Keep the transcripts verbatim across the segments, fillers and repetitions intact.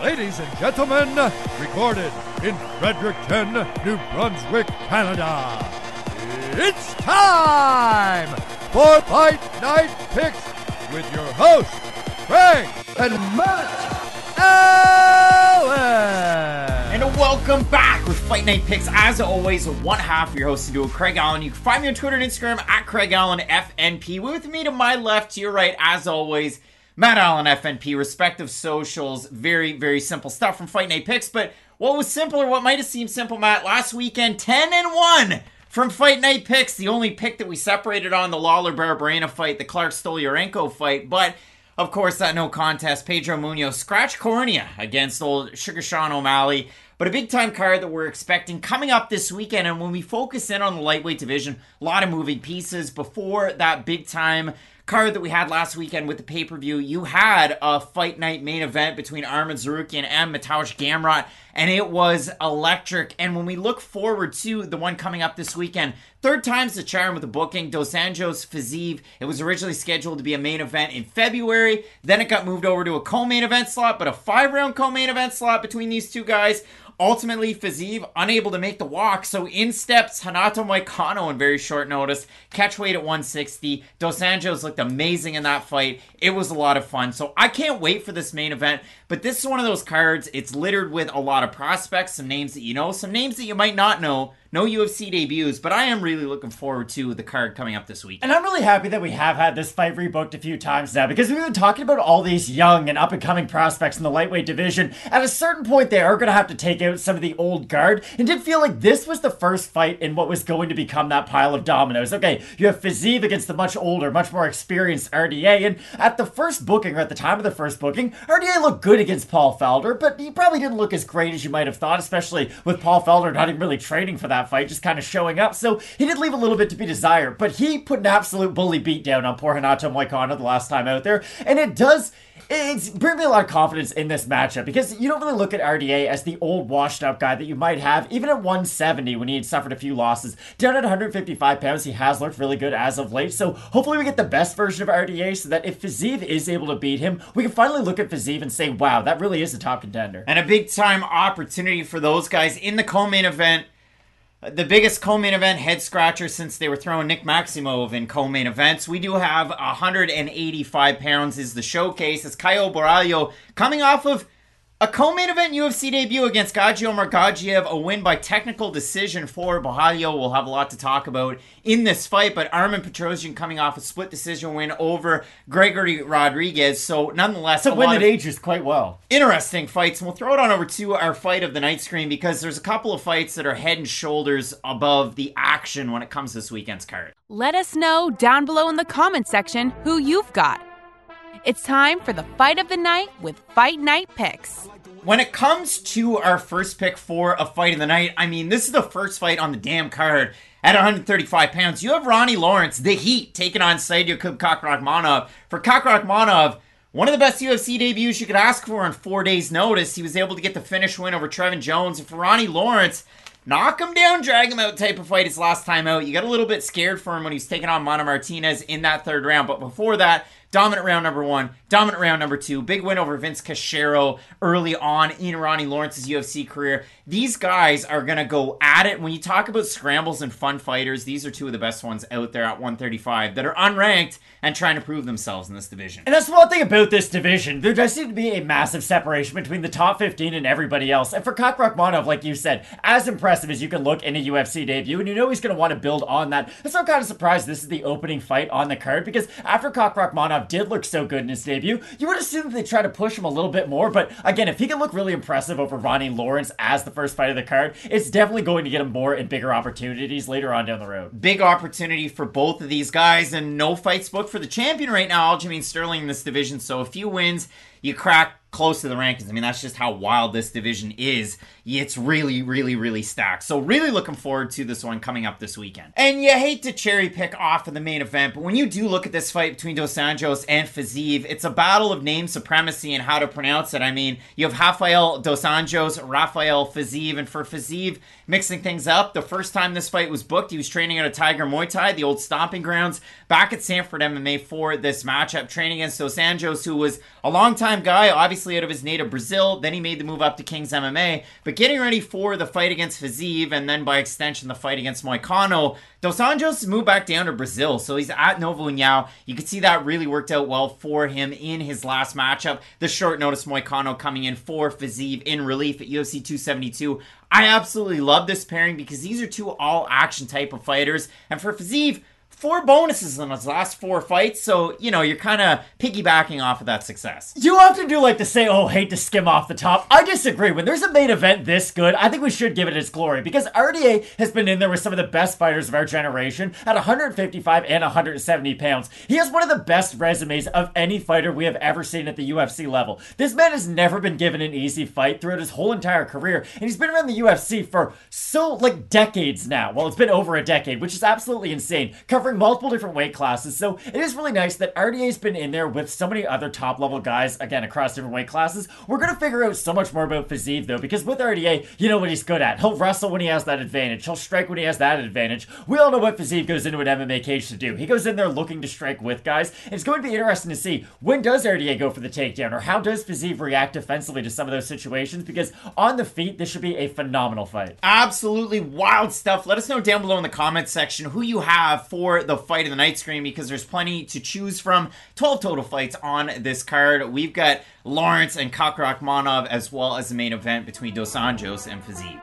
Ladies and gentlemen, recorded in Fredericton, New Brunswick, Canada, it's time for Fight Night Picks with your hosts, Craig and Matt Allen. And welcome back with Fight Night Picks. As always, one half of your host and duo, Craig Allen. You can find me on Twitter and Instagram at Craig Allen F N P. With me to my left, to your right, as always, Matt Allen F N P, respective socials. Very, very simple stuff from Fight Night Picks. But what was simple, or what might have seemed simple, Matt, last weekend, ten and one from Fight Night Picks. The only pick that we separated on, the Lawler-Barberena fight, the Clark-Stoliarenko fight. But, of course, that no contest, Pedro Munoz scratch cornea against old Sugar Sean O'Malley. But a big-time card that we're expecting coming up this weekend. And when we focus in on the lightweight division, a lot of moving pieces. Before that big-time card that we had last weekend with the pay-per-view, you had a Fight Night main event between Arman Tsarukyan and Mateusz Gamrot, and it was electric. And when we look forward to the one coming up this weekend, third time's the charm with the booking, Dos Anjos Fiziev. It was originally scheduled to be a main event in February, then it got moved over to a co-main event slot, but a five-round co-main event slot between these two guys. Ultimately, Fiziev unable to make the walk, so in steps Renato Moicano in very short notice. Catch weight at one sixty. Dos Anjos looked amazing in that fight. It was a lot of fun, so I can't wait for this main event. But this is one of those cards, it's littered with a lot of prospects, some names that you know, some names that you might not know. No U F C debuts, but I am really looking forward to the card coming up this week. And I'm really happy that we have had this fight rebooked a few times now, because we've been talking about all these young and up-and-coming prospects in the lightweight division. At a certain point, they are going to have to take out some of the old guard, and did feel like this was the first fight in what was going to become that pile of dominoes. Okay, you have Fiziev against the much older, much more experienced R D A, and at the first booking, or at the time of the first booking, R D A looked good against Paul Felder, but he probably didn't look as great as you might have thought, especially with Paul Felder not even really training for that fight, just kind of showing up, so he did leave a little bit to be desired, but he put an absolute bully beat down on poor Renato Moicano the last time out there, and it does It's bring me a lot of confidence in this matchup, because you don't really look at R D A as the old washed up guy that you might have even at one seventy when he had suffered a few losses. Down at one fifty-five pounds, he has looked really good as of late, so hopefully we get the best version of R D A so that if Fiziev is able to beat him, we can finally look at Fiziev and say, wow, that really is a top contender. And a big time opportunity for those guys in the co-main event. The biggest co-main event head scratcher since they were throwing Nick Maximov in co-main events. We do have one eighty-five pounds is the showcase. It's Caio Borralho coming off of a co-main event U F C debut against Gagiel Margagiev, a win by technical decision for Borralho. We'll have a lot to talk about in this fight, but Armen Petrosyan coming off a split decision win over Gregory Rodriguez. So nonetheless, it's a, a win lot that of ages quite well. Interesting fights, and we'll throw it on over to our fight of the night screen, because there's a couple of fights that are head and shoulders above the action when it comes to this weekend's card. Let us know down below in the comment section who you've got. It's time for the fight of the night with Fight Night Picks. When it comes to our first pick for a fight of the night, I mean, this is the first fight on the damn card at one thirty-five pounds. You have Ronnie Lawrence, the Heat, taking on Saidyokub Kakhramonov. For Kakhramonov, one of the best U F C debuts you could ask for on four days' notice. He was able to get the finish win over Trevin Jones. And for Ronnie Lawrence, knock him down, drag him out type of fight his last time out. You got a little bit scared for him when he was taking on Mana Martinez in that third round. But before that, dominant round number one, dominant round number two, big win over Vince Cachero early on in Ronnie Lawrence's U F C career. These guys are going to go at it. When you talk about scrambles and fun fighters, these are two of the best ones out there at one thirty-five that are unranked and trying to prove themselves in this division. And that's one thing about this division. There does seem to be a massive separation between the top fifteen and everybody else. And for Kakhramonov, like you said, as impressive as you can look in a U F C debut, and you know he's going to want to build on that. That's why I'm kind of surprised this is the opening fight on the card, because after Kakhramonov did look so good in his debut, you would assume that they try to push him a little bit more, but again, if he can look really impressive over Ronnie Lawrence as the first fight of the card, it's definitely going to get him more and bigger opportunities later on down the road. Big opportunity for both of these guys, and no fights booked for the champion right now, Aljamain Sterling, in this division, so a few wins, you crack close to the rankings. I mean, that's just how wild this division is. It's really, really, really stacked. So really looking forward to this one coming up this weekend. And you hate to cherry pick off of the main event, but when you do look at this fight between Dos Anjos and Fiziev, it's a battle of name supremacy and how to pronounce it. I mean, you have Rafael Dos Anjos, Rafael Fiziev, and for Fiziev, mixing things up, the first time this fight was booked, he was training at a Tiger Muay Thai, the old stomping grounds, back at Sanford M M A for this matchup, training against Dos Anjos, who was a longtime guy, obviously obviously out of his native Brazil. Then he made the move up to Kings M M A. But getting ready for the fight against Fiziev, and then by extension the fight against Moicano, Dos Anjos moved back down to Brazil. So he's at Novo União. You can see that really worked out well for him in his last matchup. The short notice Moicano coming in for Fiziev in relief at U F C two seventy-two. I absolutely love this pairing because these are two all-action type of fighters. And for Fiziev, four bonuses in his last four fights, so, you know, you're kind of piggybacking off of that success. You often do like to say, oh, hate to skim off the top. I disagree. When there's a main event this good, I think we should give it its glory, because R D A has been in there with some of the best fighters of our generation at one fifty-five and one seventy pounds. He has one of the best resumes of any fighter we have ever seen at the U F C level. This man has never been given an easy fight throughout his whole entire career, and he's been around the U F C for so, like, decades now. Well, it's been over a decade, which is absolutely insane, covering multiple different weight classes. So it is really nice that R D A's been in there with so many other top level guys, again, across different weight classes. We're going to figure out so much more about Fiziev, though, because with R D A, you know what he's good at. He'll wrestle when he has that advantage. He'll strike when he has that advantage. We all know what Fiziev goes into an M M A cage to do. He goes in there looking to strike with guys. And it's going to be interesting to see, when does R D A go for the takedown, or how does Fiziev react defensively to some of those situations, because on the feet, this should be a phenomenal fight. Absolutely wild stuff. Let us know down below in the comments section who you have for the fight of the night screen, because there's plenty to choose from. twelve total fights on this card. We've got Lawrence and Kakhramonov, as well as the main event between Dos Anjos and Fiziev.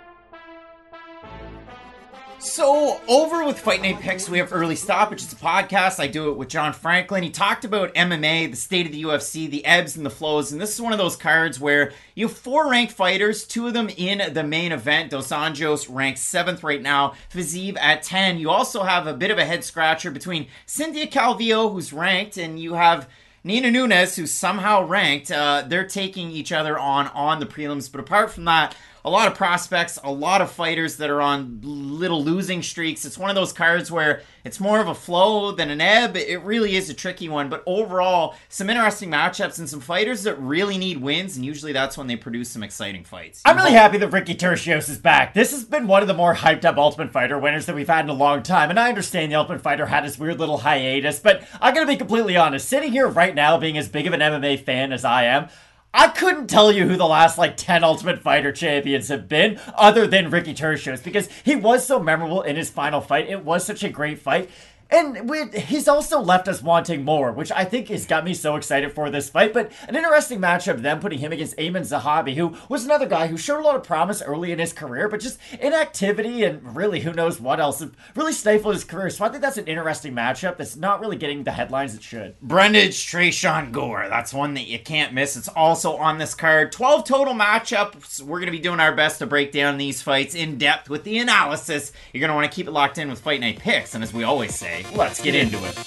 So, over with Fight Night Picks, we have Early Stoppage. It's a podcast. I do it with John Franklin. He talked about M M A, the state of the U F C, the ebbs and the flows, and this is one of those cards where you have four ranked fighters, two of them in the main event. Dos Anjos ranked seventh right now, Fiziev at ten. You also have a bit of a head scratcher between Cynthia Calvillo, who's ranked, and you have Nina Nunes, who's somehow ranked. Uh, they're taking each other on on the prelims, but apart from that, a lot of prospects, a lot of fighters that are on little losing streaks. It's one of those cards where it's more of a flow than an ebb. It really is a tricky one, but overall, some interesting matchups and some fighters that really need wins, and usually that's when they produce some exciting fights. I'm really happy that Ricky Tercios is back. This has been one of the more hyped up Ultimate Fighter winners that we've had in a long time, and I understand the Ultimate Fighter had his weird little hiatus, but I'm gonna be completely honest. Sitting here right now, being as big of an M M A fan as I am, I couldn't tell you who the last, like, ten Ultimate Fighter champions have been, other than Ricky Tercios, because he was so memorable in his final fight. It was such a great fight. And we, he's also left us wanting more, which I think has got me so excited for this fight. But an interesting matchup, them putting him against Ayman Zahabi, who was another guy who showed a lot of promise early in his career, but just inactivity and really who knows what else really stifled his career. So I think that's an interesting matchup that's not really getting the headlines it should. Brundage, Tresean Gore. That's one that you can't miss. It's also on this card. twelve total matchups. We're going to be doing our best to break down these fights in depth with the analysis. You're going to want to keep it locked in with Fight Night Picks. And as we always say, let's get into it.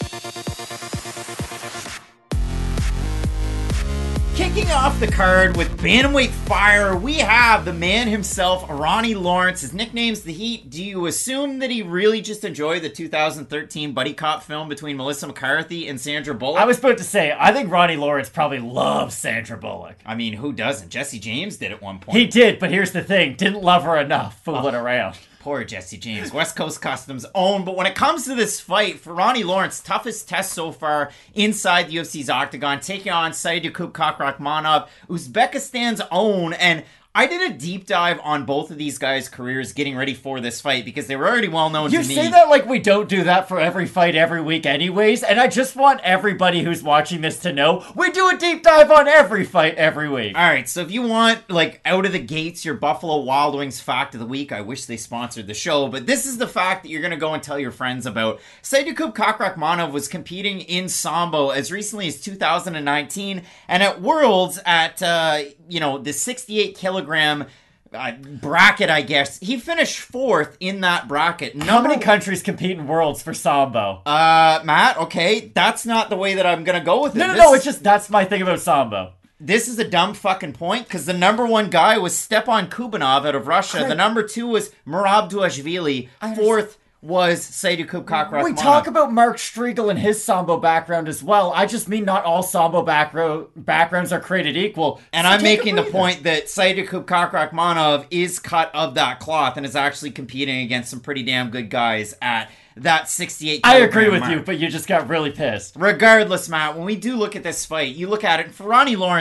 Kicking off the card with Bantamweight Fire, we have the man himself, Ronnie Lawrence. His nickname's The Heat. Do you assume that he really just enjoyed the two thousand thirteen buddy cop film between Melissa McCarthy and Sandra Bullock? I was about to say, I think Ronnie Lawrence probably loves Sandra Bullock. I mean, who doesn't? Jesse James did at one point. He did, but here's the thing. Didn't love her enough, fooling oh. around. Poor Jesse James, West Coast Customs own. But when it comes to this fight, for Ronnie Lawrence, toughest test so far inside the U F C's octagon, taking on Saidyokub Kakhramonov, Uzbekistan's own. And I did a deep dive on both of these guys' careers getting ready for this fight because they were already well known you to me. You say that like we don't do that for every fight every week anyways, and I just want everybody who's watching this to know we do a deep dive on every fight every week. Alright, so if you want, like, out of the gates, your Buffalo Wild Wings fact of the week, I wish they sponsored the show, but this is the fact that you're going to go and tell your friends about. Saidyokub Kakhramonov was competing in Sambo as recently as two thousand nineteen, and at Worlds at, uh, you know, the sixty-eight kilogram uh, bracket, I guess. He finished fourth in that bracket. Number... How many countries compete in Worlds for Sambo? Uh, Matt, okay, that's not the way that I'm gonna go with it. No, no, this... no, it's just, that's my thing about Sambo. This is a dumb fucking point, because the number one guy was Stepan Kubanov out of Russia. Correct. The number two was Merab Duashvili. Fourth was Saidyokub Kakhramonov. We talk about Mark Striegel and his Sambo background as well. I just mean not all Sambo background backgrounds are created equal. And so I'm making the point that Saidyokub Kakhramonov is cut of that cloth and is actually competing against some pretty damn good guys at that sixty-eight I agree with mark. you, but you just got really pissed. Regardless, Matt, when we do look at this fight, you look at it, and for Ronnie Lawrence,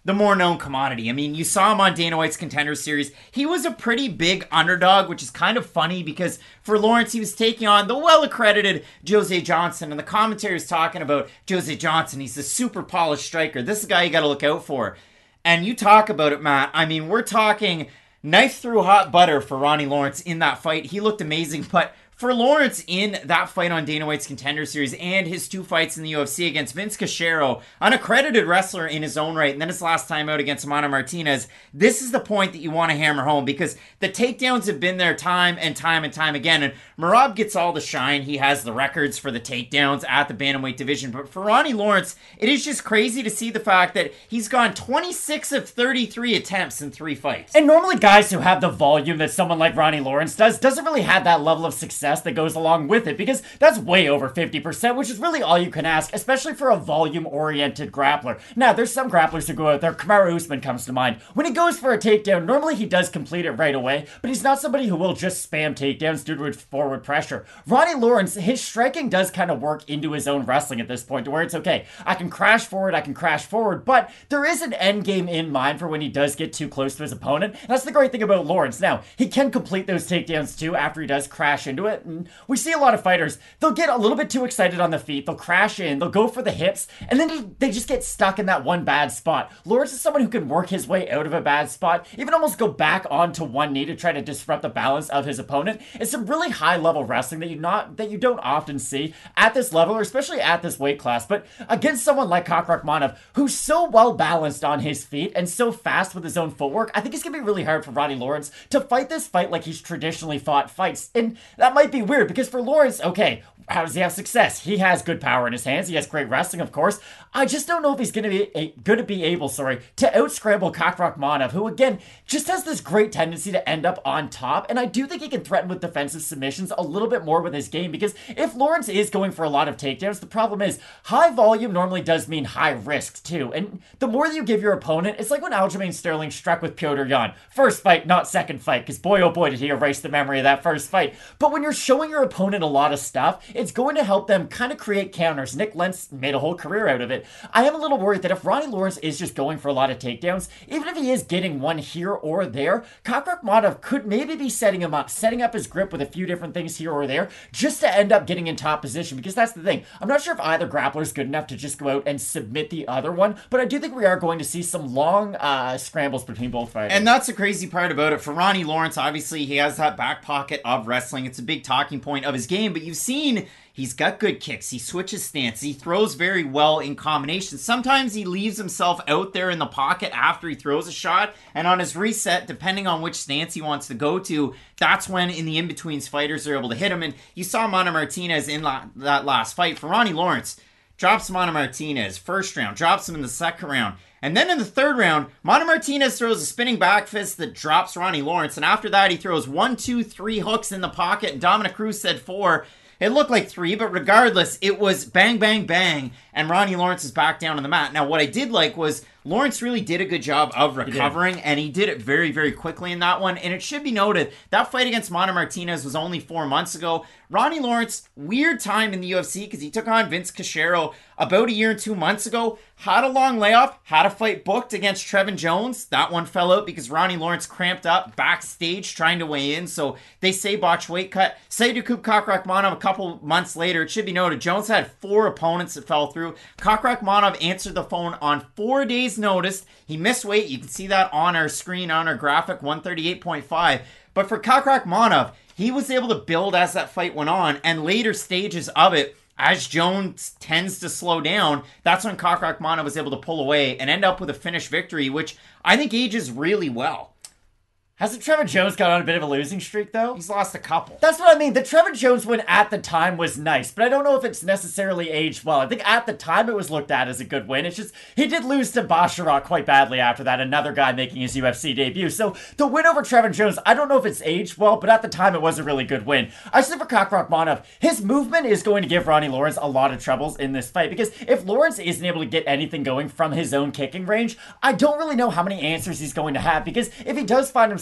the more known commodity. I mean, you saw him on Dana White's Contender Series. He was a pretty big underdog, which is kind of funny because for Lawrence, he was taking on the well-accredited Jose Johnson, and the commentary was talking about Jose Johnson. He's the super polished striker. This is a guy you got to look out for. And you talk about it, Matt. I mean, we're talking knife through hot butter for Ronnie Lawrence in that fight. He looked amazing, but for Lawrence in that fight on Dana White's Contender Series and his two fights in the U F C against Vince Cachero, an accredited wrestler in his own right, and then his last time out against Amanda Martinez, this is the point that you want to hammer home because the takedowns have been there time and time and time again, and Merab gets all the shine. He has the records for the takedowns at the bantamweight division, but for Ronnie Lawrence, it is just crazy to see the fact that he's gone twenty-six of thirty-three attempts in three fights. And normally guys who have the volume that someone like Ronnie Lawrence does doesn't really have that level of success that goes along with it because that's way over fifty percent, which is really all you can ask, especially for a volume-oriented grappler. Now, there's some grapplers who go out there. Kamaru Usman comes to mind. When he goes for a takedown, normally he does complete it right away, but he's not somebody who will just spam takedowns due to forward pressure. Ronnie Lawrence, his striking does kind of work into his own wrestling at this point to where it's okay, I can crash forward, I can crash forward, but there is an end game in mind for when he does get too close to his opponent. And that's the great thing about Lawrence. Now, he can complete those takedowns too after he does crash into it. And we see a lot of fighters, they'll get a little bit too excited on the feet, they'll crash in, they'll go for the hips, and then they just get stuck in that one bad spot. Lawrence is someone who can work his way out of a bad spot, even almost go back onto one knee to try to disrupt the balance of his opponent. It's some really high level wrestling that you not that you don't often see at this level, or especially at this weight class. But against someone like Kak Rakhmonov, who's so well balanced on his feet and so fast with his own footwork, I think it's gonna be really hard for Ronnie Lawrence to fight this fight like he's traditionally fought fights. And that might be weird because for Lawrence, okay, how does he have success? He has good power in his hands. He has great wrestling, of course. I just don't know if he's going to be a, going to be able, sorry, to out-scramble Kak Rakhmonov, who again just has this great tendency to end up on top. And I do think he can threaten with defensive submissions a little bit more with his game because if Lawrence is going for a lot of takedowns, the problem is high volume normally does mean high risk too. And the more that you give your opponent, it's like when Aljamain Sterling struck with Petr Yan. First fight, not second fight, because boy oh boy did he erase the memory of that first fight. But when you're showing your opponent a lot of stuff, it's going to help them kind of create counters. Nick Lentz made a whole career out of it. I am a little worried that if Ronnie Lawrence is just going for a lot of takedowns, even if he is getting one here or there, Kak Rakhmonov could maybe be setting him up, setting up his grip with a few different things here or there, just to end up getting in top position, because that's the thing. I'm not sure if either grappler is good enough to just go out and submit the other one, but I do think we are going to see some long uh, scrambles between both fighters. And that's the crazy part about it. For Ronnie Lawrence, obviously, he has that back pocket of wrestling. It's a big talking point of his game, but you've seen he's got good kicks. He switches stance. He throws very well in combination. Sometimes he leaves himself out there in the pocket after he throws a shot. And on his reset, depending on which stance he wants to go to, that's when in the in-betweens fighters are able to hit him. And you saw Amanda Martinez in la- that last fight. For Ronnie Lawrence, drops Amanda Martinez first round, drops him in the second round. And then in the third round, Amanda Martinez throws a spinning back fist that drops Ronnie Lawrence. And after that, he throws one, two, three hooks in the pocket. And Dominic Cruz said four. It looked like three, but regardless, it was bang, bang, bang, and Ronnie Lawrence is back down on the mat. Now, what I did like was Lawrence really did a good job of recovering, he and he did it very, very quickly in that one. And it should be noted, that fight against Amanda Martinez was only four months ago. Ronnie Lawrence, weird time in the U F C because he took on Vince Cachero about a year and two months ago. Had a long layoff, had a fight booked against Trevin Jones. That one fell out because Ronnie Lawrence cramped up backstage trying to weigh in. So they say botch weight cut. Saidyokub Kak Rakhmonov a couple months later. It should be noted, Jones had four opponents that fell through. Kak Rakhmonov answered the phone on four days notice. He missed weight. You can see that on our screen, on our graphic, one thirty-eight point five. But for Kak Rakhmonov, he was able to build as that fight went on, and later stages of it, as Jones tends to slow down, that's when Kak Rakhmonov was able to pull away and end up with a finish victory, which I think ages really well. Hasn't Trevin Jones got on a bit of a losing streak, though? He's lost a couple. That's what I mean. The Trevin Jones win at the time was nice, but I don't know if it's necessarily aged well. I think at the time it was looked at as a good win. It's just, he did lose to Basharat quite badly after that, another guy making his U F C debut. So the win over Trevin Jones, I don't know if it's aged well, but at the time it was a really good win. I say for Kak Rakhmonov, his movement is going to give Ronnie Lawrence a lot of troubles in this fight, because if Lawrence isn't able to get anything going from his own kicking range, I don't really know how many answers he's going to have, because if he does find himself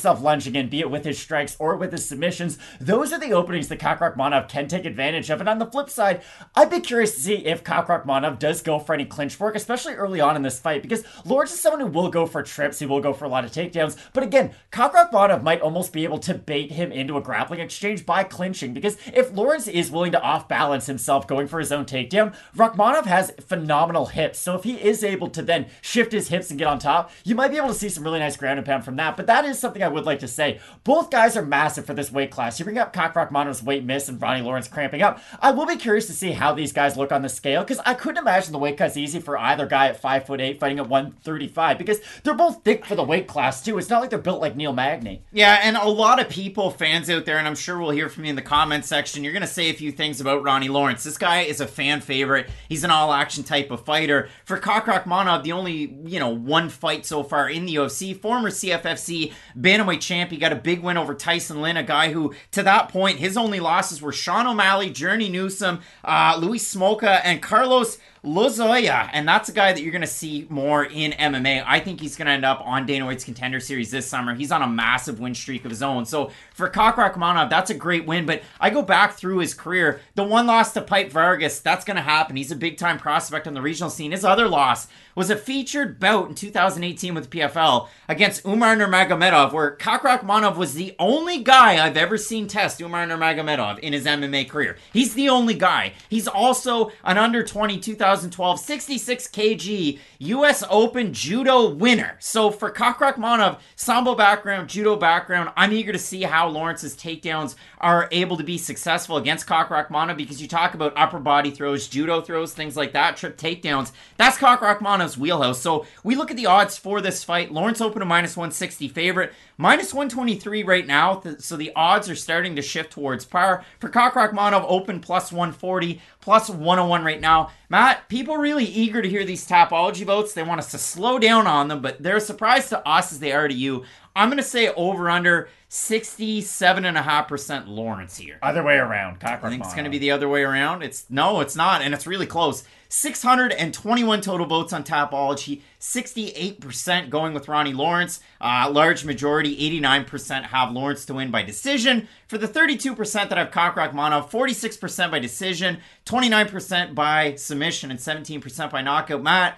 himself lunging in, be it with his strikes or with his submissions, those are the openings that Kak Rachmanov can take advantage of. And on the flip side, I'd be curious to see if Kak Rachmanov does go for any clinch work, especially early on in this fight, because Lawrence is someone who will go for trips, he will go for a lot of takedowns, but again, Kak Rachmanov might almost be able to bait him into a grappling exchange by clinching, because if Lawrence is willing to off-balance himself going for his own takedown, Rachmanov has phenomenal hips, so if he is able to then shift his hips and get on top, you might be able to see some really nice ground and pound from that. But that is something I would like to say. Both guys are massive for this weight class. You bring up Kak Rachmanov's weight miss and Ronnie Lawrence cramping up. I will be curious to see how these guys look on the scale, because I couldn't imagine the weight cut's easy for either guy at five foot eight fighting at one thirty-five, because they're both thick for the weight class too. It's not like they're built like Neil Magny. Yeah, and a lot of people, fans out there, and I'm sure we'll hear from you in the comments section, you're going to say a few things about Ronnie Lawrence. This guy is a fan favorite. He's an all-action type of fighter. For Kak Rachmanov, the only, you know, one fight so far in the U F C, former C F F C bantamweight champ. He got a big win over Tyson Lin, a guy who, to that point, his only losses were Sean O'Malley, Journey Newsom, uh, Luis Smolka, and Carlos Lozoya, and that's a guy that you're going to see more in M M A. I think he's going to end up on Dana White's Contender Series this summer. He's on a massive win streak of his own. So for Kak Rachmanov, that's a great win, but I go back through his career. The one loss to Pipe Vargas, that's going to happen. He's a big-time prospect on the regional scene. His other loss was a featured bout in two thousand eighteen with the P F L against Umar Nurmagomedov, where Kak Rachmanov was the only guy I've ever seen test Umar Nurmagomedov in his M M A career. He's the only guy. He's also an under twenty two thousand twelve sixty-six kilogram U S Open judo winner. So for Kak Rachmanov, sambo background, judo background, I'm eager to see how Lawrence's takedowns are able to be successful against Kak Rachmanov, because you talk about upper body throws, judo throws, things like that, trip takedowns. That's Kak Rachmanov's wheelhouse. So we look at the odds for this fight. Lawrence open a minus one sixty favorite, minus one twenty-three right now. So the odds are starting to shift towards par. For Kak Rachmanov, open plus one forty, plus one oh one right now. Matt, people are really eager to hear these Tapology votes. They want us to slow down on them, but they're a surprise to us as they are to you. I'm going to say over under sixty-seven point five percent Lawrence here. Other way around. Kak Rachmanov. I think it's going to be the other way around. It's no, it's not, and it's really close. six hundred twenty-one total votes on Tapology, sixty-eight percent going with Ronnie Lawrence. Uh, large majority, eighty-nine percent have Lawrence to win by decision. For the thirty-two percent that have Kak Rachmanov, forty-six percent by decision, twenty-nine percent by submission, and seventeen percent by knockout. Matt,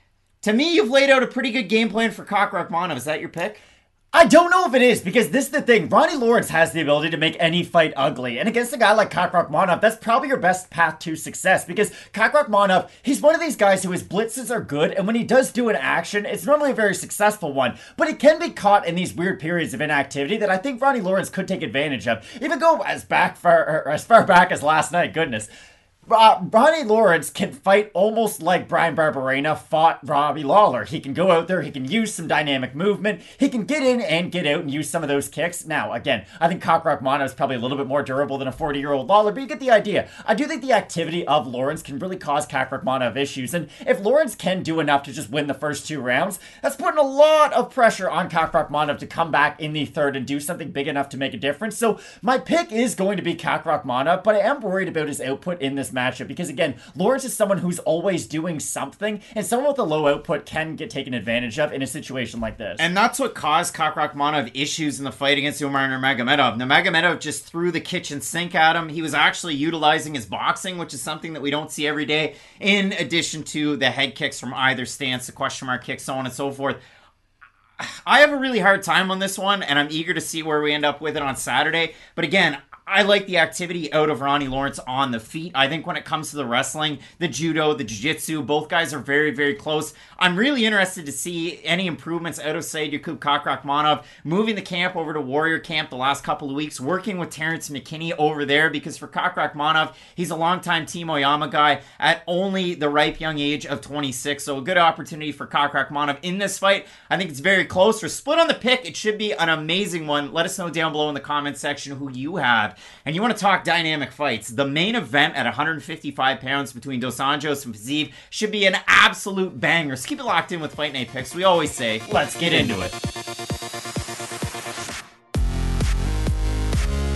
to me, you've laid out a pretty good game plan for Kak Rachmanov. Is that your pick? I don't know if it is, because this is the thing. Ronnie Lawrence has the ability to make any fight ugly. And against a guy like Kak Rachmanov, that's probably your best path to success. Because Kak Rachmanov, he's one of these guys who his blitzes are good, and when he does do an action, it's normally a very successful one. But he can be caught in these weird periods of inactivity that I think Ronnie Lawrence could take advantage of. Even go as back far, as far back as last night, goodness. Uh, Ronnie Lawrence can fight almost like Brian Barberena fought Robbie Lawler. He can go out there, he can use some dynamic movement, he can get in and get out and use some of those kicks. Now, again, I think Kak Rachmanov is probably a little bit more durable than a forty-year-old Lawler, but you get the idea. I do think the activity of Lawrence can really cause Kak Rachmanov issues, and if Lawrence can do enough to just win the first two rounds, that's putting a lot of pressure on Kak Rachmanov to come back in the third and do something big enough to make a difference. So my pick is going to be Kak Rachmanov, but I am worried about his output in this matchup, because again, Lawrence is someone who's always doing something, and someone with a low output can get taken advantage of in a situation like this. And that's what caused Kak Rachmanov issues in the fight against Umar Nurmagomedov. Nurmagomedov just threw the kitchen sink at him. He was actually utilizing his boxing, which is something that we don't see every day, in addition to the head kicks from either stance, the question mark kicks, so on and so forth. I have a really hard time on this one, and I'm eager to see where we end up with it on Saturday. But again, I like the activity out of Ronnie Lawrence on the feet. I think when it comes to the wrestling, the judo, the jiu-jitsu, both guys are very, very close. I'm really interested to see any improvements out of Said Yakub Kak Rachmanov, moving the camp over to Warrior Camp the last couple of weeks, working with Terrence McKinney over there, because for Kak Rachmanov, he's a longtime Team Oyama guy at only the ripe young age of twenty-six. So a good opportunity for Kak Rachmanov in this fight. I think it's very close. We're split on the pick. It should be an amazing one. Let us know down below in the comments section who you have. And you want to talk dynamic fights, the main event at one hundred fifty-five pounds between Dos Anjos and Fiziev should be an absolute banger. So keep it locked in with Fight Night Picks. We always say, let's get into it. Interesting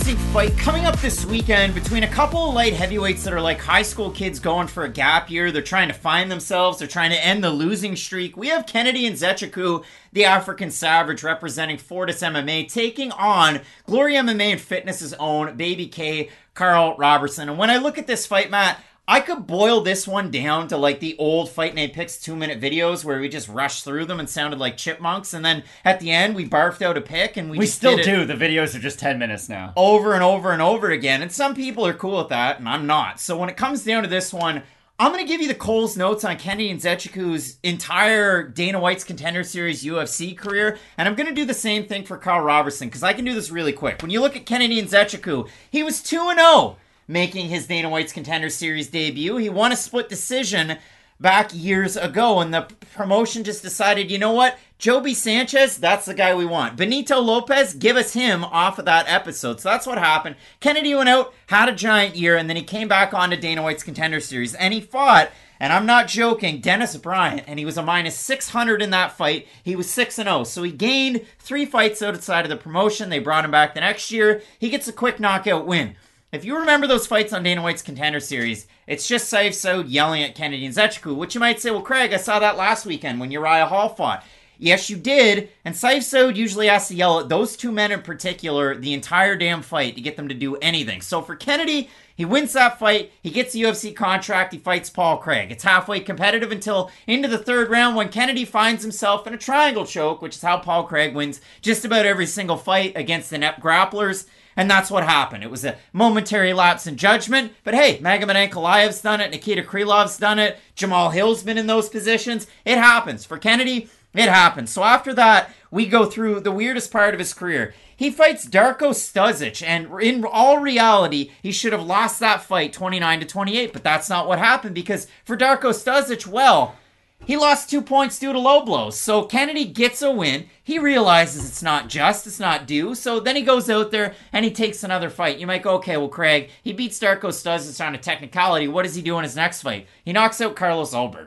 interesting fight coming up this weekend between a couple of light heavyweights that are like high school kids going for a gap year. They're trying to find themselves. They're trying to end the losing streak. We have Kennedy Nzechukwu, the African Savage, representing Fortis M M A, taking on Glory M M A and Fitness's own Baby K, Carl Robertson. And when I look at this fight, Matt, I could boil this one down to like the old Fight Night Picks two-minute videos where we just rushed through them and sounded like chipmunks, and then at the end we barfed out a pick and we, we just still did it do. The videos are just ten minutes now. over and over and over again, and some people are cool with that, and I'm not. So when it comes down to this one, I'm going to give you the Cole's notes on Kennedy Nzechukwu's entire Dana White's Contender Series U F C career, and I'm going to do the same thing for Carl Robertson, because I can do this really quick. When you look at Kennedy Nzechukwu, he was two and oh. making his Dana White's Contender Series debut. He won a split decision back years ago, and the promotion just decided, you know what? Joby Sanchez, that's the guy we want. Benito Lopez, give us him off of that episode. So that's what happened. Kennedy went out, had a giant year, and then he came back onto Dana White's Contender Series, and he fought, and I'm not joking, Dennis Bryant, and he was a minus six hundred in that fight. He was six and oh, so he gained three fights outside of the promotion. They brought him back the next year. He gets a quick knockout win. If you remember those fights on Dana White's Contender Series, it's just Saif Saud yelling at Kennedy Nzechukwu, which you might say, well, Craig, I saw that last weekend when Uriah Hall fought. Yes, you did, and Saif Saud usually has to yell at those two men in particular the entire damn fight to get them to do anything. So for Kennedy, he wins that fight, he gets a U F C contract, he fights Paul Craig. It's halfway competitive until into the third round when Kennedy finds himself in a triangle choke, which is how Paul Craig wins just about every single fight against inept grapplers. And that's what happened. It was a momentary lapse in judgment. But hey, Magomed Ankalaev's done it. Nikita Krylov's done it. Jamal Hill's been in those positions. It happens. For Kennedy, it happens. So after that, we go through the weirdest part of his career. He fights Darko Stosic, and in all reality, he should have lost that fight twenty-nine to twenty-eight. But that's not what happened, because for Darko Stosic, well, he lost two points due to low blows. So Kennedy gets a win. He realizes it's not just, it's not due. So then he goes out there and he takes another fight. You might go, okay, well, Craig, he beats Darko Stosic on a technicality. What does he do in his next fight? He knocks out Carlos Ulberg.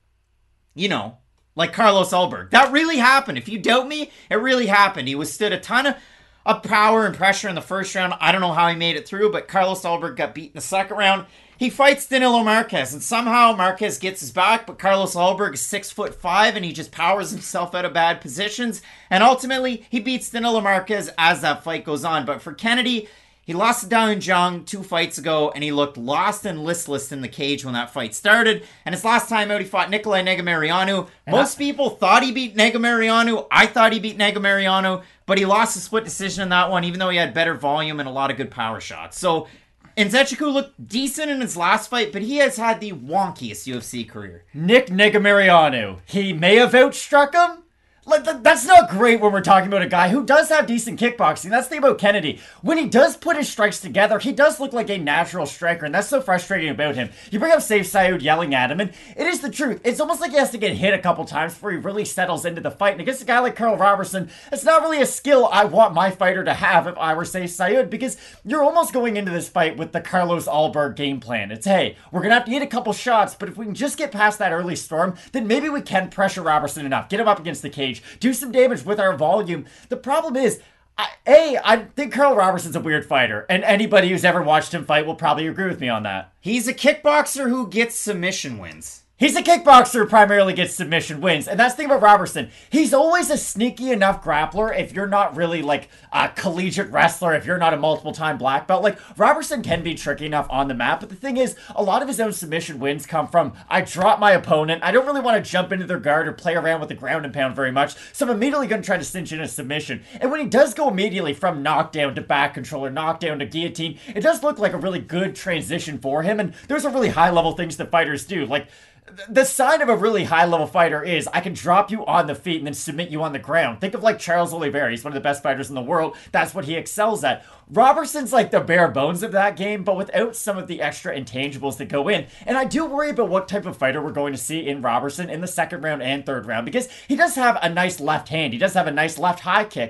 You know, like Carlos Ulberg. That really happened. If you doubt me, it really happened. He withstood a ton of, of power and pressure in the first round. I don't know how he made it through, but Carlos Ulberg got beat in the second round. He fights Danilo Marquez, and somehow Marquez gets his back, but Carlos Ulberg is six foot five, and he just powers himself out of bad positions, and ultimately, he beats Danilo Marquez as that fight goes on. But for Kennedy, he lost to Dao Jung two fights ago, and he looked lost and listless in the cage when that fight started, and his last time out, he fought Nikolai Negumereanu. Most people thought he beat Negumereanu. I thought he beat Negumereanu, but he lost a split decision in that one, even though he had better volume and a lot of good power shots. So Nzechukwu looked decent in his last fight, but he has had the wonkiest U F C career. Nick Negumereanu. He may have outstruck him. Like, th- that's not great when we're talking about a guy who does have decent kickboxing. That's the thing about Kennedy. When he does put his strikes together, he does look like a natural striker, and that's so frustrating about him. You bring up Saif Saud yelling at him, and it is the truth. It's almost like he has to get hit a couple times before he really settles into the fight. And against a guy like Carl Robertson, it's not really a skill I want my fighter to have if I were Saif Saud, because you're almost going into this fight with the Carlos Ulberg game plan. It's, hey, we're going to have to hit a couple shots, but if we can just get past that early storm, then maybe we can pressure Robertson enough, get him up against the cage, do some damage with our volume. The problem is, I, A, I think Carl Robertson's a weird fighter, and anybody who's ever watched him fight will probably agree with me on that. He's a kickboxer who gets submission wins. He's a kickboxer who primarily gets submission wins, and that's the thing about Robertson. He's always a sneaky enough grappler if you're not really like a collegiate wrestler, if you're not a multiple-time black belt. Like, Robertson can be tricky enough on the map, but the thing is, a lot of his own submission wins come from, I drop my opponent, I don't really want to jump into their guard or play around with the ground and pound very much, so I'm immediately going to try to cinch in a submission. And when he does go immediately from knockdown to back control or knockdown to guillotine, it does look like a really good transition for him, and there's a really high-level things that fighters do. Like, the sign of a really high-level fighter is I can drop you on the feet and then submit you on the ground. Think of like Charles Oliveira. He's one of the best fighters in the world. That's what he excels at. Robertson's like the bare bones of that game, but without some of the extra intangibles that go in. And I do worry about what type of fighter we're going to see in Robertson in the second round and third round, because he does have a nice left hand. He does have a nice left high kick.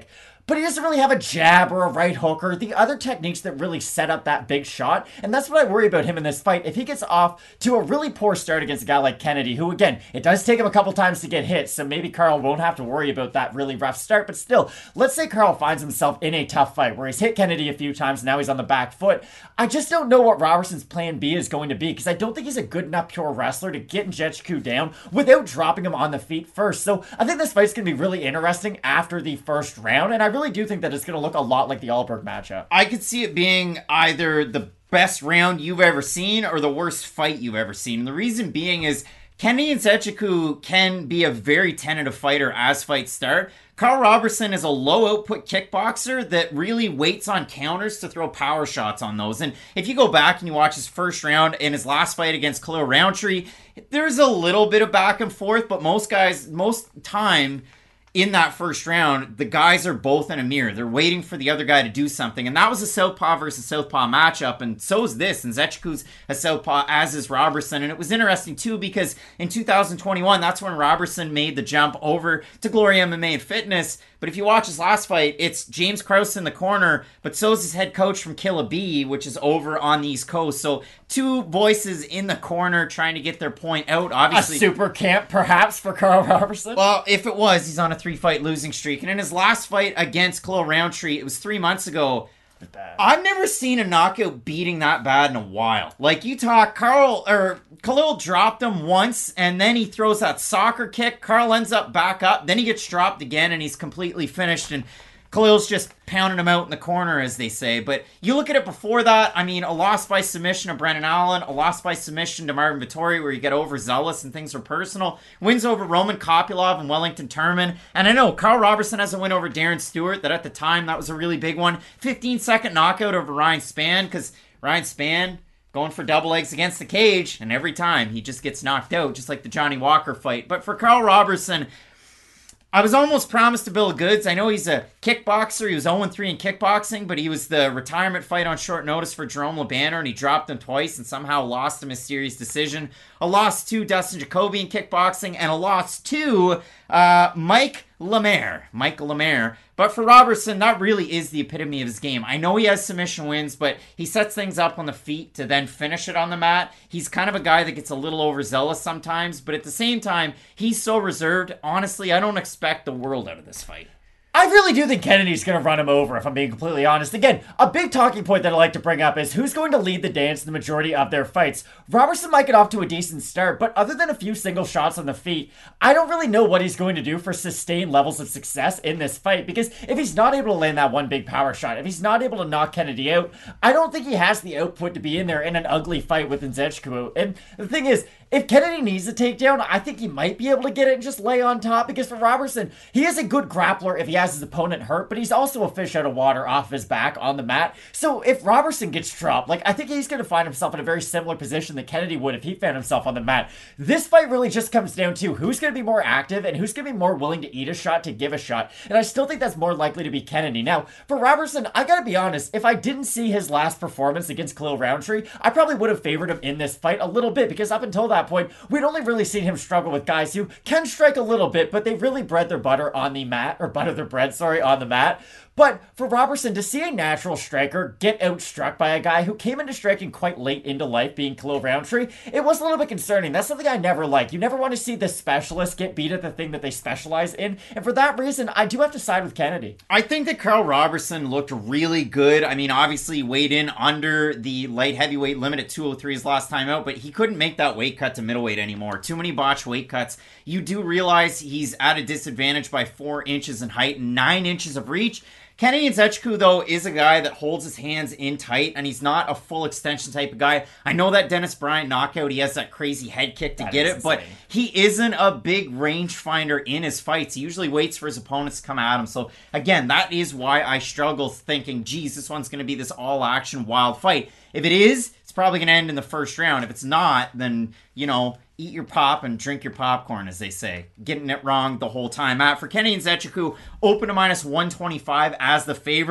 but he doesn't really have a jab or a right hook or the other techniques that really set up that big shot. And that's what I worry about him in this fight. If he gets off to a really poor start against a guy like Kennedy, who again, it does take him a couple times to get hit, so maybe Carl won't have to worry about that really rough start. But still, let's say Carl finds himself in a tough fight where he's hit Kennedy a few times, now he's on the back foot. I just don't know what Roberson's plan B is going to be, because I don't think he's a good enough pure wrestler to get Nzechukwu down without dropping him on the feet first. So I think this fight's going to be really interesting after the first round, and I really do think that it's going to look a lot like the Alberg matchup. I could see it being either the best round you've ever seen or the worst fight you've ever seen. And the reason being is Kennedy Nzechukwu can be a very tentative fighter as fights start. Carl Roberson is a low-output kickboxer that really waits on counters to throw power shots on those. And if you go back and you watch his first round in his last fight against Khalil Rountree, there's a little bit of back and forth, but most guys, most time in that first round, the guys are both in a mirror. They're waiting for the other guy to do something. And that was a southpaw versus southpaw matchup. And so is this. And Nzechukwu's a southpaw, as is Roberson. And it was interesting, too, because in two thousand twenty-one, that's when Roberson made the jump over to Glory M M A and Fitness. But if you watch his last fight, it's James Krause in the corner, but so is his head coach from Killa B, which is over on the East Coast. So two voices in the corner trying to get their point out. Obviously, a super camp, perhaps, for Carl Roberson? Well, if it was, he's on a three-fight losing streak. And in his last fight against Khalil Rountree, it was three months ago. Bad. I've never seen a knockout beating that bad in a while. Like, you talk, Carl, or Khalil dropped him once, and then he throws that soccer kick. Carl ends up back up, then he gets dropped again, and he's completely finished, and Khalil's just pounding him out in the corner, as they say. But you look at it before that, I mean, a loss by submission to Brennan Allen, a loss by submission to Marvin Vittori, where you get overzealous and things are personal. Wins over Roman Kopylov and Wellington Turman. And I know Carl Roberson has a win over Darren Stewart, that at the time, that was a really big one. fifteen-second knockout over Ryan Spann, because Ryan Spann going for double legs against the cage, and every time he just gets knocked out, just like the Johnny Walker fight. But for Carl Roberson, I was almost promised to Bill Goods. I know he's a kickboxer. He was oh and three in kickboxing, but he was the retirement fight on short notice for Jerome LeBanner, and he dropped him twice and somehow lost a mysterious decision. A loss to Dustin Jacoby in kickboxing, and a loss to uh, Mike Lemaire. Mike Lemaire. But for Robertson, that really is the epitome of his game. I know he has submission wins, but he sets things up on the feet to then finish it on the mat. He's kind of a guy that gets a little overzealous sometimes, but at the same time, he's so reserved. Honestly, I don't expect the world out of this fight. I really do think Kennedy's going to run him over, if I'm being completely honest. Again, a big talking point that I like to bring up is who's going to lead the dance in the majority of their fights. Robertson might get off to a decent start, but other than a few single shots on the feet, I don't really know what he's going to do for sustained levels of success in this fight, because if he's not able to land that one big power shot, if he's not able to knock Kennedy out, I don't think he has the output to be in there in an ugly fight with Nzechukwu. And the thing is, if Kennedy needs a takedown, I think he might be able to get it and just lay on top, because for Robertson, he is a good grappler if he has his opponent hurt, but he's also a fish out of water off his back on the mat. So if Robertson gets dropped, like, I think he's going to find himself in a very similar position that Kennedy would if he found himself on the mat. This fight really just comes down to who's going to be more active and who's going to be more willing to eat a shot to give a shot. And I still think that's more likely to be Kennedy. Now, for Robertson, I got to be honest, if I didn't see his last performance against Khalil Rountree, I probably would have favored him in this fight a little bit, because up until that point, we'd only really seen him struggle with guys who can strike a little bit, but they really bread their butter on the mat, or butter their bread, sorry, on the mat. But for Robertson, to see a natural striker get outstruck by a guy who came into striking quite late into life, being Khalil Rountree, it was a little bit concerning. That's something I never like. You never want to see the specialist get beat at the thing that they specialize in. And for that reason, I do have to side with Kennedy. I think that Carl Robertson looked really good. I mean, obviously weighed in under the light heavyweight limit at two oh three his last time out, but he couldn't make that weight cut to middleweight anymore. Too many botched weight cuts. You do realize he's at a disadvantage by four inches in height and nine inches of reach. Kennedy Nzechukwu, though, is a guy that holds his hands in tight, and he's not a full extension type of guy. I know that Dennis Bryant knockout, he has that crazy head kick to that get it, insane. but he isn't a big rangefinder in his fights. He usually waits for his opponents to come at him. So, again, that is why I struggle thinking, geez, this one's going to be this all-action wild fight. If it is, it's probably going to end in the first round. If it's not, then, you know, eat your pop and drink your popcorn, as they say. Getting it wrong the whole time. Uh, for Kennedy Nzechukwu, open to minus one twenty-five as the favorite.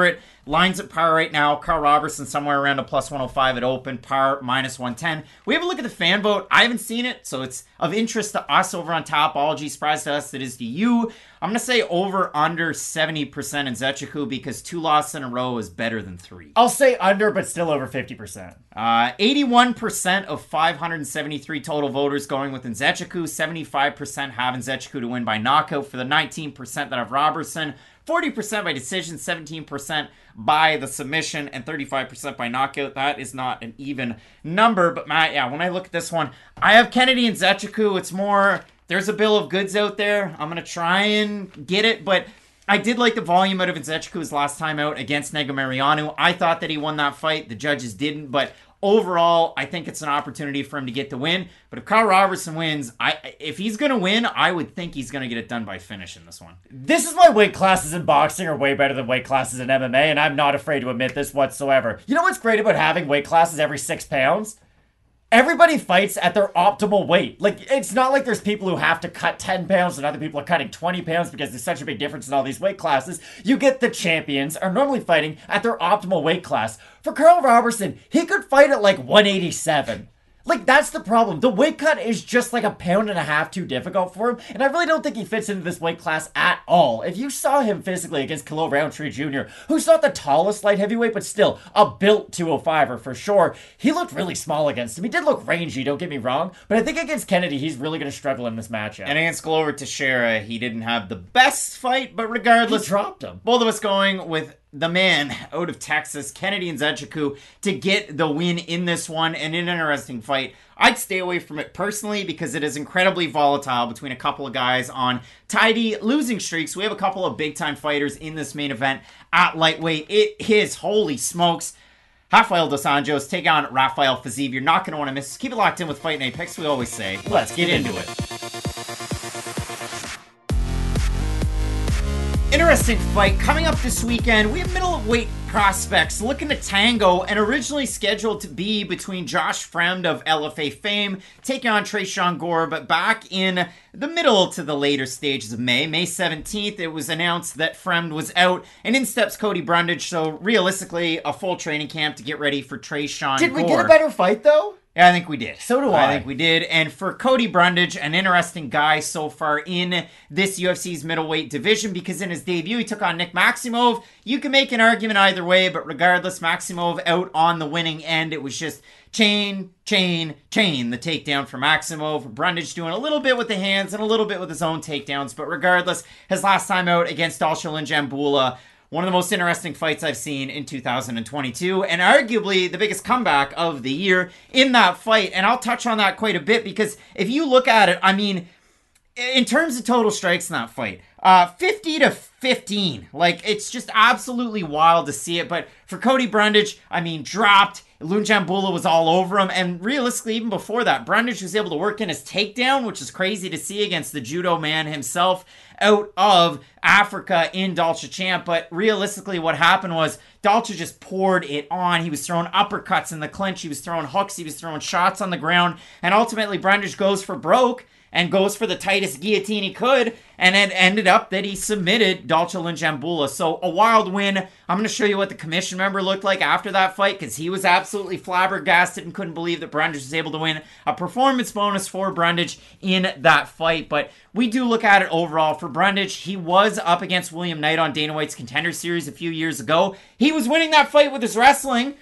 Lines at par right now. Carl Robertson somewhere around a plus one oh five at open. Par minus one ten. We have a look at the fan vote. I haven't seen it, so it's of interest to us over on Topology. Surprise to us, it is to you. I'm going to say over under seventy percent in Zechiku because two losses in a row is better than three. I'll say under, but still over fifty percent. Uh, eighty-one percent of five hundred seventy-three total voters going with Nzechiku. seventy-five percent have Nzechiku to win by knockout. For the nineteen percent that have Robertson, forty percent by decision, seventeen percent by the submission, and thirty-five percent by knockout. That is not an even number. But Matt, yeah, when I look at this one, I have Kennedy and Nzechiku. It's more, there's a bill of goods out there. I'm going to try and get it, but I did like the volume out of Nzechiku's last time out against Negumereanu. I thought that he won that fight. The judges didn't, but overall, I think it's an opportunity for him to get the win. But if Carl Robertson wins, I if he's going to win, I would think he's going to get it done by finish in this one. This is why weight classes in boxing are way better than weight classes in M M A, and I'm not afraid to admit this whatsoever. You know what's great about having weight classes every six pounds? Everybody fights at their optimal weight. Like, it's not like there's people who have to cut ten pounds and other people are cutting twenty pounds because there's such a big difference in all these weight classes. You get the champions are normally fighting at their optimal weight class. For Carl Robertson, he could fight at like one eighty-seven. Like, that's the problem. The weight cut is just like a pound and a half too difficult for him, and I really don't think he fits into this weight class at all. If you saw him physically against Khalil Roundtree Junior, who's not the tallest light heavyweight, but still a built two oh five-er for sure, he looked really small against him. He did look rangy, don't get me wrong, but I think against Kennedy, he's really going to struggle in this matchup. And against Glover Teixeira, he didn't have the best fight, but regardless, he dropped him. Both of us going with the man out of Texas, Kennedy Nzechukwu, to get the win in this one, and an interesting fight. I'd stay away from it personally because it is incredibly volatile between a couple of guys on tidy losing streaks. We have a couple of big-time fighters in this main event at lightweight. It is, holy smokes, Rafael Dos Anjos take on Rafael Fiziev. You're not going to want to miss this. Keep it locked in with Fight Night Picks. We always say, let's get into it. Interesting fight coming up this weekend. We have middleweight prospects looking to tango, and originally scheduled to be between Josh Fremd of L F A fame taking on Tresean Gore, but back in the middle to the later stages of May, May seventeenth, it was announced that Fremd was out, and in steps Cody Brundage. So realistically, a full training camp to get ready for Tresean Gore. Did we get a better fight though? Yeah, I think we did. So do I. I think we did. And for Cody Brundage, an interesting guy so far in this U F C's middleweight division, because in his debut, he took on Nick Maximov. You can make an argument either way, but regardless, Maximov out on the winning end. It was just chain, chain, chain, the takedown for Maximov. Brundage doing a little bit with the hands and a little bit with his own takedowns, but regardless, his last time out against Dalcha Lungiambula, one of the most interesting fights I've seen in two thousand twenty-two, and arguably the biggest comeback of the year in that fight. And I'll touch on that quite a bit, because if you look at it, I mean, in terms of total strikes in that fight, uh, fifty to fifteen. Like, it's just absolutely wild to see it. But for Cody Brundage, I mean, dropped. Lungiambula was all over him, and realistically, even before that, Brundage was able to work in his takedown, which is crazy to see against the judo man himself out of Africa in Dalcha Champ. But realistically, what happened was Dalcha just poured it on. He was throwing uppercuts in the clinch, he was throwing hooks, he was throwing shots on the ground, and ultimately Brundage goes for broke and goes for the tightest guillotine he could, and it ended up that he submitted Dalcha Lungiambula. So a wild win. I'm going to show you what the commission member looked like after that fight, because he was absolutely flabbergasted and couldn't believe that Brundage was able to win a performance bonus for Brundage in that fight. But we do look at it overall for Brundage. He was up against William Knight on Dana White's Contender Series a few years ago. He was winning that fight with his wrestling.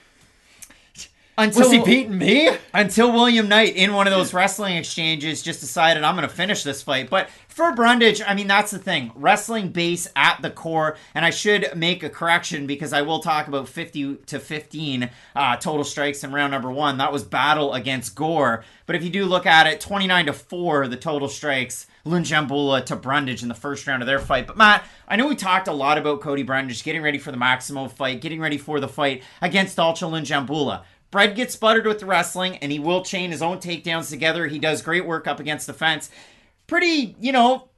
Until, was he beating me? Until William Knight, in one of those wrestling exchanges, just decided, I'm going to finish this fight. But for Brundage, I mean, that's the thing. Wrestling base at the core. And I should make a correction, because I will talk about fifty to fifteen uh, total strikes in round number one. That was battle against Gore. But if you do look at it, twenty-nine to four, the total strikes, Lungiambula to Brundage in the first round of their fight. But Matt, I know we talked a lot about Cody Brundage getting ready for the Maximov fight, getting ready for the fight against Dalcha Lungiambula. Brad gets sputtered with the wrestling, and he will chain his own takedowns together. He does great work up against the fence. Pretty, you know,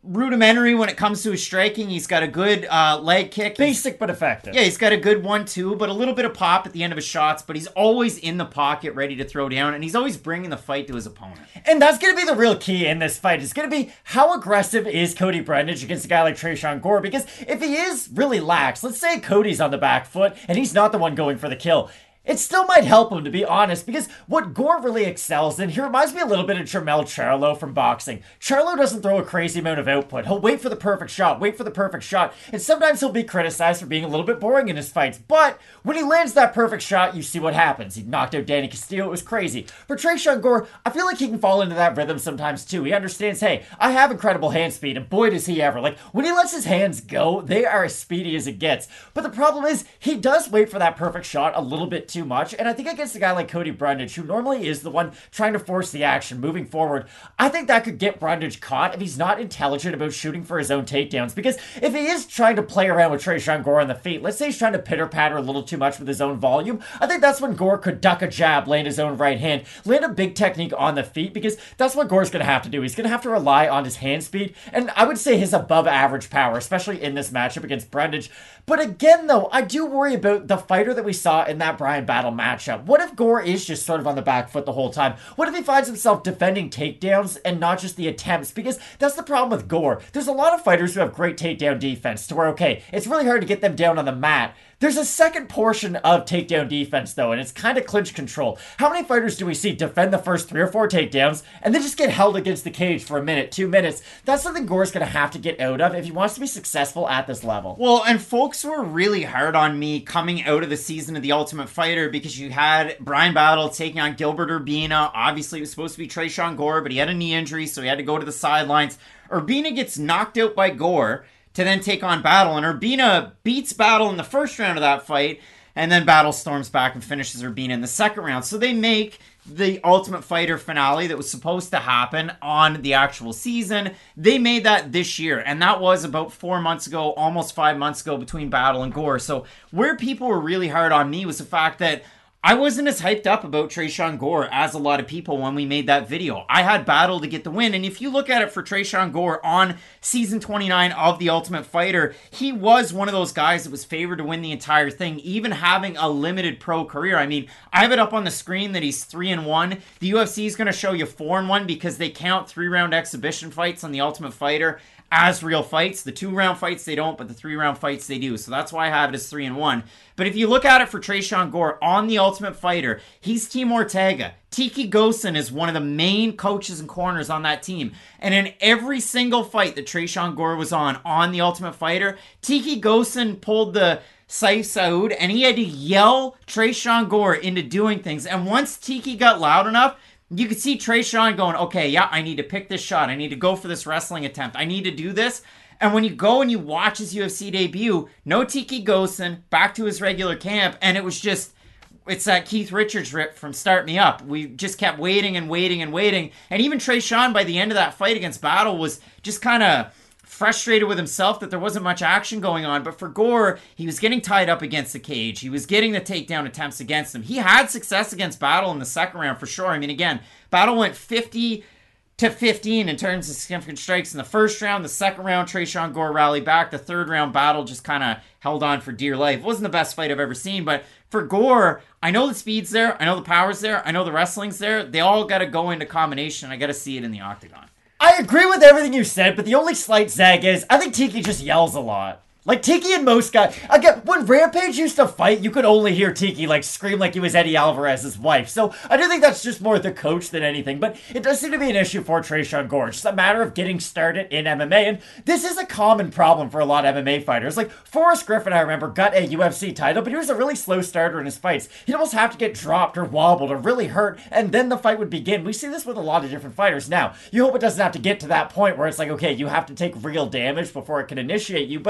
rudimentary when it comes to his striking. He's got a good uh, leg kick. Basic but effective. Yeah, he's got a good one too, but a little bit of pop at the end of his shots, but he's always in the pocket ready to throw down, and he's always bringing the fight to his opponent. And that's going to be the real key in this fight. It's going to be how aggressive is Cody Brundage against a guy like Tresean Gore, because if he is really lax, let's say Cody's on the back foot and he's not the one going for the kill, it still might help him, to be honest, because what Gore really excels in, he reminds me a little bit of Jermell Charlo from boxing. Charlo doesn't throw a crazy amount of output. He'll wait for the perfect shot, wait for the perfect shot, and sometimes he'll be criticized for being a little bit boring in his fights, but when he lands that perfect shot, you see what happens. He knocked out Danny Castillo, it was crazy. For Tresean Gore, I feel like he can fall into that rhythm sometimes too. He understands, hey, I have incredible hand speed, and boy does he ever. Like, when he lets his hands go, they are as speedy as it gets. But the problem is, he does wait for that perfect shot a little bit too much, and I think against a guy like Cody Brundage, who normally is the one trying to force the action, moving forward, I think that could get Brundage caught if he's not intelligent about shooting for his own takedowns, because if he is trying to play around with Tresean Gore on the feet, let's say he's trying to pitter-patter a little too much with his own volume, I think that's when Gore could duck a jab, land his own right hand, land a big technique on the feet, because that's what Gore's going to have to do. He's going to have to rely on his hand speed, and I would say his above-average power, especially in this matchup against Brundage. But again, though, I do worry about the fighter that we saw in that Bryan Battle matchup. What if Gore is just sort of on the back foot the whole time? What if he finds himself defending takedowns and not just the attempts? Because that's the problem with Gore. There's a lot of fighters who have great takedown defense to where, okay, it's really hard to get them down on the mat. There's a second portion of takedown defense, though, and it's kind of clinch control. How many fighters do we see defend the first three or four takedowns and then just get held against the cage for a minute, two minutes? That's something Gore's going to have to get out of if he wants to be successful at this level. Well, and folks were really hard on me coming out of the season of The Ultimate Fighter because you had Bryan Battle taking on Gilbert Urbina. Obviously, it was supposed to be Tresean Gore, but he had a knee injury, so he had to go to the sidelines. Urbina gets knocked out by Gore to then take on Battle, and Urbina beats Battle in the first round of that fight, and then Battle storms back and finishes Urbina in the second round. So they make the Ultimate Fighter finale that was supposed to happen on the actual season. They made that this year, and that was about four months ago, almost five months ago, between Battle and Gore. So where people were really hard on me was the fact that I wasn't as hyped up about Tresean Gore as a lot of people when we made that video. I had Battle to get the win, and if you look at it for Tresean Gore on season twenty-nine of The Ultimate Fighter, he was one of those guys that was favored to win the entire thing, even having a limited pro career. I mean, I have it up on the screen that he's three and one. The U F C is going to show you four and one because they count three-round exhibition fights on The Ultimate Fighter as real fights. The two-round fights they don't, but the three-round fights they do. So that's why I have it as three and one. But if you look at it for Tresean Gore on The Ultimate Fighter, he's Team Ortega. Tiki Gosen is one of the main coaches and corners on that team. And in every single fight that Tresean Gore was on on The Ultimate Fighter, Tiki Gosen pulled the Saif Saud and he had to yell Tresean Gore into doing things. And once Tiki got loud enough, you could see Tresean going, okay, yeah, I need to pick this shot. I need to go for this wrestling attempt. I need to do this. And when you go and you watch his U F C debut, no Tiki Gosen, back to his regular camp, and it was just, it's that Keith Richards rip from Start Me Up. We just kept waiting and waiting and waiting. And even Tresean, by the end of that fight against Battle, was just kind of frustrated with himself that there wasn't much action going on. But for Gore, he was getting tied up against the cage. He was getting the takedown attempts against him. He had success against Battle in the second round for sure. I mean, again, Battle went fifty to fifteen in terms of significant strikes in the first round. The second round, Tresean Gore rallied back. The third round, Battle just kind of held on for dear life. It wasn't the best fight I've ever seen, but for Gore, I know the speed's there. I know the power's there. I know the wrestling's there. They all got to go into combination. I got to see it in the octagon. I agree with everything you said, but the only slight zag is, I think Tiki just yells a lot. Like, Tiki and most guys, again, when Rampage used to fight, you could only hear Tiki, like, scream like he was Eddie Alvarez's wife. So, I do think that's just more the coach than anything, but it does seem to be an issue for Tresean Gore. It's just a matter of getting started in M M A, and this is a common problem for a lot of M M A fighters. Like, Forrest Griffin, I remember, got a U F C title, but he was a really slow starter in his fights. He'd almost have to get dropped or wobbled or really hurt, and then the fight would begin. We see this with a lot of different fighters. Now, you hope it doesn't have to get to that point where it's like, okay, you have to take real damage before it can initiate you, but for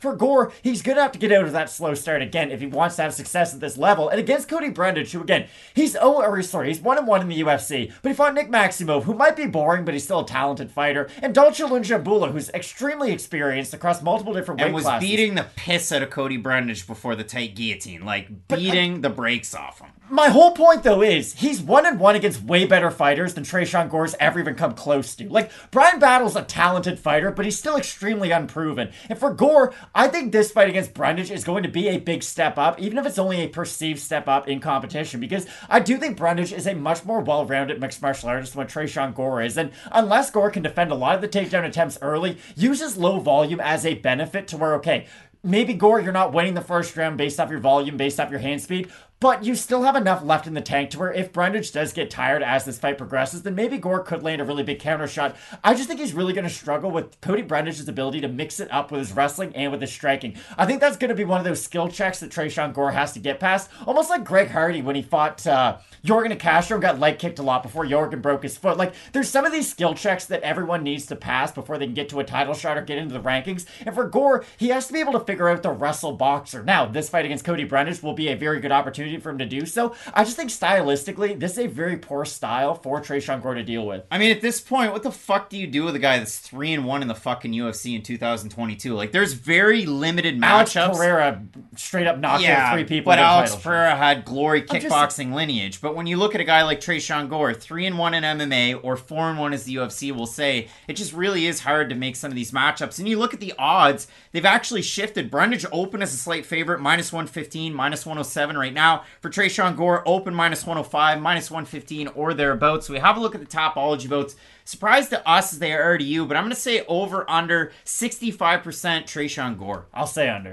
For Gore, he's going to have to get out of that slow start again if he wants to have success at this level. And against Cody Brundage, who again, he's oh, or sorry, he's one and one in the U F C, but he fought Nick Maximov, who might be boring, but he's still a talented fighter, and Dolce Lungiambula, who's extremely experienced across multiple different weight and was classes. beating the piss out of Cody Brundage before the tight guillotine, like beating uh, the brakes off him. My whole point, though, is he's one and one against way better fighters than Tresean Gore's ever even come close to. Like, Brian Battle's a talented fighter, but he's still extremely unproven. And for Gore, I think this fight against Brundage is going to be a big step up, even if it's only a perceived step up in competition, because I do think Brundage is a much more well-rounded mixed martial artist than what Tresean Gore is. And unless Gore can defend a lot of the takedown attempts early, uses low volume as a benefit to where, okay, maybe Gore, you're not winning the first round based off your volume, based off your hand speed, but you still have enough left in the tank to where if Brundage does get tired as this fight progresses, then maybe Gore could land a really big counter shot. I just think he's really going to struggle with Cody Brundage's ability to mix it up with his wrestling and with his striking. I think that's going to be one of those skill checks that Tresean Gore has to get past, almost like Greg Hardy when he fought uh, Jorgen and Castro and got leg kicked a lot before Jorgen broke his foot. Like, there's some of these skill checks that everyone needs to pass before they can get to a title shot or get into the rankings. And for Gore, he has to be able to figure out the wrestle boxer. Now, this fight against Cody Brundage will be a very good opportunity for him to do so. I just think stylistically, this is a very poor style for Tresean Gore to deal with. I mean, at this point, what the fuck do you do with a guy that's three and one in the fucking U F C in two thousand twenty-two? Like, there's very limited matchups. Alex Pereira straight up knocked yeah, out three people. But Alex Pereira had glory I'm kickboxing just... lineage. But when you look at a guy like Tresean Gore, three and one in M M A or four and one as the U F C will say, it just really is hard to make some of these matchups. And you look at the odds, they've actually shifted. Brundage open as a slight favorite, minus one fifteen, minus one oh seven right now. For Tresean Gore, open minus one oh five, minus one fifteen or thereabouts. So we have a look at the Topology votes. Surprised to us as they are to you, but I'm going to say over under sixty-five percent Tresean Gore. I'll say under.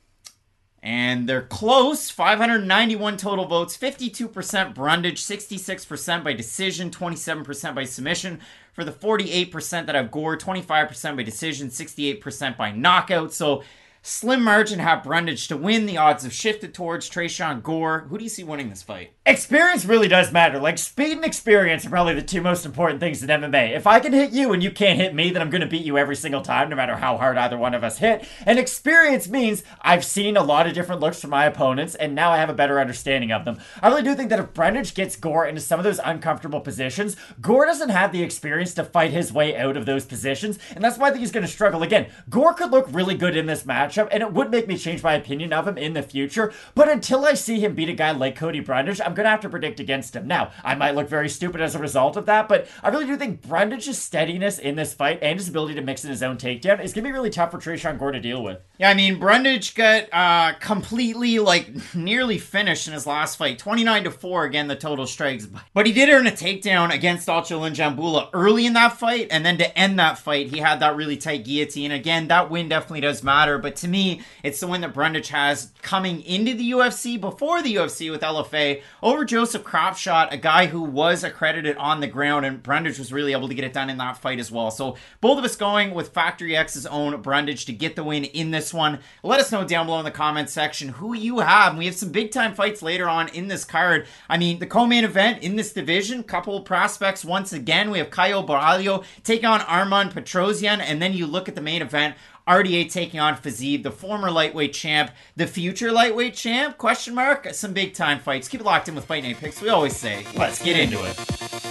And they're close. five hundred ninety-one total votes. fifty-two percent Brundage, sixty-six percent by decision, twenty-seven percent by submission. For the forty-eight percent that have Gore, twenty-five percent by decision, sixty-eight percent by knockout. So slim margin have Brundage to win. The odds have shifted towards Tresean Gore. Who do you see winning this fight? Experience really does matter. Like, speed and experience are probably the two most important things in M M A. If I can hit you and you can't hit me, then I'm going to beat you every single time, no matter how hard either one of us hit. And experience means I've seen a lot of different looks from my opponents, and now I have a better understanding of them. I really do think that if Brundage gets Gore into some of those uncomfortable positions, Gore doesn't have the experience to fight his way out of those positions, and that's why I think he's going to struggle. Again, Gore could look really good in this matchup, and it would make me change my opinion of him in the future, but until I see him beat a guy like Cody Brundage, I'm going to have to predict against him. Now, I might look very stupid as a result of that, but I really do think Brundage's steadiness in this fight and his ability to mix in his own takedown is going to be really tough for Tresean Gore to deal with. Yeah, I mean, Brundage got uh, completely, like, nearly finished in his last fight. twenty-nine to four, again, the total strikes. But he did earn a takedown against Dolce Lungiambula early in that fight, and then to end that fight, he had that really tight guillotine. Again, that win definitely does matter, but to me, it's the win that Brundage has coming into the U F C, before the U F C with L F A, over Joseph Cropshot, a guy who was accredited on the ground, and Brundage was really able to get it done in that fight as well. So both of us going with Factory X's own Brundage to get the win in this one. Let us know down below in the comments section who you have. We have some big time fights later on in this card. I mean, the co-main event in this division, couple of prospects once again. We have Caio Borralho taking on Arman Petrosyan, and then you look at the main event, R D A taking on Fiziev, the former lightweight champ, the future lightweight champ, question mark, some big time fights. Keep it locked in with Fight Night Picks. We always say, let's get into it.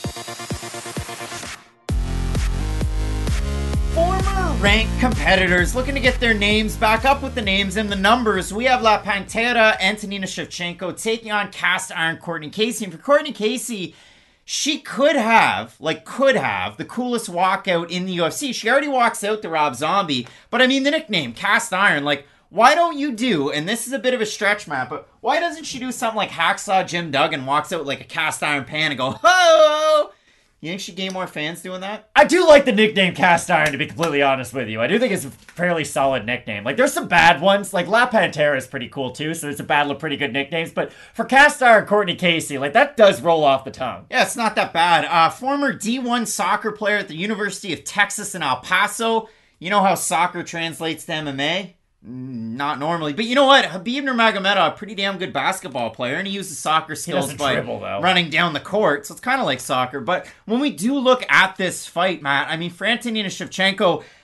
Former ranked competitors looking to get their names back up with the names and the numbers. We have La Pantera, Antonina Shevchenko taking on Cast Iron Courtney Casey. And for Courtney Casey, she could have, like could have, the coolest walkout in the U F C. She already walks out to Rob Zombie. But I mean, the nickname, Cast Iron, like, why don't you do, and this is a bit of a stretch, Matt, but why doesn't she do something like Hacksaw Jim Duggan walks out with like a cast iron pan and go, ho! You think she'd gain more fans doing that? I do like the nickname Cast Iron, to be completely honest with you. I do think it's a fairly solid nickname. Like, there's some bad ones. Like, La Pantera is pretty cool, too, so it's a battle of pretty good nicknames. But for Cast Iron Courtney Casey, like, that does roll off the tongue. Yeah, it's not that bad. Uh, former D one soccer player at the University of Texas in El Paso. You know how soccer translates to M M A? Not normally, but you know what? Khabib Nurmagomedov, a pretty damn good basketball player, and he uses soccer skills by dribble, running down the court, so it's kind of like soccer. But when we do look at this fight, Matt, I mean, for Antonina Shevchenko,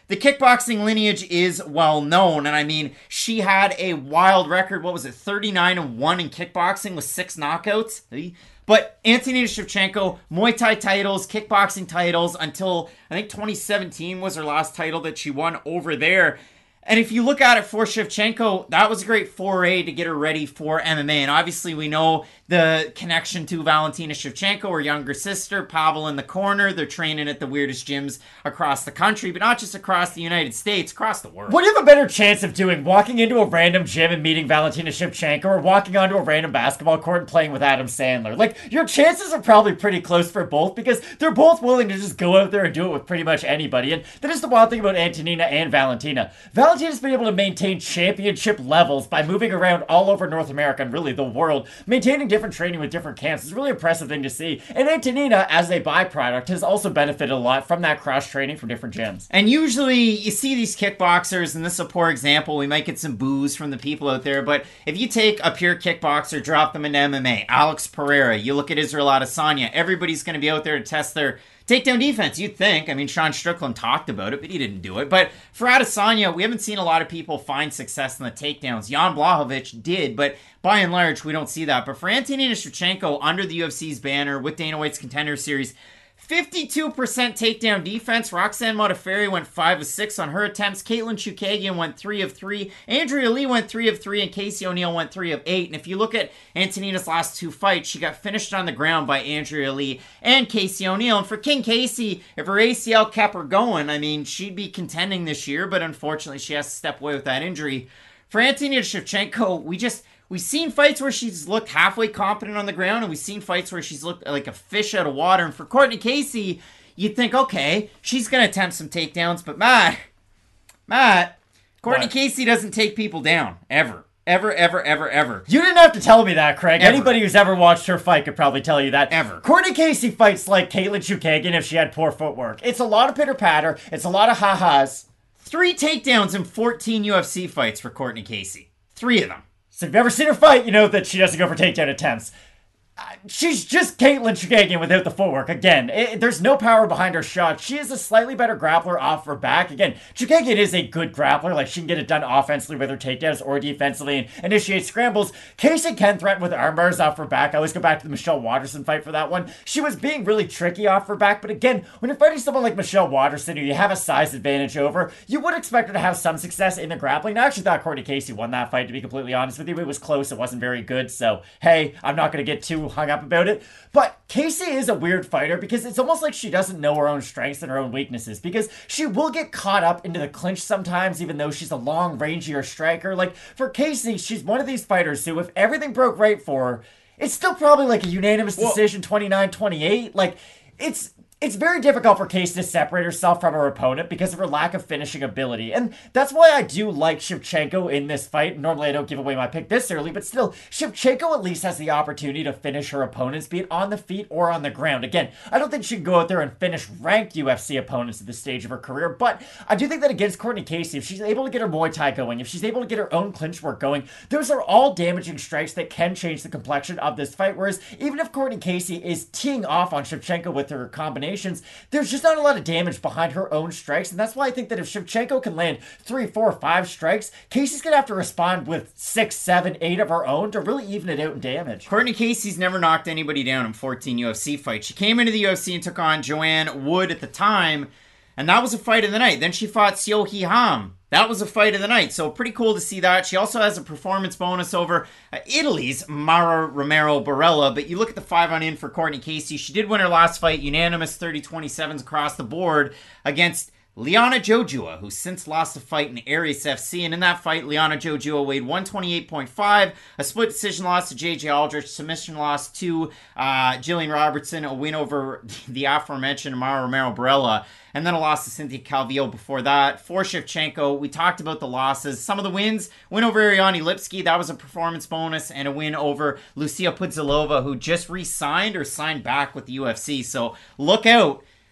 the kickboxing lineage is well known, and I mean, she had a wild record. What was it, thirty-nine and one in kickboxing with six knockouts? But Antonina Shevchenko, Muay Thai titles, kickboxing titles, until I think twenty seventeen was her last title that she won over there. And if you look at it for Shevchenko, that was a great foray to get her ready for M M A. And obviously we know the connection to Valentina Shevchenko, her younger sister, Pavel in the corner. They're training at the weirdest gyms across the country, but not just across the United States, across the world. What do you have a better chance of doing? Walking into a random gym and meeting Valentina Shevchenko, or walking onto a random basketball court and playing with Adam Sandler? Like, your chances are probably pretty close for both, because they're both willing to just go out there and do it with pretty much anybody. And that is the wild thing about Antonina and Valentina. Valentina's been able to maintain championship levels by moving around all over North America and really the world, maintaining different training with different camps. It's a really impressive thing to see. And Antonina, as a byproduct, has also benefited a lot from that cross-training from different gyms. And usually you see these kickboxers, and this is a poor example, we might get some boos from the people out there, but if you take a pure kickboxer, drop them into M M A, Alex Pereira, you look at Israel Adesanya, everybody's going to be out there to test their takedown defense, you'd think. I mean, Sean Strickland talked about it, but he didn't do it. But for Adesanya, we haven't seen a lot of people find success in the takedowns. Jan Blachowicz did, but by and large, we don't see that. But for Antonina Shevchenko, under the U F C's banner with Dana White's Contender Series, fifty-two percent takedown defense. Roxanne Modafferi went five of six on her attempts. Caitlin Chukagian went three of three. Andrea Lee went three of three. And Casey O'Neill went three of eight. And if you look at Antonina's last two fights, she got finished on the ground by Andrea Lee and Casey O'Neill. And for King Casey, if her A C L kept her going, I mean, she'd be contending this year. But unfortunately, she has to step away with that injury. For Antonina Shevchenko, we just... We've seen fights where she's looked halfway competent on the ground, and we've seen fights where she's looked like a fish out of water. And for Courtney Casey, you'd think, okay, she's going to attempt some takedowns, but Matt, Matt, Courtney What? Casey doesn't take people down, ever. Ever, ever, ever, ever. You didn't have to tell me that, Craig. Ever. Anybody who's ever watched her fight could probably tell you that. Ever. Courtney Casey fights like Caitlin Chukagian if she had poor footwork. It's a lot of pitter-patter. It's a lot of ha-has. Three takedowns in fourteen U F C fights for Courtney Casey. Three of them. So if you've ever seen her fight, you know that she doesn't go for takedown attempts. Uh, she's just Caitlin Chukagian without the footwork. Again, it, there's no power behind her shot. She is a slightly better grappler off her back. Again, Chukagian is a good grappler. Like, she can get it done offensively with her takedowns or defensively and initiate scrambles. Casey can threaten with armbars off her back. I always go back to the Michelle Waterson fight for that one. She was being really tricky off her back, but again, when you're fighting someone like Michelle Waterson, who you have a size advantage over, you would expect her to have some success in the grappling. I actually thought Courtney Casey won that fight, to be completely honest with you. It was close. It wasn't very good. So, hey, I'm not going to get too hung up about it. But Casey is a weird fighter because it's almost like she doesn't know her own strengths and her own weaknesses, because she will get caught up into the clinch sometimes, even though she's a long, rangier striker. Like, for Casey, she's one of these fighters who, if everything broke right for her, it's still probably like a unanimous decision, twenty-nine twenty-eight. Like, it's... It's very difficult for Casey to separate herself from her opponent because of her lack of finishing ability. And that's why I do like Shevchenko in this fight. Normally I don't give away my pick this early, but still, Shevchenko at least has the opportunity to finish her opponents, be it on the feet or on the ground. Again, I don't think she can go out there and finish ranked U F C opponents at this stage of her career, but I do think that against Courtney Casey, if she's able to get her Muay Thai going, if she's able to get her own clinch work going, those are all damaging strikes that can change the complexion of this fight. Whereas even if Courtney Casey is teeing off on Shevchenko with her combination, there's just not a lot of damage behind her own strikes, and that's why I think that if Shevchenko can land three, four, five strikes, Casey's gonna have to respond with six, seven, eight of her own to really even it out in damage. Courtney Casey's never knocked anybody down in fourteen U F C fights. She came into the U F C and took on Joanne Wood at the time, and that was a fight of the night. Then she fought Seo Hee Ham. That was a fight of the night, so pretty cool to see that. She also has a performance bonus over uh, Italy's Mara Romero Barella, but you look at the five on in for Courtney Casey. She did win her last fight, unanimous thirty twenty-sevens across the board against Liana Jojua, who since lost a fight in Aries F C, and in that fight, Liana Jojua weighed one twenty-eight point five, a split decision loss to J J Aldrich, submission loss to uh, Jillian Robertson, a win over the aforementioned Mara Romero Barella, and then a loss to Cynthia Calvillo before that. For Shevchenko, we talked about the losses. Some of the wins, win over Ariane Lipsky, that was a performance bonus, and a win over Lucia Pudzilova, who just re-signed or signed back with the U F C, so look out.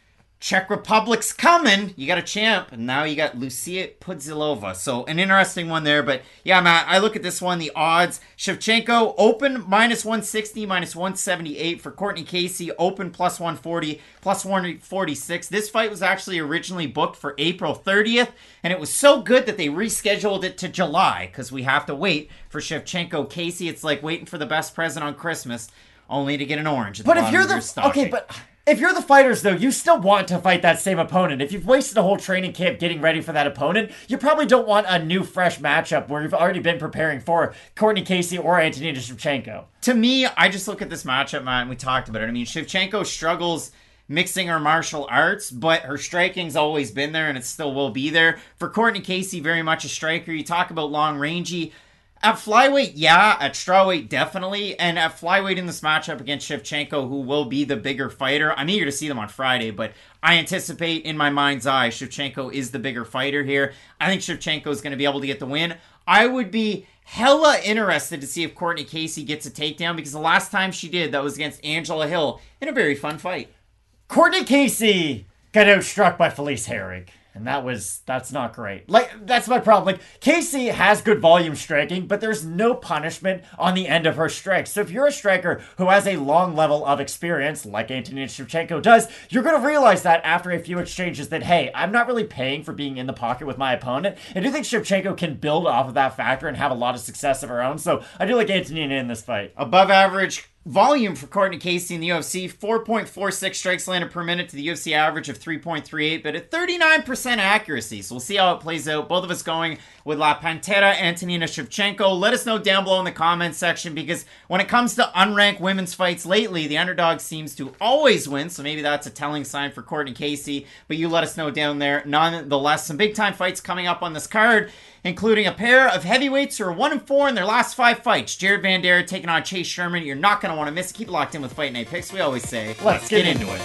Czech Republic's coming. You got a champ, and now you got Lucia Pudzilova. So an interesting one there. But yeah, Matt, I look at this one, the odds. Shevchenko, open minus one sixty, minus one seventy-eight. For Courtney Casey, open plus one forty, plus one forty-six. This fight was actually originally booked for April thirtieth, and it was so good that they rescheduled it to July, because we have to wait for Shevchenko Casey. It's like waiting for the best present on Christmas, only to get an orange at the But if bottom you're of your the stocking. okay, but if you're the fighters, though, you still want to fight that same opponent. If you've wasted a whole training camp getting ready for that opponent, you probably don't want a new, fresh matchup where you've already been preparing for Courtney Casey or Antonina Shevchenko. To me, I just look at this matchup, Matt, and we talked about it. I mean, Shevchenko struggles mixing her martial arts, but her striking's always been there, and it still will be there. For Courtney Casey, very much a striker. You talk about long rangey. At flyweight, yeah. At strawweight, definitely. And at flyweight in this matchup against Shevchenko, who will be the bigger fighter, I'm eager to see them on Friday, but I anticipate in my mind's eye Shevchenko is the bigger fighter here. I think Shevchenko is going to be able to get the win. I would be hella interested to see if Courtney Casey gets a takedown, because the last time she did, that was against Angela Hill in a very fun fight. Courtney Casey got outstruck by Felice Herrig. And that was, that's not great. Like, that's my problem. Like, Casey has good volume striking, but there's no punishment on the end of her strikes. So if you're a striker who has a long level of experience, like Antonina Shevchenko does, you're going to realize that after a few exchanges that, hey, I'm not really paying for being in the pocket with my opponent. I do think Shevchenko can build off of that factor and have a lot of success of her own. So I do like Antonina in this fight. Above average volume for Courtney Casey in the U F C, four point four six strikes landed per minute to the U F C average of three point three eight, but at thirty-nine percent accuracy. So we'll see how it plays out. Both of us going with La Pantera, Antonina Shevchenko. Let us know down below in the comments section, because when it comes to unranked women's fights lately, the underdog seems to always win, so maybe that's a telling sign for Courtney Casey, but you let us know down there. Nonetheless, some big time fights coming up on this card, including a pair of heavyweights who are one and four in their last five fights. Jared Vanderaa taking on Chase Sherman. You're not going to want to miss it. Keep it locked in with Fight Night Picks. We always say, let's, let's get, get into it.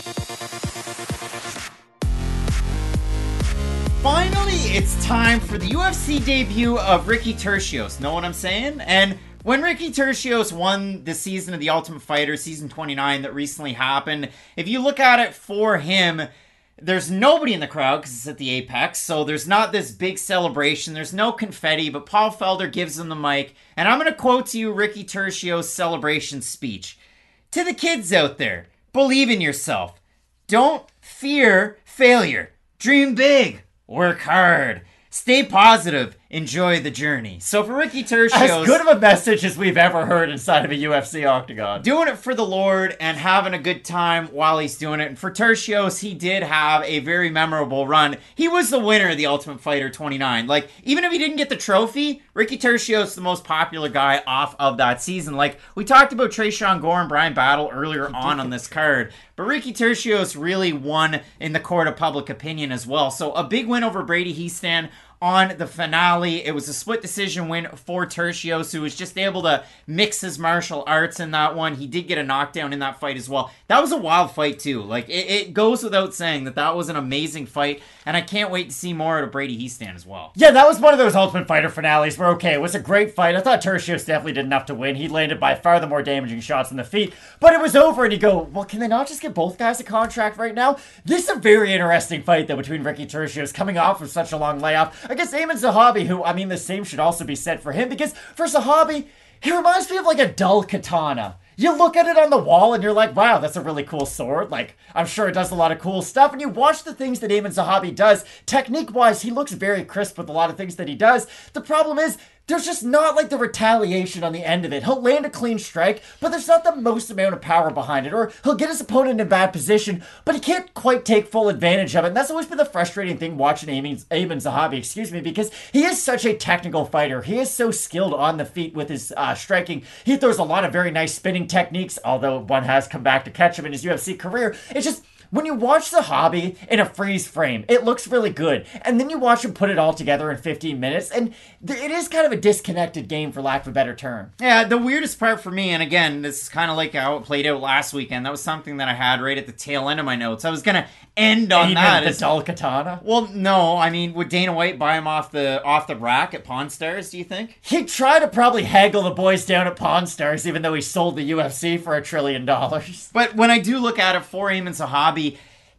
Finally, it's time for the U F C debut of Ricky Turcios. Know what I'm saying? And when Ricky Turcios won the season of The Ultimate Fighter, season twenty-nine, that recently happened, if you look at it for him, there's nobody in the crowd because it's at the Apex, so there's not this big celebration. There's no confetti, but Paul Felder gives him the mic, and I'm going to quote to you Ricky Turcios' celebration speech. To the kids out there, believe in yourself. Don't fear failure. Dream big. Work hard. Stay positive. Enjoy the journey. So for Ricky Turcios, as good of a message as we've ever heard inside of a U F C octagon. Doing it for the Lord and having a good time while he's doing it. And for Turcios, he did have a very memorable run. He was the winner of the Ultimate Fighter twenty-nine. Like, even if he didn't get the trophy, Ricky Turcios, the most popular guy off of that season. Like, we talked about Tresean Gore and Brian Battle earlier on on this card, but Ricky Turcios really won in the court of public opinion as well. So a big win over Brady Hiestand on the finale. It was a split decision win for Turcios, who was just able to mix his martial arts in that one. He did get a knockdown in that fight as well. That was a wild fight too. Like, it, it goes without saying that that was an amazing fight, and I can't wait to see more out of Brady Hiestand as well. Yeah, that was one of those Ultimate Fighter finales where, okay, it was a great fight. I thought Turcios definitely did enough to win. He landed by far the more damaging shots in the feet, but it was over, and you go, well, can they not just get both guys a contract right now? This is a very interesting fight, though, between Ricky Turcios coming off of such a long layoff against Aiemann Zahabi, who, I mean, the same should also be said for him, because for Zahabi, he reminds me of like a dull katana. You look at it on the wall and you're like, wow, that's a really cool sword. Like, I'm sure it does a lot of cool stuff. And you watch the things that Aiemann Zahabi does, technique-wise, he looks very crisp with a lot of things that he does. The problem is, there's just not like the retaliation on the end of it. He'll land a clean strike, but there's not the most amount of power behind it. Or he'll get his opponent in bad position, but he can't quite take full advantage of it. And that's always been the frustrating thing watching Aiemann, Aiemann Zahabi, excuse me, because he is such a technical fighter. He is so skilled on the feet with his uh, striking. He throws a lot of very nice spinning techniques, although one has come back to catch him in his U F C career. It's just, when you watch Zahabi in a freeze frame, it looks really good. And then you watch him put it all together in fifteen minutes, and th- it is kind of a disconnected game, for lack of a better term. Yeah, the weirdest part for me, and again, this is kind of like how it played out last weekend. That was something that I had right at the tail end of my notes. I was going to end on Even that. the It's, dull katana? well, no, I mean, would Dana White buy him off the off the rack at Pawn Stars, do you think? He'd try to probably haggle the boys down at Pawn Stars, even though he sold the U F C for a trillion dollars. But when I do look at it for Aiemann Zahabi,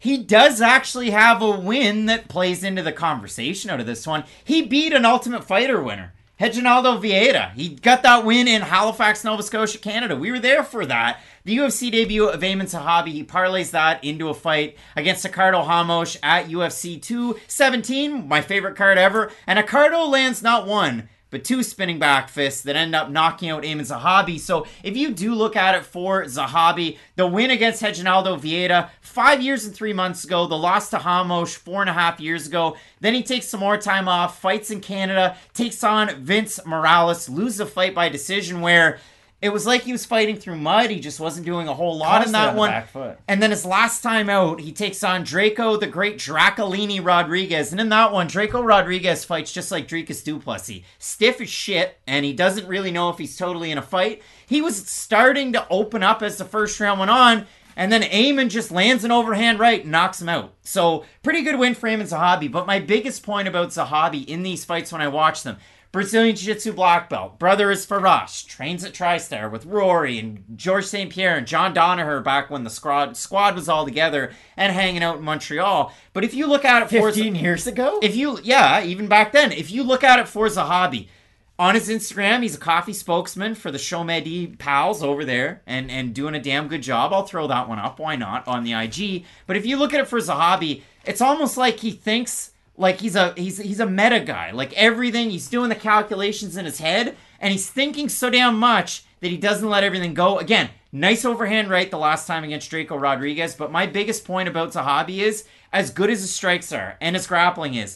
he does actually have a win that plays into the conversation out of this one. He beat an Ultimate Fighter winner, Reginaldo Vieira. He got that win in Halifax, Nova Scotia, Canada. We were there for that. The U F C debut of Aiemann Zahabi, he parlays that into a fight against Ricardo Ramos at U F C two seventeen, my favorite card ever. And Ricardo lands not one, but two spinning back fists that end up knocking out Aiemann Zahabi. So if you do look at it for Zahabi, the win against Reginaldo Vieira five years and three months ago, the loss to Ramos four and a half years ago, then he takes some more time off, fights in Canada, takes on Vince Morales, loses a fight by decision where it was like he was fighting through mud. He just wasn't doing a whole lot in that on the one. back foot. And then his last time out, he takes on Draco, the great Dracolini Rodriguez. And in that one, Draco Rodriguez fights just like Dricus du Plessis. Stiff as shit, and he doesn't really know if he's totally in a fight. He was starting to open up as the first round went on, and then Aiemann just lands an overhand right and knocks him out. So, pretty good win for Aiemann Zahabi. But my biggest point about Zahabi in these fights when I watch them, Brazilian Jiu-Jitsu black belt. Brother is Farash. Trains at TriStar with Rory and George Saint Pierre and John Danaher back when the squad squad was all together and hanging out in Montreal. But if you look at it for fifteen years ago? If you yeah, even back then. If you look at it for Zahabi, on his Instagram, he's a coffee spokesman for the Shomedi pals over there and, and doing a damn good job. I'll throw that one up. Why not? On the I G. But if you look at it for Zahabi, it's almost like he thinks like he's a he's he's a meta guy. Like everything, he's doing the calculations in his head, and he's thinking so damn much that he doesn't let everything go. Again, nice overhand right the last time against Draco Rodriguez, but my biggest point about Zahabi is, as good as his strikes are and his grappling is,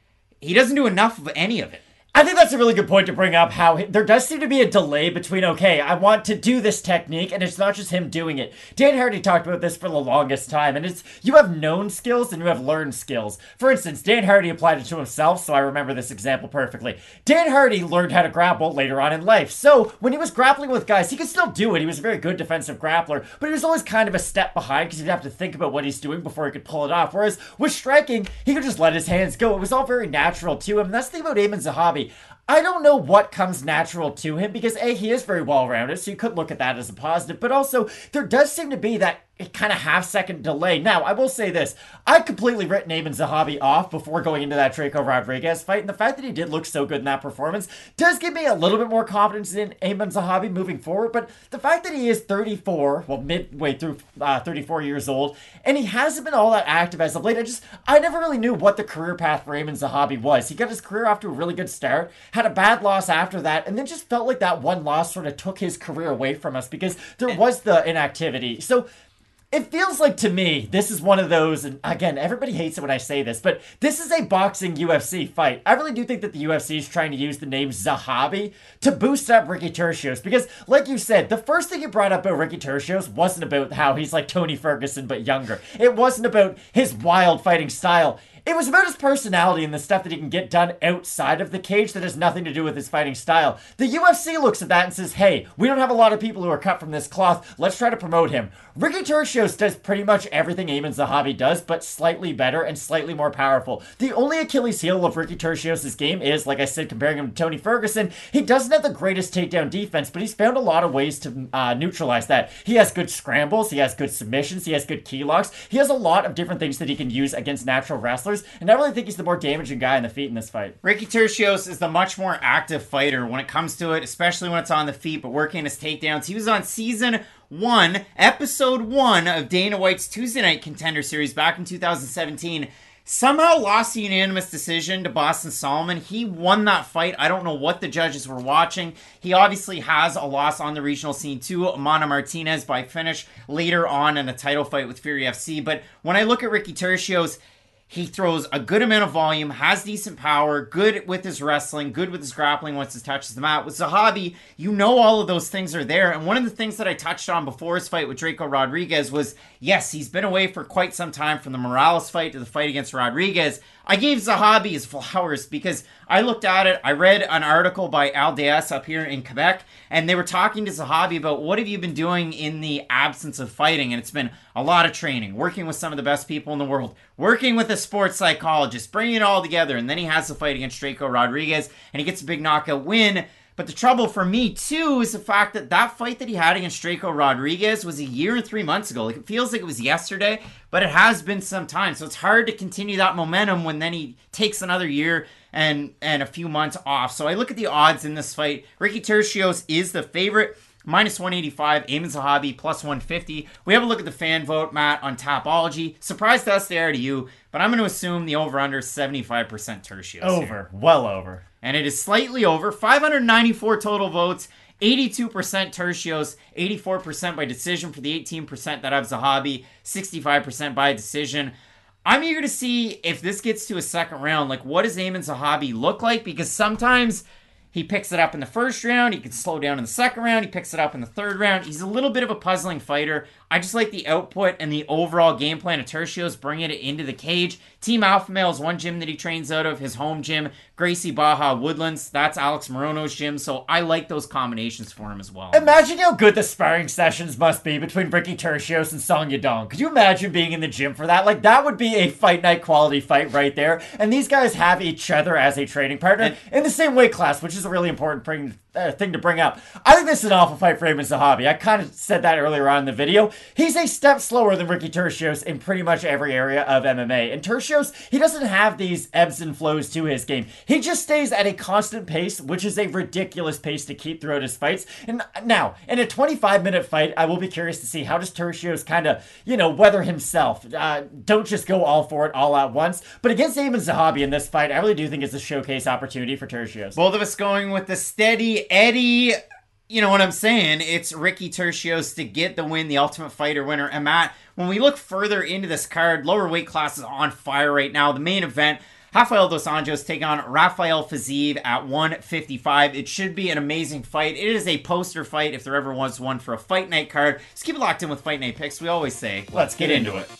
he doesn't do enough of any of it. I think that's a really good point to bring up, how there does seem to be a delay between, okay, I want to do this technique, and it's not just him doing it. Dan Hardy talked about this for the longest time, and it's, you have known skills and you have learned skills. For instance, Dan Hardy applied it to himself, so I remember this example perfectly. Dan Hardy learned how to grapple later on in life, so when he was grappling with guys, he could still do it. He was a very good defensive grappler, but he was always kind of a step behind because he'd have to think about what he's doing before he could pull it off. Whereas with striking, he could just let his hands go. It was all very natural to him, and that's the thing about Aiemann Zahabi. I don't know what comes natural to him because A, he is very well-rounded, so you could look at that as a positive, but also there does seem to be that kind of half-second delay. Now, I will say this. I completely written Aiemann Zahabi off before going into that Draco Rodriguez fight, and the fact that he did look so good in that performance does give me a little bit more confidence in Aiemann Zahabi moving forward, but the fact that he is thirty-four, well, midway through uh, thirty-four years old, and he hasn't been all that active as of late, I just, I never really knew what the career path for Aiemann Zahabi was. He got his career off to a really good start, had a bad loss after that, and then just felt like that one loss sort of took his career away from us because there was the inactivity. So, it feels like to me, this is one of those, and again, everybody hates it when I say this, but this is a boxing U F C fight. I really do think that the U F C is trying to use the name Zahabi to boost up Ricky Tercios, because like you said, the first thing you brought up about Ricky Tercios wasn't about how he's like Tony Ferguson but younger. It wasn't about his wild fighting style. It was about his personality and the stuff that he can get done outside of the cage that has nothing to do with his fighting style. The U F C looks at that and says, hey, we don't have a lot of people who are cut from this cloth. Let's try to promote him. Ricky Tercios does pretty much everything Aiemann Zahabi does, but slightly better and slightly more powerful. The only Achilles heel of Ricky Tercios' game is, like I said, comparing him to Tony Ferguson, he doesn't have the greatest takedown defense, but he's found a lot of ways to uh, neutralize that. He has good scrambles, he has good submissions, he has good key locks, he has a lot of different things that he can use against natural wrestlers, and I really think he's the more damaging guy in the feet in this fight. Ricky Tercios is the much more active fighter when it comes to it, especially when it's on the feet, but working his takedowns. He was on season one, episode one of Dana White's Tuesday Night Contender Series back in two thousand seventeen. Somehow lost a unanimous decision to Boston Solomon. He won that fight. I don't know what the judges were watching. He obviously has a loss on the regional scene too. Amanda Martinez by finish later on in a title fight with Fury F C. But when I look at Ricky Tercios, he throws a good amount of volume, has decent power, good with his wrestling, good with his grappling once he touches the mat. With Zahabi, you know all of those things are there. And one of the things that I touched on before his fight with Draco Rodriguez was, yes, he's been away for quite some time from the Morales fight to the fight against Rodriguez. I gave Zahabi his flowers because I looked at it. I read an article by Al Diaz up here in Quebec, and they were talking to Zahabi about what have you been doing in the absence of fighting, and it's been a lot of training, working with some of the best people in the world, working with a sports psychologist, bringing it all together, and then he has the fight against Draco Rodriguez, and he gets a big knockout win. But the trouble for me, too, is the fact that that fight that he had against Draco Rodriguez was a year and three months ago. Like, it feels like it was yesterday, but it has been some time. So it's hard to continue that momentum when then he takes another year and, and a few months off. So I look at the odds in this fight. Ricky Turcios is the favorite. minus one eighty-five, Aiemann Zahabi, plus one fifty. We have a look at the fan vote, Matt, on Tapology. Surprised us there to you, but I'm going to assume the over-under is seventy-five percent Turcios. Over. Here. Well over. And it is slightly over. five hundred ninety-four total votes, eighty-two percent Turcios, eighty-four percent by decision for the eighteen percent that have Zahabi, sixty-five percent by decision. I'm eager to see if this gets to a second round. Like, what does Aiemann Zahabi look like? Because sometimes he picks it up in the first round. He can slow down in the second round. He picks it up in the third round. He's a little bit of a puzzling fighter. I just like the output and the overall game plan of Turcios, bringing it into the cage. Team Alpha Male is one gym that he trains out of, his home gym. Gracie Baja Woodlands, that's Alex Morono's gym, so I like those combinations for him as well. Imagine how good the sparring sessions must be between Ricky Turcios and Song Yadong. Could you imagine being in the gym for that? Like, that would be a fight night quality fight right there. And these guys have each other as a training partner and, in the same weight class, which is a really important bring, uh, thing to bring up. I think this is an awful fight for Aiemann Zahabi. I kind of said that earlier on in the video. He's a step slower than Ricky Turcios in pretty much every area of M M A. And Turcios, he doesn't have these ebbs and flows to his game. He just stays at a constant pace, which is a ridiculous pace to keep throughout his fights. And now, in a twenty-five minute fight, I will be curious to see how does Turcios kind of, you know, weather himself. Uh, don't just go all for it all at once. But against Aiemann Zahabi in this fight, I really do think it's a showcase opportunity for Turcios. Both of us going with the steady Eddie. You know what I'm saying? It's Ricky Turcios to get the win, the Ultimate Fighter winner. And Matt, when we look further into this card, lower weight classes on fire right now. The main event, Rafael Dos Anjos taking on Rafael Fiziev at one fifty-five. It should be an amazing fight. It is a poster fight if there ever was one for a Fight Night card. Just keep it locked in with Fight Night picks. We always say, let's, let's get, get into it. it.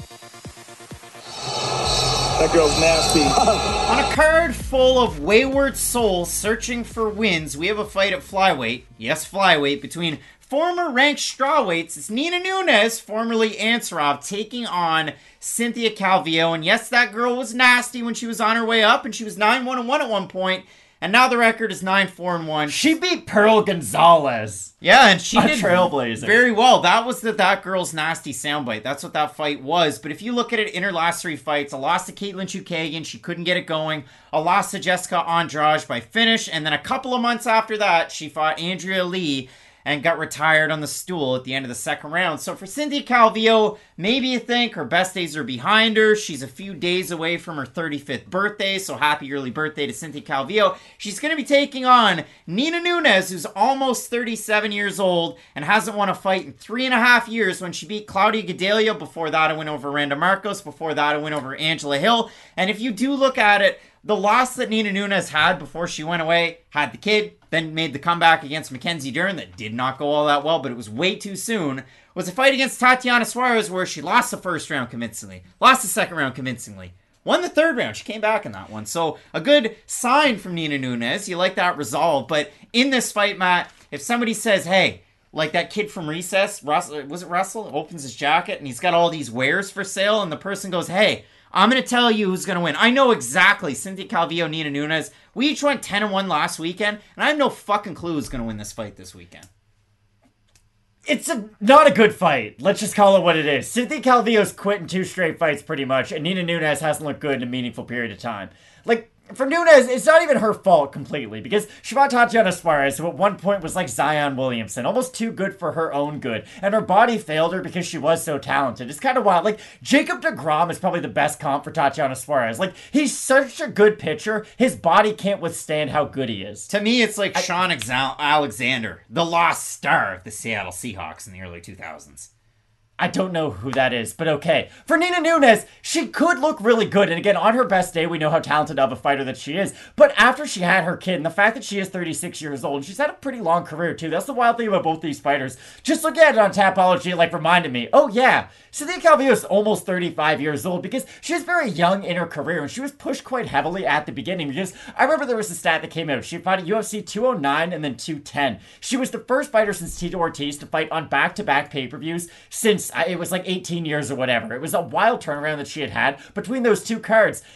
That girl's nasty. On a card full of wayward souls searching for wins, we have a fight at flyweight. Yes, flyweight, between former ranked strawweights. It's Nina Nunes, formerly Ansarov, taking on Cynthia Calvillo. And yes, that girl was nasty when she was on her way up, and she was nine one and one at one point. And now the record is nine four and one. She beat Pearl Gonzalez. Yeah, and she a did trailblazer. very well. That was the That Girl's Nasty soundbite. That's what that fight was. But if you look at it in her last three fights, a loss to Caitlin Chukagian, she couldn't get it going. A loss to Jessica Andrade by finish. And then a couple of months after that, she fought Andrea Lee and got retired on the stool at the end of the second round. So for Cynthia Calvillo, maybe you think her best days are behind her. She's a few days away from her thirty-fifth birthday, so happy early birthday to Cynthia Calvillo. She's going to be taking on Nina Nunes, who's almost thirty-seven years old and hasn't won a fight in three and a half years when she beat Claudia Gadelha. Before that, I went over Randa Marcos. Before that, I went over Angela Hill. And if you do look at it, the loss that Nina Nunes had before she went away, had the kid, then made the comeback against Mackenzie Dern that did not go all that well, but it was way too soon, was a fight against Tatiana Suarez where she lost the first round convincingly, lost the second round convincingly, won the third round. She came back in that one. So a good sign from Nina Nunes. You like that resolve. But in this fight, Matt, if somebody says, hey, like that kid from Recess, Russell, was it Russell? Opens his jacket and he's got all these wares for sale, and the person goes, hey, I'm going to tell you who's going to win. I know exactly. Cynthia Calvillo, Nina Nunes. We each went ten and one last weekend, and I have no fucking clue who's going to win this fight this weekend. It's a, not a good fight. Let's just call it what it is. Cynthia Calvillo's quit in two straight fights pretty much, and Nina Nunes hasn't looked good in a meaningful period of time. Like, for Nunes, it's not even her fault completely, because she fought Tatiana Suarez, who at one point was like Zion Williamson, almost too good for her own good, and her body failed her because she was so talented. It's kind of wild. Like, Jacob deGrom is probably the best comp for Tatiana Suarez. Like, he's such a good pitcher, his body can't withstand how good he is. To me, it's like I, Sean Exa- Alexander, the lost star of the Seattle Seahawks in the early two thousands. I don't know who that is, but okay. For Nina Nunes, she could look really good. And again, on her best day, we know how talented of a fighter that she is. But after she had her kid, and the fact that she is thirty-six years old, she's had a pretty long career too. That's the wild thing about both these fighters. Just look at it on Tapology, it like reminded me, oh yeah, Cynthia Calvillo is almost thirty-five years old because she was very young in her career and she was pushed quite heavily at the beginning because I remember there was a stat that came out. She fought at U F C two oh nine and then two ten. She was the first fighter since Tito Ortiz to fight on back-to-back pay-per-views since it was like eighteen years or whatever. It was a wild turnaround that she had had between those two cards.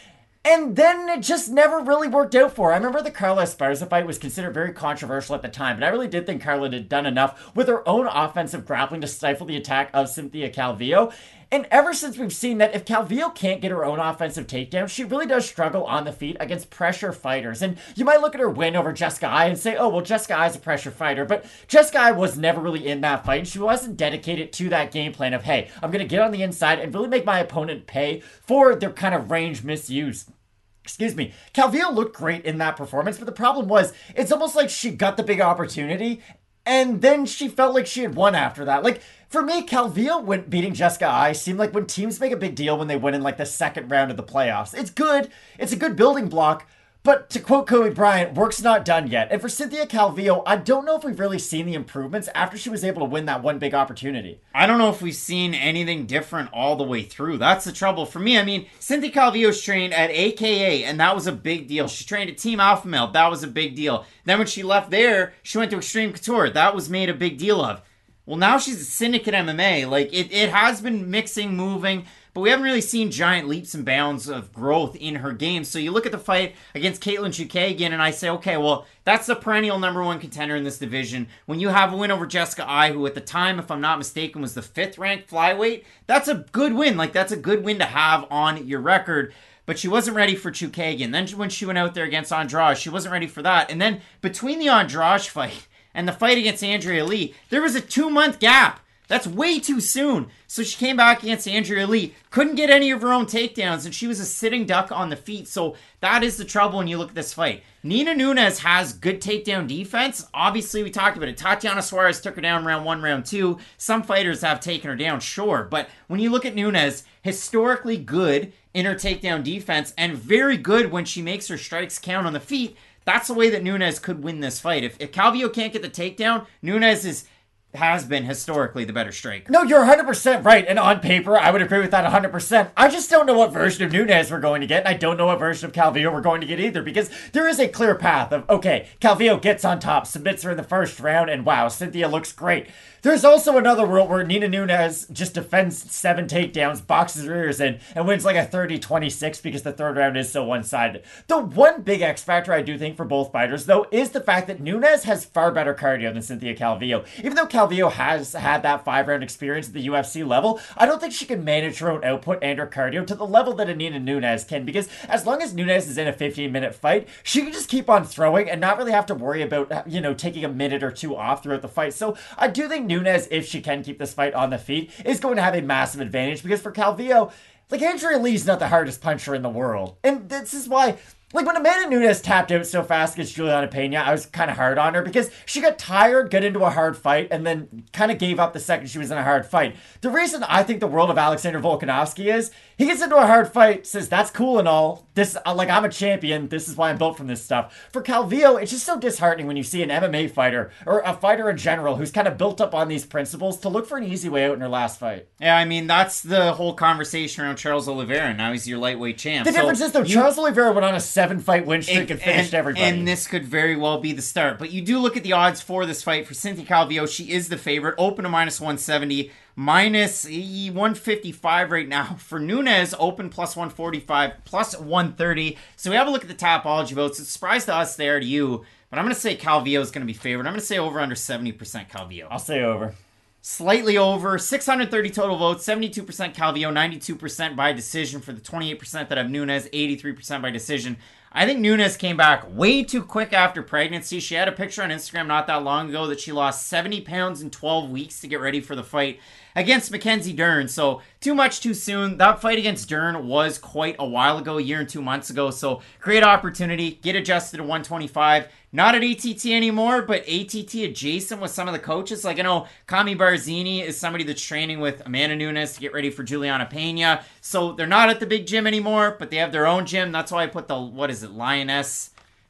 And then it just never really worked out for her. I remember the Carla Esparza fight was considered very controversial at the time, but I really did think Carla had done enough with her own offensive grappling to stifle the attack of Cynthia Calvillo. And ever since we've seen that if Calvillo can't get her own offensive takedown, she really does struggle on the feet against pressure fighters. And you might look at her win over Jessica Eye and say, oh, well, Jessica Eye is a pressure fighter. But Jessica Eye was never really in that fight. She wasn't dedicated to that game plan of, hey, I'm going to get on the inside and really make my opponent pay for their kind of range misuse. Excuse me. Calvillo looked great in that performance, but the problem was, it's almost like she got the big opportunity, and then she felt like she had won after that. Like, for me, Calvillo when beating Jessica Eye seemed like when teams make a big deal when they win in, like, the second round of the playoffs. It's good. It's a good building block. But to quote Kobe Bryant, work's not done yet. And for Cynthia Calvillo, I don't know if we've really seen the improvements after she was able to win that one big opportunity. I don't know if we've seen anything different all the way through. That's the trouble for me. I mean, Cynthia Calvillo's trained at A K A, and that was a big deal. She trained at Team Alpha Male. That was a big deal. Then when she left there, she went to Extreme Couture. That was made a big deal of. Well, now she's a Syndicate M M A. Like, it, it has been mixing, moving, but we haven't really seen giant leaps and bounds of growth in her game. So you look at the fight against Caitlin Chookagian, and I say, okay, well, that's the perennial number one contender in this division. When you have a win over Jessica Eye, who at the time, if I'm not mistaken, was the fifth ranked flyweight, that's a good win. Like, that's a good win to have on your record. But she wasn't ready for Chookagian. Then when she went out there against Andrade, she wasn't ready for that. And then between the Andrade fight and the fight against Andrea Lee, there was a two-month gap. That's way too soon. So she came back against Andrea Lee, couldn't get any of her own takedowns, and she was a sitting duck on the feet. So that is the trouble when you look at this fight. Nina Nunes has good takedown defense. Obviously, we talked about it. Tatiana Suarez took her down round one, round two. Some fighters have taken her down, sure. But when you look at Nunes, historically good in her takedown defense and very good when she makes her strikes count on the feet. That's the way that Nunes could win this fight. If, if Calvillo can't get the takedown, Nunes is has been historically the better striker. No, you're one hundred percent right, and on paper, I would agree with that one hundred percent. I just don't know what version of Nunes we're going to get, and I don't know what version of Calvillo we're going to get either, because there is a clear path of, okay, Calvillo gets on top, submits her in the first round, and wow, Cynthia looks great. There's also another world where Nina Nunes just defends seven takedowns, boxes her ears in, and wins like a thirty twenty-six because the third round is so one-sided. The one big X factor I do think for both fighters, though, is the fact that Nunes has far better cardio than Cynthia Calvillo. Even though Calvillo has had that five-round experience at the U F C level, I don't think she can manage her own output and her cardio to the level that a Nina Nunes can, because as long as Nunes is in a fifteen-minute fight, she can just keep on throwing and not really have to worry about, you know, taking a minute or two off throughout the fight. So I do think Nunes, if she can keep this fight on the feet, is going to have a massive advantage, because for Calvillo, like, Andrea Lee's not the hardest puncher in the world. And this is why, like, when Amanda Nunes tapped out so fast against Juliana Pena, I was kind of hard on her because she got tired, got into a hard fight, and then kind of gave up the second she was in a hard fight. The reason I think the world of Alexander Volkanovski is, he gets into a hard fight, says, that's cool and all. This, like, I'm a champion. This is why I'm built from this stuff. For Calvillo, it's just so disheartening when you see an M M A fighter, or a fighter in general, who's kind of built up on these principles to look for an easy way out in her last fight. Yeah, I mean, that's the whole conversation around Charles Oliveira. Now he's your lightweight champ. The so difference is, though, you, Charles Oliveira went on a seven-fight win streak and, and finished and, everybody. And this could very well be the start. But you do look at the odds for this fight. For Cynthia Calvillo, she is the favorite. Open to minus one seventy. Minus one fifty-five right now. For Nunes, open plus one forty-five, plus one thirty. So we have a look at the Tapology votes. It's a surprise to us there, to you. But I'm going to say Calvillo is going to be favored. I'm going to say over under seventy percent Calvillo. I'll say over. Slightly over. six hundred thirty total votes. seventy-two percent Calvillo. ninety-two percent by decision for the twenty-eight percent that have Nunes. eighty-three percent by decision. I think Nunes came back way too quick after pregnancy. She had a picture on Instagram not that long ago that she lost seventy pounds in twelve weeks to get ready for the fight against Mackenzie Dern. So too much too soon. That fight against Dern was quite a while ago, a year and two months ago. So great opportunity. Get adjusted to one twenty-five. Not at A T T anymore, but A T T adjacent with some of the coaches. Like, I know Kami Barzini is somebody that's training with Amanda Nunes to get ready for Juliana Pena. So they're not at the big gym anymore, but they have their own gym. That's why I put the, what is it, Lioness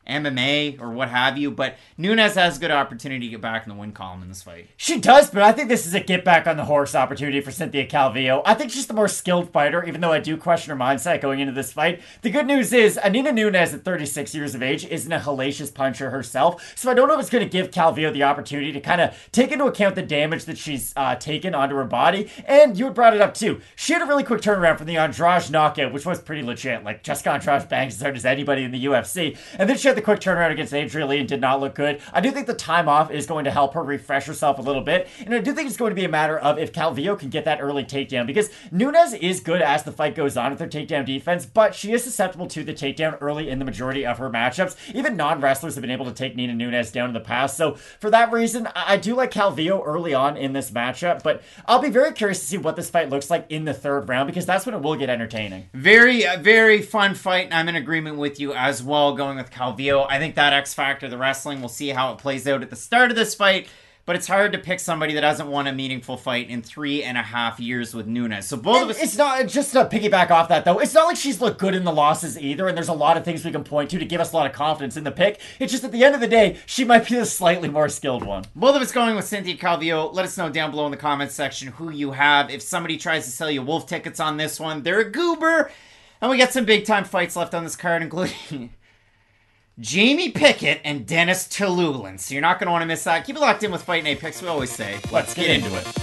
M M A or what have you, but Nunes has a good opportunity to get back in the win column in this fight. She does, but I think this is a get back on the horse opportunity for Cynthia Calvillo. I think she's the more skilled fighter, even though I do question her mindset going into this fight. The good news is, Anina Nunes at thirty-six years of age isn't a hellacious puncher herself, so I don't know if it's going to give Calvillo the opportunity to kind of take into account the damage that she's uh, taken onto her body. And you had brought it up too. She had a really quick turnaround from the Andrade knockout, which was pretty legit. Like, Jessica Andrade bangs as hard as anybody in the U F C. And then she had the quick turnaround against Adrian Lee and did not look good. I do think the time off is going to help her refresh herself a little bit. And I do think it's going to be a matter of if Calvillo can get that early takedown, because Nunes is good as the fight goes on with her takedown defense, but she is susceptible to the takedown early in the majority of her matchups. Even non-wrestlers have been able to take Nina Nunes down in the past. So for that reason, I do like Calvillo early on in this matchup, but I'll be very curious to see what this fight looks like in the third round, because that's when it will get entertaining. Very, uh, very fun fight, and I'm in agreement with you as well, going with Calvillo. I think that X factor, the wrestling, we'll see how it plays out at the start of this fight, but it's hard to pick somebody that hasn't won a meaningful fight in three and a half years with Nunes. So both and of us... It's not, just to piggyback off that though, it's not like she's looked good in the losses either, and there's a lot of things we can point to to give us a lot of confidence in the pick. It's just at the end of the day, she might be the slightly more skilled one. Both of us going with Cynthia Calvillo. Let us know down below in the comments section who you have. If somebody tries to sell you Wolf tickets on this one, they're a goober. And we got some big time fights left on this card, including Jamie Pickett and Dennis Tululin. So you're not going to want to miss that. Keep it locked in with Fight Night Picks. We always say, let's, let's get, get into it.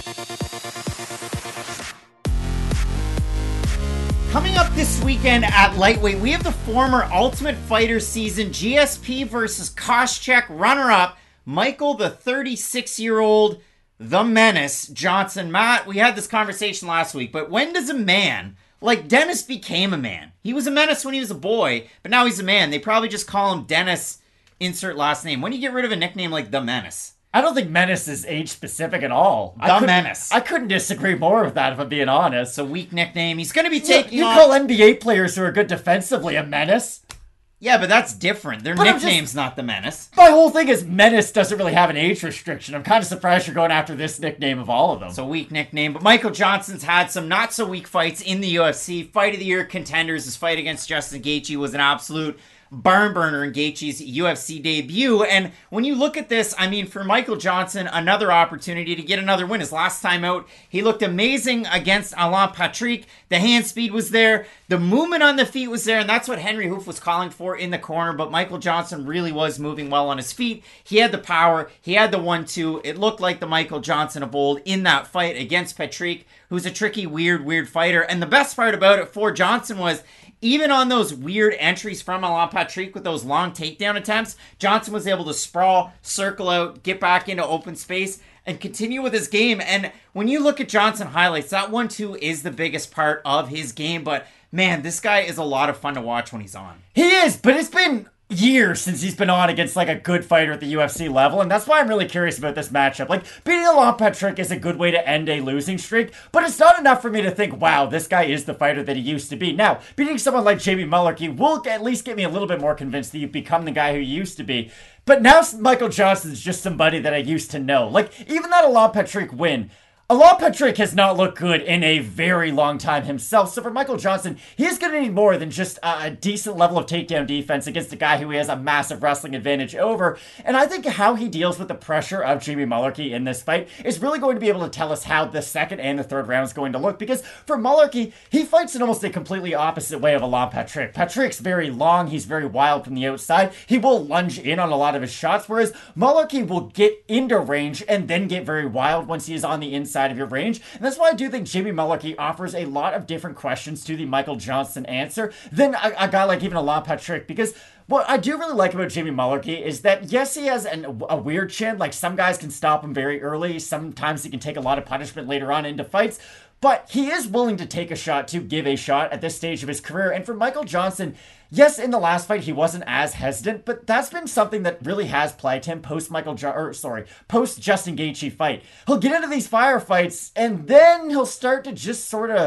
it. Coming up this weekend at Lightweight, we have the former Ultimate Fighter season G S P versus Koscheck runner-up, Michael the thirty-six-year-old The Menace Johnson. Matt, we had this conversation last week, but when does a man... Like, Dennis became a man. He was a menace when he was a boy, but now he's a man. They probably just call him Dennis, insert last name. When do you get rid of a nickname like The Menace? I don't think Menace is age-specific at all. The I Menace. I couldn't disagree more with that, if I'm being honest. It's a weak nickname. He's going to be taking You, you on... call N B A players who are good defensively a menace? Yeah, but that's different. Their but nickname's just, not The Menace. My whole thing is Menace doesn't really have an age restriction. I'm kind of surprised you're going after this nickname of all of them. It's a weak nickname, but Michael Johnson's had some not-so-weak fights in the U F C. Fight of the Year contenders. His fight against Justin Gaethje was an absolute barn burner in Gaethje's U F C debut. And when you look at this, I mean, for Michael Johnson, another opportunity to get another win. His last time out, he looked amazing against Alan Patrick. The hand speed was there. The movement on the feet was there, and that's what Henry Hoof was calling for in the corner. But Michael Johnson really was moving well on his feet. He had the power. He had the one two. It looked like the Michael Johnson of old in that fight against Patrick, who's a tricky, weird, weird fighter. And the best part about it for Johnson was, even on those weird entries from Alan Patrick with those long takedown attempts, Johnson was able to sprawl, circle out, get back into open space, and continue with his game. And when you look at Johnson highlights, that one two is the biggest part of his game. But man, this guy is a lot of fun to watch when he's on. He is, but it's been years since he's been on against like a good fighter at the U F C level, and that's why I'm really curious about this matchup. Like, beating Alan Patrick is a good way to end a losing streak, but it's not enough for me to think, wow, this guy is the fighter that he used to be. Now, beating someone like Jamie Mullarkey will at least get me a little bit more convinced that you've become the guy who you used to be. But now Michael Johnson's just somebody that I used to know. Like, even that Alan Patrick win, Alan Patrick has not looked good in a very long time himself, so for Michael Johnson, he is going to need more than just a decent level of takedown defense against a guy who he has a massive wrestling advantage over. And I think how he deals with the pressure of Jamie Mullarkey in this fight is really going to be able to tell us how the second and the third round is going to look, because for Mullarkey, he fights in almost a completely opposite way of Alan Patrick. Patrick's very long, he's very wild from the outside, he will lunge in on a lot of his shots, whereas Mullarkey will get into range and then get very wild once he is on the inside of your range. And that's why I do think Jamie Mullarkey offers a lot of different questions to the Michael Johnson answer than a, a guy like even Alan Patrick, because what I do really like about Jamie Mullarkey is that, yes, he has an, a weird chin. Like, some guys can stop him very early. Sometimes he can take a lot of punishment later on into fights. But he is willing to take a shot to give a shot at this stage of his career. And for Michael Johnson, yes, in the last fight he wasn't as hesitant, but that's been something that really has plagued him post Michael jo- or sorry, post Justin Gaethje fight. He'll get into these firefights and then he'll start to just sort of,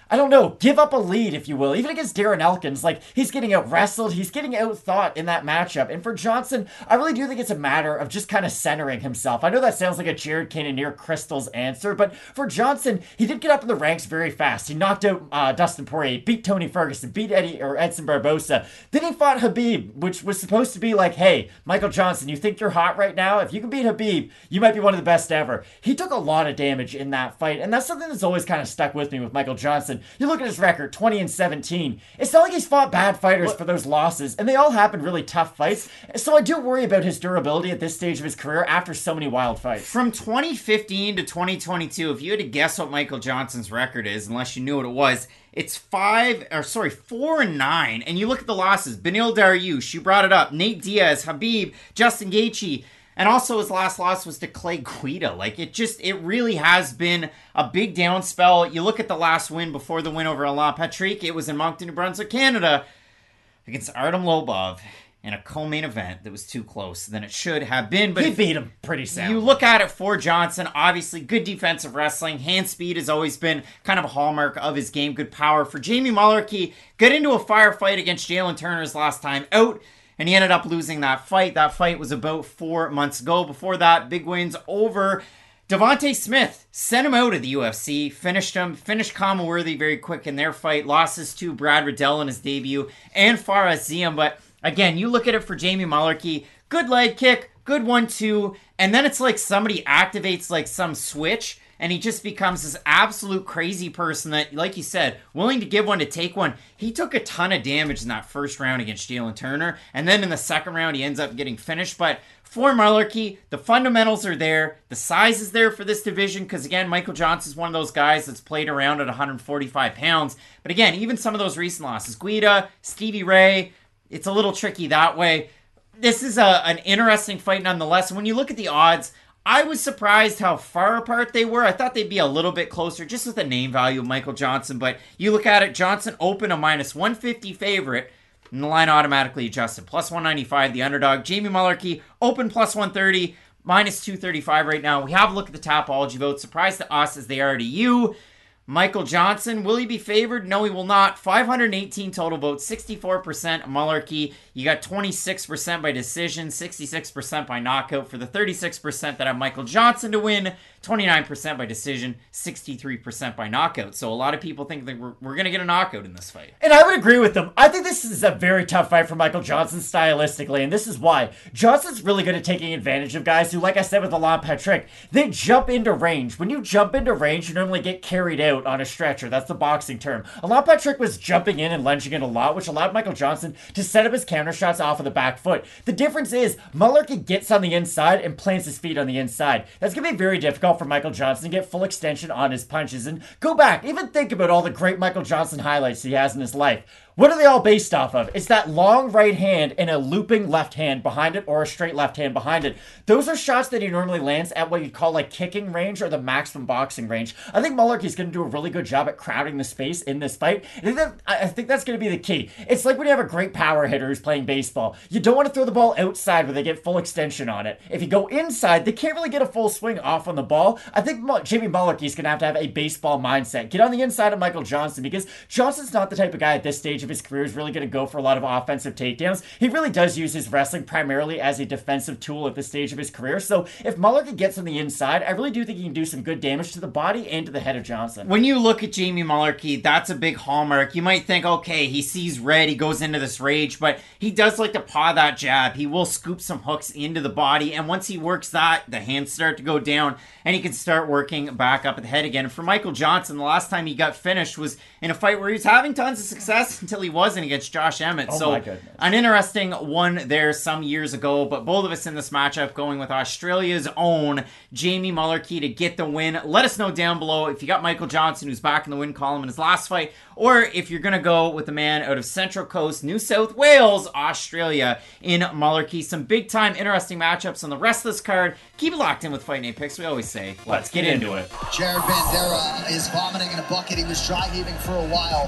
I don't know, give up a lead, if you will. Even against Darren Elkins, like, he's getting out-wrestled, he's getting out-thought in that matchup. And for Johnson, I really do think it's a matter of just kind of centering himself. I know that sounds like a Jared Cannonier Crystal's answer, but for Johnson, he did get up in the ranks very fast. He knocked out uh, Dustin Poirier, beat Tony Ferguson, beat Eddie or Edson Barbosa. Then he fought Khabib, which was supposed to be like, hey, Michael Johnson, you think you're hot right now? If you can beat Khabib, you might be one of the best ever. He took a lot of damage in that fight, and that's something that's always kind of stuck with me with Michael Johnson. You look at his record, twenty and seventeen. It's not like he's fought bad fighters for those losses, and they all happened really tough fights. So I do worry about his durability at this stage of his career after so many wild fights. From twenty fifteen to twenty twenty-two, if you had to guess what Michael Johnson's record is, unless you knew what it was, it's five, or sorry, four and nine. And you look at the losses: Beneil Dariush, you brought it up, Nate Diaz, Khabib, Justin Gaethje. And also his last loss was to Clay Guida. Like, it just, it really has been a big down spell. You look at the last win before the win over Alain Patrick. It was in Moncton, New Brunswick, Canada, against Artem Lobov in a co-main event that was too close than it should have been. But he beat him pretty sound. You look at it for Johnson, obviously good defensive wrestling. Hand speed has always been kind of a hallmark of his game. Good power. For Jamie Mullarkey, got into a firefight against Jalen Turner's last time out, and he ended up losing that fight. That fight was about four months ago. Before that, big wins over Devontae Smith. Sent him out of the U F C. Finished him. Finished Kama Worthy very quick in their fight. Losses to Brad Riddell in his debut and Fares Ziam. But again, you look at it for Jamie Mullarkey. Good leg kick. Good one, two. And then it's like somebody activates like some switch, and he just becomes this absolute crazy person that, like you said, willing to give one to take one. He took a ton of damage in that first round against Jalen Turner, and then in the second round, he ends up getting finished. But for Mullarkey, the fundamentals are there. The size is there for this division because, again, Michael Johnson's one of those guys that's played around at one forty-five pounds. But again, even some of those recent losses, Guida, Stevie Ray, it's a little tricky that way. This is a, an interesting fight nonetheless. When you look at the odds, I was surprised how far apart they were. I thought they'd be a little bit closer just with the name value of Michael Johnson. But you look at it, Johnson open a minus one fifty favorite, and the line automatically adjusted. Plus one ninety-five, the underdog. Jamie Mullarkey, open plus one thirty, minus two thirty-five right now. We have a look at the Tapology votes. Surprise to us as they are to you. Michael Johnson, will he be favored? No, he will not. five hundred eighteen total votes, sixty-four percent Mullarkey. You got twenty-six percent by decision, sixty-six percent by knockout. For the thirty-six percent that have Michael Johnson to win, twenty-nine percent by decision, sixty-three percent by knockout. So a lot of people think that we're, we're going to get a knockout in this fight. And I would agree with them. I think this is a very tough fight for Michael Johnson stylistically, and this is why. Johnson's really good at taking advantage of guys who, like I said with Alain Patrick, they jump into range. When you jump into range, you normally get carried out on a stretcher. That's the boxing term. Alain Patrick was jumping in and lunging in a lot, which allowed Michael Johnson to set up his counter shots off of the back foot. The difference is Mullarkey gets on the inside and plants his feet on the inside. That's going to be very difficult for Michael Johnson to get full extension on his punches. And go back, even think about all the great Michael Johnson highlights he has in his life. What are they all based off of? It's that long right hand and a looping left hand behind it, or a straight left hand behind it. Those are shots that he normally lands at what you'd call like kicking range or the maximum boxing range. I think Mullarkey's going to do a really good job at crowding the space in this fight. I think, that, I think that's going to be the key. It's like when you have a great power hitter who's playing baseball. You don't want to throw the ball outside where they get full extension on it. If you go inside, they can't really get a full swing off on the ball. I think Jamie Mullarkey's going to have to have a baseball mindset. Get on the inside of Michael Johnson, because Johnson's not the type of guy at this stage of his career is really going to go for a lot of offensive takedowns. He really does use his wrestling primarily as a defensive tool at this stage of his career. So if Mullarkey gets on the inside, I really do think he can do some good damage to the body and to the head of Johnson. When you look at Jamie Mullarkey, that's a big hallmark. You might think, okay, he sees red, he goes into this rage, but he does like to paw that jab. He will scoop some hooks into the body, and once he works that, the hands start to go down, and he can start working back up at the head again. For Michael Johnson, the last time he got finished was in a fight where he was having tons of success until he wasn't against Josh Emmett. Oh, so my goodness. An interesting one there some years ago, but both of us in this matchup going with Australia's own Jamie Mullarkey to get the win. Let us know down below if you got Michael Johnson, who's back in the win column in his last fight, or if you're going to go with the man out of Central Coast, New South Wales, Australia, in Mullarkey. Some big-time interesting matchups on the rest of this card. Keep it locked in with Fight Night Picks. We always say, let's, let's get, get into it. it. Jared Bandera is vomiting in a bucket. He was dry heaving for a while.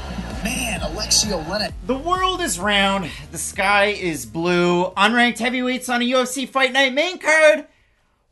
Man, Alexio Leonard. The world is round. The sky is blue. Unranked heavyweights on a U F C Fight Night main card.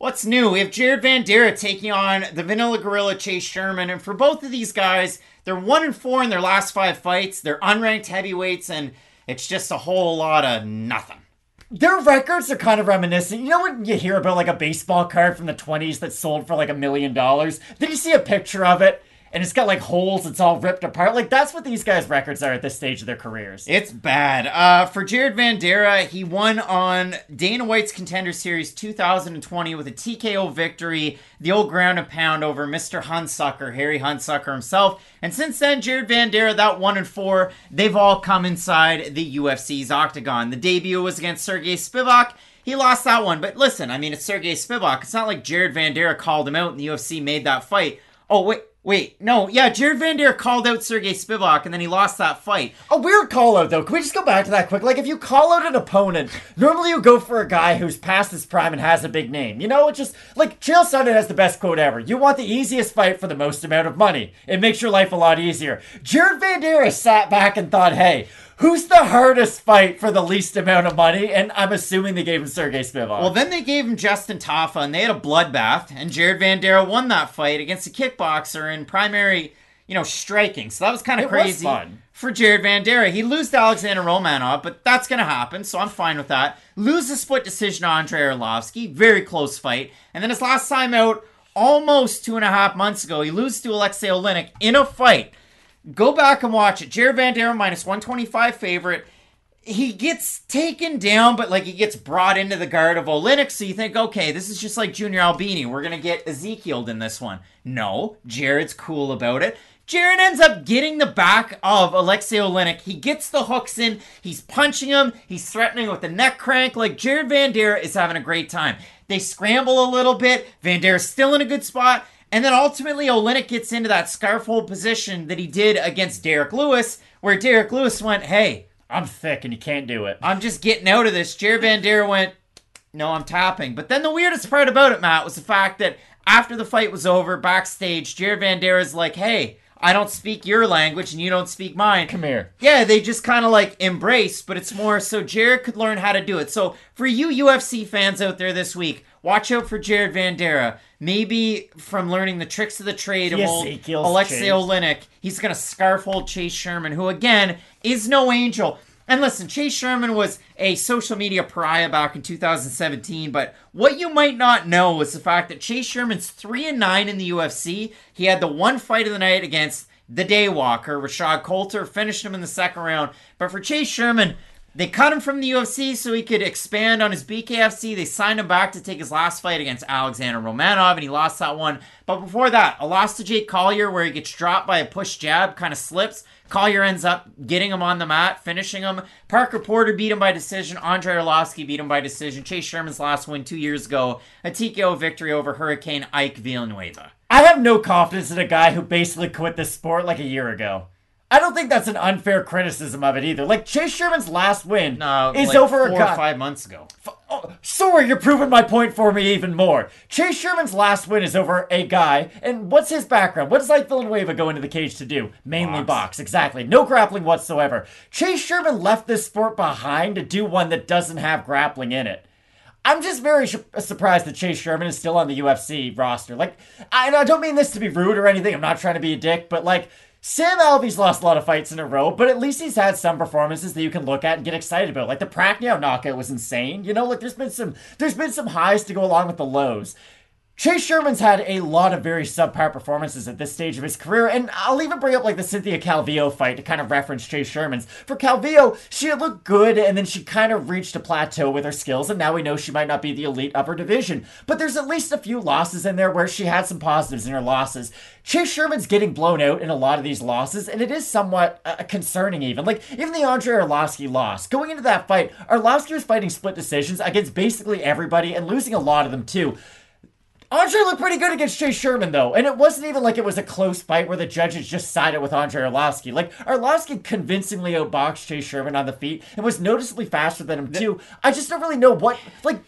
What's new? We have Jared Vanderaa taking on the Vanilla Gorilla Chase Sherman, and for both of these guys, they're one and four in their last five fights. They're unranked heavyweights, and it's just a whole lot of nothing. Their records are kind of reminiscent. You know when you hear about like a baseball card from the twenties that sold for like a million dollars? Did you see a picture of it? And it's got like holes, it's all ripped apart. Like that's what these guys' records are at this stage of their careers. It's bad. Uh, for Jared Vanderaa, he won on Dana White's Contender Series two thousand twenty with a T K O victory, the old ground and pound over Mister Hunsucker, Harry Hunsucker himself. And since then, Jared Vanderaa, that one and four, they've all come inside the U F C's octagon. The debut was against Sergey Spivak. He lost that one, but listen, I mean, it's Sergey Spivak. It's not like Jared Vanderaa called him out and the U F C made that fight. Oh, wait. Wait, no, yeah, Jared Vanderaa called out Sergey Spivak, and then he lost that fight. A weird call-out, though. Can we just go back to that quick? Like, if you call out an opponent, normally you go for a guy who's past his prime and has a big name. You know, it's just, like, Chael Sonnen has the best quote ever. You want the easiest fight for the most amount of money. It makes your life a lot easier. Jared Vanderaa sat back and thought, hey, who's the hardest fight for the least amount of money? And I'm assuming they gave him Sergey Spivak. Well, then they gave him Justin Tafa, and they had a bloodbath, and Jared Vanderaa won that fight against a kickboxer in primary, you know, striking. So that was kind of crazy fun for Jared Vanderaa. He lose to Alexander Romanov, but that's going to happen, so I'm fine with that. Lose a split decision to Andrei Arlovsky, very close fight. And then his last time out, almost two and a half months ago, he loses to Alexei Oleinik in a fight. Go back and watch it. Jared Vanderaa minus one twenty-five favorite. He gets taken down, but like he gets brought into the guard of Oleinik, so you think, okay, this is just like Junior Albini. We're going to get Ezekiel'd in this one. No, Jared's cool about it. Jared ends up getting the back of Alexei Oleinik. He gets the hooks in. He's punching him. He's threatening with the neck crank. Like, Jared Vanderaa is having a great time. They scramble a little bit. Vandeera's still in a good spot. And then ultimately, Oleinik gets into that scarf hold position that he did against Derek Lewis, where Derek Lewis went, hey, I'm thick and you can't do it. I'm just getting out of this. Jared Vanderaa went, no, I'm tapping. But then the weirdest part about it, Matt, was the fact that after the fight was over, backstage, Jared Vandeera's like, hey, I don't speak your language and you don't speak mine. Come here. Yeah, they just kind of like embrace, but it's more so Jared could learn how to do it. So for you U F C fans out there this week, watch out for Jared Vanderaa. Maybe from learning the tricks of the trade of old Alexei Oleinik, he's going to scarf hold Chase Sherman, who again is no angel. And listen, Chase Sherman was a social media pariah back in two thousand seventeen, but what you might not know is the fact that Chase Sherman's three and nine in the U F C. He had the one fight of the night against the Daywalker, Rashad Coulter, finished him in the second round. But for Chase Sherman, they cut him from the U F C so he could expand on his B K F C. They signed him back to take his last fight against Alexander Romanov, and he lost that one. But before that, a loss to Jake Collier where he gets dropped by a push jab, kind of slips. Collier ends up getting him on the mat, finishing him. Parker Porter beat him by decision. Andrei Arlovsky beat him by decision. Chase Sherman's last win two years ago, a T K O victory over Hurricane Ike Villanueva. I have no confidence in a guy who basically quit this sport like a year ago. I don't think that's an unfair criticism of it either. Like, Chase Sherman's last win no, is like over four a guy. or five months ago. Oh, sorry, you're proving my point for me even more. Chase Sherman's last win is over a guy, and what's his background? What does Ike Villanueva go into the cage to do? Mainly box. box, exactly. No grappling whatsoever. Chase Sherman left this sport behind to do one that doesn't have grappling in it. I'm just very sh- surprised that Chase Sherman is still on the U F C roster. Like, I, I don't mean this to be rude or anything. I'm not trying to be a dick, but like, Sam Alvey's lost a lot of fights in a row, but at least he's had some performances that you can look at and get excited about. Like the Pacquiao knockout was insane. You know, like there's been some there's been some highs to go along with the lows. Chase Sherman's had a lot of very subpar performances at this stage of his career, and I'll even bring up like the Cynthia Calvillo fight to kind of reference Chase Sherman's. For Calvillo, she had looked good, and then she kind of reached a plateau with her skills, and now we know she might not be the elite upper division. But there's at least a few losses in there where she had some positives in her losses. Chase Sherman's getting blown out in a lot of these losses, and it is somewhat uh, concerning even. Like, even the Andrei Arlovsky loss. Going into that fight, Arlovsky was fighting split decisions against basically everybody, and losing a lot of them too. Andrei looked pretty good against Chase Sherman, though, and it wasn't even like it was a close fight where the judges just sided with Andrei Arlovsky. Like, Arlovsky convincingly outboxed Chase Sherman on the feet and was noticeably faster than him, too. I just don't really know what, like,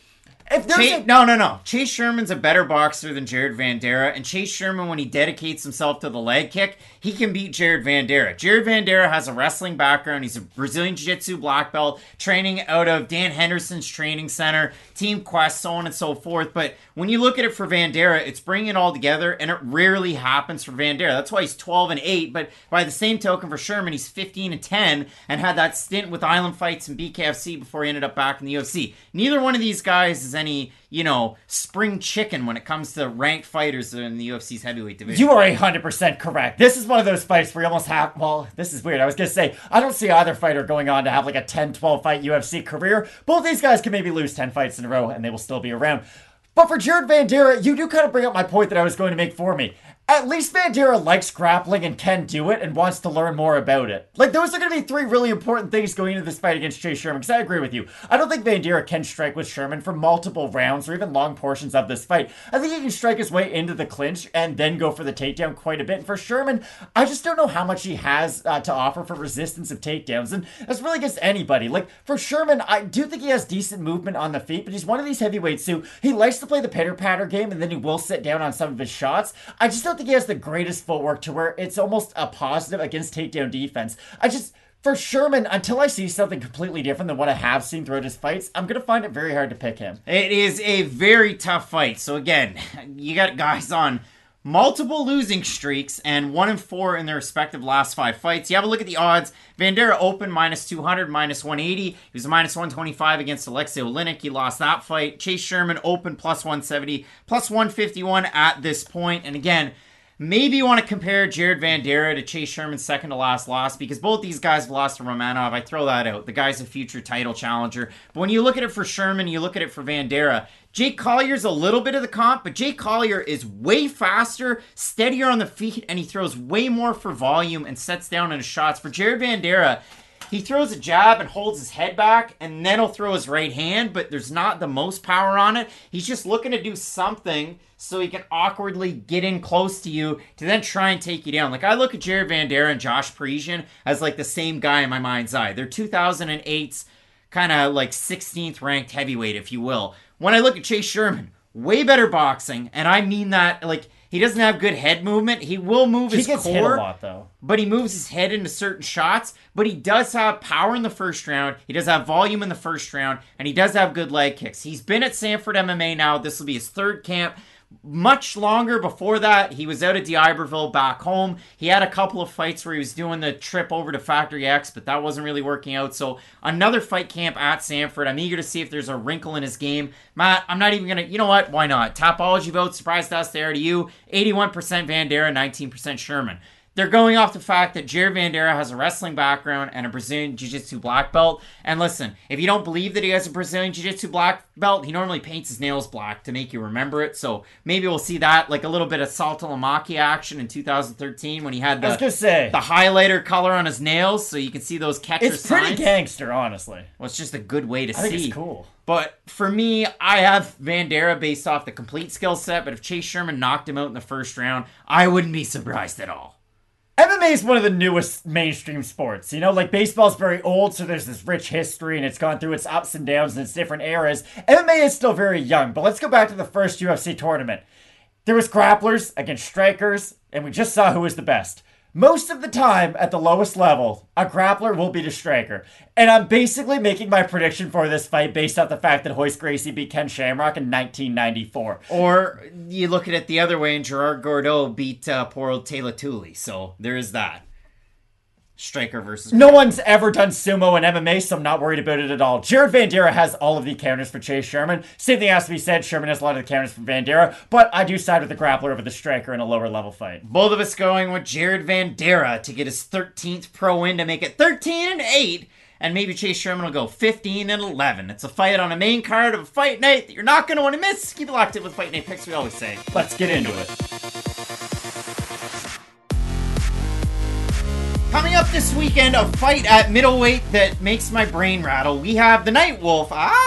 If there's Chase, a, no, no, no. Chase Sherman's a better boxer than Jared Vanderaa, and Chase Sherman, when he dedicates himself to the leg kick, he can beat Jared Vanderaa. Jared Vanderaa has a wrestling background. He's a Brazilian Jiu-Jitsu black belt, training out of Dan Henderson's training center, Team Quest, so on and so forth. But when you look at it for Vanderaa, it's bringing it all together, and it rarely happens for Vanderaa. That's why he's twelve and eight. But by the same token, for Sherman, he's fifteen and ten, and had that stint with Island Fights and B K F C before he ended up back in the U F C. Neither one of these guys is any, you know, spring chicken when it comes to ranked fighters in the U F C's heavyweight division. You are one hundred percent correct. This is one of those fights where you almost have, well, this is weird. I was going to say, I don't see either fighter going on to have like a ten, twelve fight U F C career. Both these guys can maybe lose ten fights in a row and they will still be around. But for Jared Vanderaa, you do kind of bring up my point that I was going to make for me. At least Vanderaa likes grappling and can do it and wants to learn more about it. Like, those are going to be three really important things going into this fight against Chase Sherman, because I agree with you. I don't think Vanderaa can strike with Sherman for multiple rounds or even long portions of this fight. I think he can strike his way into the clinch and then go for the takedown quite a bit. And for Sherman, I just don't know how much he has uh, to offer for resistance of takedowns, and that's really against anybody. Like, for Sherman, I do think he has decent movement on the feet, but he's one of these heavyweights who, he likes to play the pitter-patter game and then he will sit down on some of his shots. I just don't think he has the greatest footwork to where it's almost a positive against takedown defense. I just, for Sherman, until I see something completely different than what I have seen throughout his fights, I'm going to find it very hard to pick him. It is a very tough fight. So again, you got guys on multiple losing streaks and one and four in their respective last five fights. You have a look at the odds. Vanderaa open minus two hundred, minus one eighty. He was a minus one twenty-five against Alexei Oleinik. He lost that fight. Chase Sherman open plus one seventy, plus one fifty-one at this point. And again, maybe you want to compare Jared Vanderaa to Chase Sherman's second to last loss, because both these guys have lost to Romanov. I throw that out. The guy's a future title challenger. But when you look at it for Sherman, you look at it for Vanderaa, Jake Collier's a little bit of the comp, but Jake Collier is way faster, steadier on the feet, and he throws way more for volume and sets down in his shots. For Jared Vanderaa, he throws a jab and holds his head back, and then he'll throw his right hand, but there's not the most power on it. He's just looking to do something so he can awkwardly get in close to you to then try and take you down. Like, I look at Jared Vanderaa and Josh Parisian as like the same guy in my mind's eye. They're two thousand eight's kind of like sixteenth ranked heavyweight, if you will. When I look at Chase Sherman, way better boxing, and I mean that, like, he doesn't have good head movement. He will move he his gets core, hit a lot, though. but he moves his head into certain shots. But he does have power in the first round. He does have volume in the first round, and he does have good leg kicks. He's been at Sanford M M A now. This will be his third camp. Much longer before that, he was out at D'Iberville back home. He had a couple of fights where he was doing the trip over to Factory X, but that wasn't really working out. So another fight camp at Sanford. I'm eager to see if there's a wrinkle in his game. Matt, I'm not even going to, you know what? Why not? Tapology vote, surprised us there to you. eighty-one percent Vanderaa, nineteen percent Sherman. They're going off the fact that Jared Vanderaa has a wrestling background and a Brazilian Jiu-Jitsu black belt. And listen, if you don't believe that he has a Brazilian Jiu-Jitsu black belt, he normally paints his nails black to make you remember it. So maybe we'll see that, like a little bit of Salto Lamaki action in two thousand thirteen when he had the, I was gonna say, the highlighter color on his nails so you can see those catcher signs. it's pretty gangster, honestly. Well, it's just a good way to I see. think it's cool. But for me, I have Vanderaa based off the complete skill set. But if Chase Sherman knocked him out in the first round, I wouldn't be surprised at all. M M A is one of the newest mainstream sports. You know, like, baseball's very old, so there's this rich history, and it's gone through its ups and downs and its different eras. M M A is still very young, but let's go back to the first U F C tournament. There was grapplers against strikers, and we just saw who was the best. Most of the time, at the lowest level, a grappler will beat a striker. And I'm basically making my prediction for this fight based off the fact that Royce Gracie beat Ken Shamrock in nineteen ninety-four. Or you look at it the other way, and Gerard Gordeau beat uh, poor old Taylor Tooley. So there is that. Striker versus... No one's ever done sumo in M M A, so I'm not worried about it at all. Jared Vanderaa has all of the counters for Chase Sherman. Same thing has to be said. Sherman has a lot of the counters for Vanderaa, but I do side with the grappler over the striker in a lower level fight. Both of us going with Jared Vanderaa to get his thirteenth pro win to make it thirteen and eight. And maybe Chase Sherman will go fifteen and eleven. It's a fight on a main card of a fight night that you're not going to want to miss. Keep it locked in with Fight Night Picks, we always say. Let's get into it. Coming up this weekend, a fight at middleweight that makes my brain rattle. We have the Night Wolf. Ah,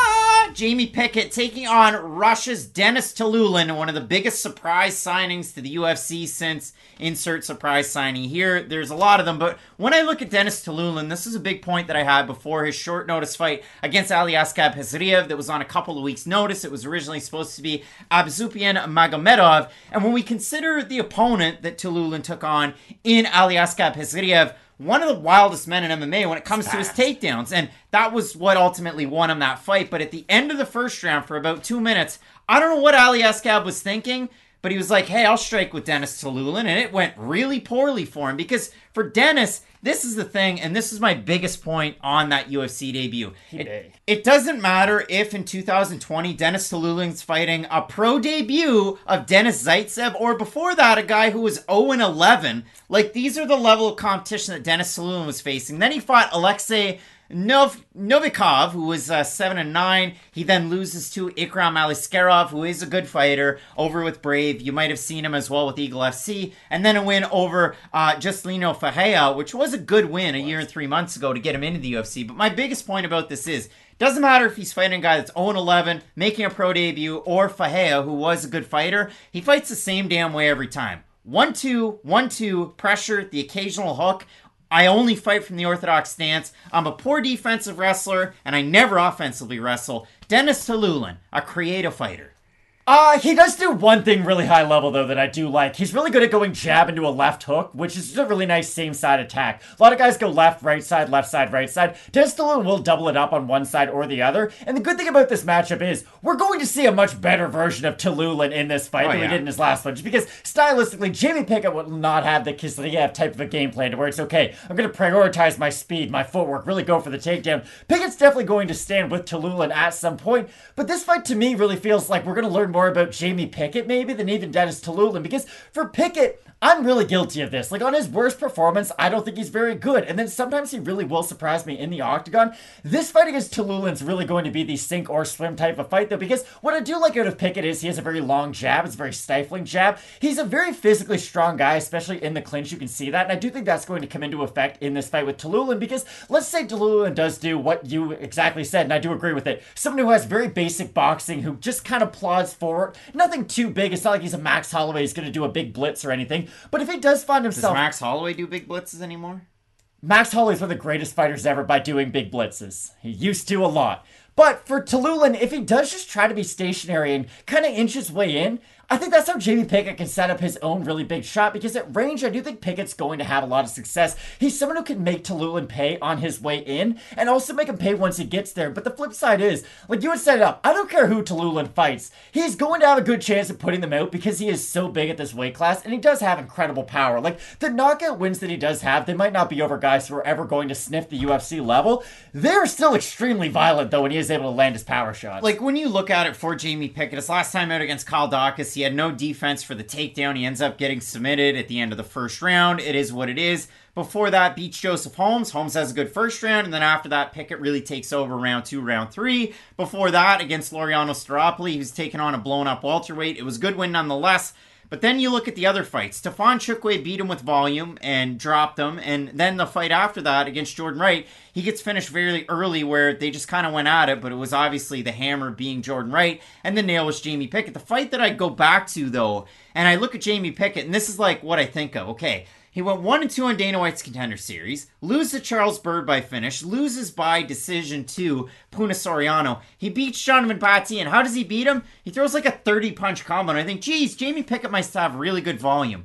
Jamie Pickett taking on Russia's Denis Tiuliulin, one of the biggest surprise signings to the U F C since insert surprise signing here. There's a lot of them, but when I look at Denis Tiuliulin, this is a big point that I had before his short notice fight against Aliaskhab Khizriev that was on a couple of weeks' notice. It was originally supposed to be Abzupian Magomedov, and when we consider the opponent that Tiuliulin took on in Aliaskhab Khizriev, one of the wildest men in M M A when it comes to his takedowns. And that was what ultimately won him that fight. But at the end of the first round, for about two minutes, I don't know what Aliaskhab was thinking, but he was like, hey, I'll strike with Denis Tiuliulin. And it went really poorly for him. Because for Denis, this is the thing, and this is my biggest point on that U F C debut. It, it doesn't matter if in two thousand twenty, Denis Tiuliulin's fighting a pro debut of Denis Zaitsev, or before that, a guy who was oh and eleven. Like, these are the level of competition that Denis Tiuliulin was facing. Then he fought Alexei Nov- Novikov, who was uh, seven and nine. He then loses to Ikram Aliskerov, who is a good fighter, over with Brave. You might have seen him as well with Eagle F C. And then a win over uh, Juscelino Ferreira, which was a good win a year and three months ago to get him into the U F C. But my biggest point about this is, doesn't matter if he's fighting a guy that's oh and eleven, making a pro debut, or Ferreira, who was a good fighter. He fights the same damn way every time. one two, one two, pressure, the occasional hook. I only fight from the orthodox stance. I'm a poor defensive wrestler, and I never offensively wrestle. Denis Tiuliulin, a creative fighter. Uh, he does do one thing really high level, though, that I do like. He's really good at going jab into a left hook, which is a really nice same-side attack. A lot of guys go left, right side, left side, right side. Denis Tiuliulin will double it up on one side or the other. And the good thing about this matchup is we're going to see a much better version of Tiuliulin in this fight oh, than yeah. we did in his last one. Just because, stylistically, Jamie Pickett will not have the Khizriev type of a game plan to where it's, okay, I'm going to prioritize my speed, my footwork, really go for the takedown. Pickett's definitely going to stand with Tiuliulin at some point. But this fight, to me, really feels like we're going to learn more about Jamie Pickett maybe than even Denis Tiuliulin, because for Pickett, I'm really guilty of this. Like, on his worst performance, I don't think he's very good. And then sometimes he really will surprise me in the octagon. This fight against Tiuliulin's really going to be the sink or swim type of fight, though, because what I do like out of Pickett is he has a very long jab. It's a very stifling jab. He's a very physically strong guy, especially in the clinch. You can see that. And I do think that's going to come into effect in this fight with Tiuliulin, because let's say Tiuliulin does do what you exactly said, and I do agree with it. Someone who has very basic boxing, who just kind of plods forward. Nothing too big. It's not like he's a Max Holloway. He's going to do a big blitz or anything. But if he does find himself... Does Max Holloway do big blitzes anymore? Max Holloway is one of the greatest fighters ever by doing big blitzes. He used to a lot. But for Tiuliulin, if he does just try to be stationary and kind of inch his way in, I think that's how Jamie Pickett can set up his own really big shot, because at range, I do think Pickett's going to have a lot of success. He's someone who can make Tiuliulin pay on his way in, and also make him pay once he gets there. But the flip side is, like you would set it up, I don't care who Tiuliulin fights. He's going to have a good chance of putting them out because he is so big at this weight class, and he does have incredible power. Like, the knockout wins that he does have, they might not be over guys who are ever going to sniff the U F C level. They're still extremely violent, though, when he is able to land his power shots. Like, when you look at it for Jamie Pickett, his last time out against Kyle Dawkins, he had no defense for the takedown. He ends up getting submitted at the end of the first round. It is what it is. Before that, beats Joseph Holmes. Holmes has a good first round, and then after that, Pickett really takes over round two, round three. Before that, against Laureano Staropoli, he was taking on a blown-up welterweight. It was a good win nonetheless. But then you look at the other fights. Stefan Chukwe beat him with volume and dropped him. And then the fight after that against Jordan Wright, he gets finished very early where they just kind of went at it. But it was obviously the hammer being Jordan Wright. And the nail was Jamie Pickett. The fight that I go back to, though, and I look at Jamie Pickett, and this is like what I think of. Okay, he went one and two on Dana White's Contender Series, loses to Charles Byrd by finish, loses by decision to Puna Soriano. He beats Jonathan Patti, and how does he beat him? He throws like a thirty-punch combo, and I think, geez, Jamie Pickett must have really good volume.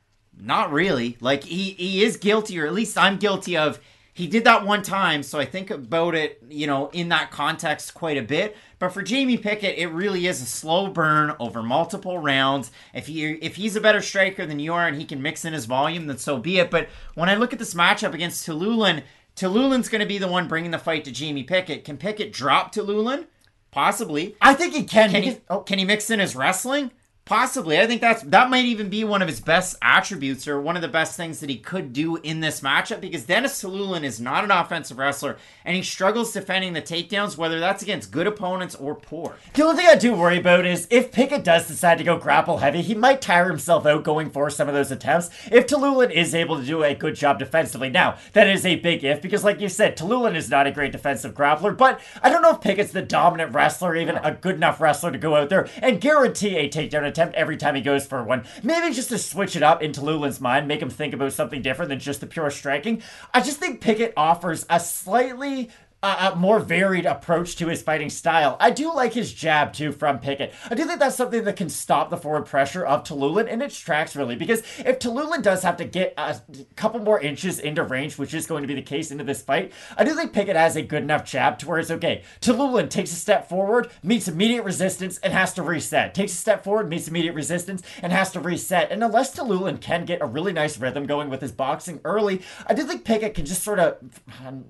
Not really. Like, he, he is guilty, or at least I'm guilty of, he did that one time, so I think about it, you know, in that context quite a bit. But for Jamie Pickett, it really is a slow burn over multiple rounds. If he if he's a better striker than you are and he can mix in his volume, then so be it. But when I look at this matchup against Tiuliulin, Tiuliulin's going to be the one bringing the fight to Jamie Pickett. Can Pickett drop Tiuliulin? Possibly. I think he can. Can he he, can, oh. can he mix in his wrestling? Possibly. I think that's that might even be one of his best attributes or one of the best things that he could do in this matchup because Dennis Talulin is not an offensive wrestler and he struggles defending the takedowns, whether that's against good opponents or poor. The only thing I do worry about is if Pickett does decide to go grapple heavy, he might tire himself out going for some of those attempts if Talulin is able to do a good job defensively. Now, that is a big if because like you said, Talulin is not a great defensive grappler, but I don't know if Pickett's the dominant wrestler, even a good enough wrestler to go out there and guarantee a takedown attempt every time he goes for one. Maybe just to switch it up in Talulin's mind, make him think about something different than just the pure striking. I just think Pickett offers a slightly Uh, a more varied approach to his fighting style. I do like his jab, too, from Pickett. I do think that's something that can stop the forward pressure of Talulin in its tracks, really, because if Talulin does have to get a couple more inches into range, which is going to be the case into this fight, I do think Pickett has a good enough jab to where it's okay. Talulin takes a step forward, meets immediate resistance, and has to reset. Takes a step forward, meets immediate resistance, and has to reset. And unless Talulin can get a really nice rhythm going with his boxing early, I do think Pickett can just sort of... Um,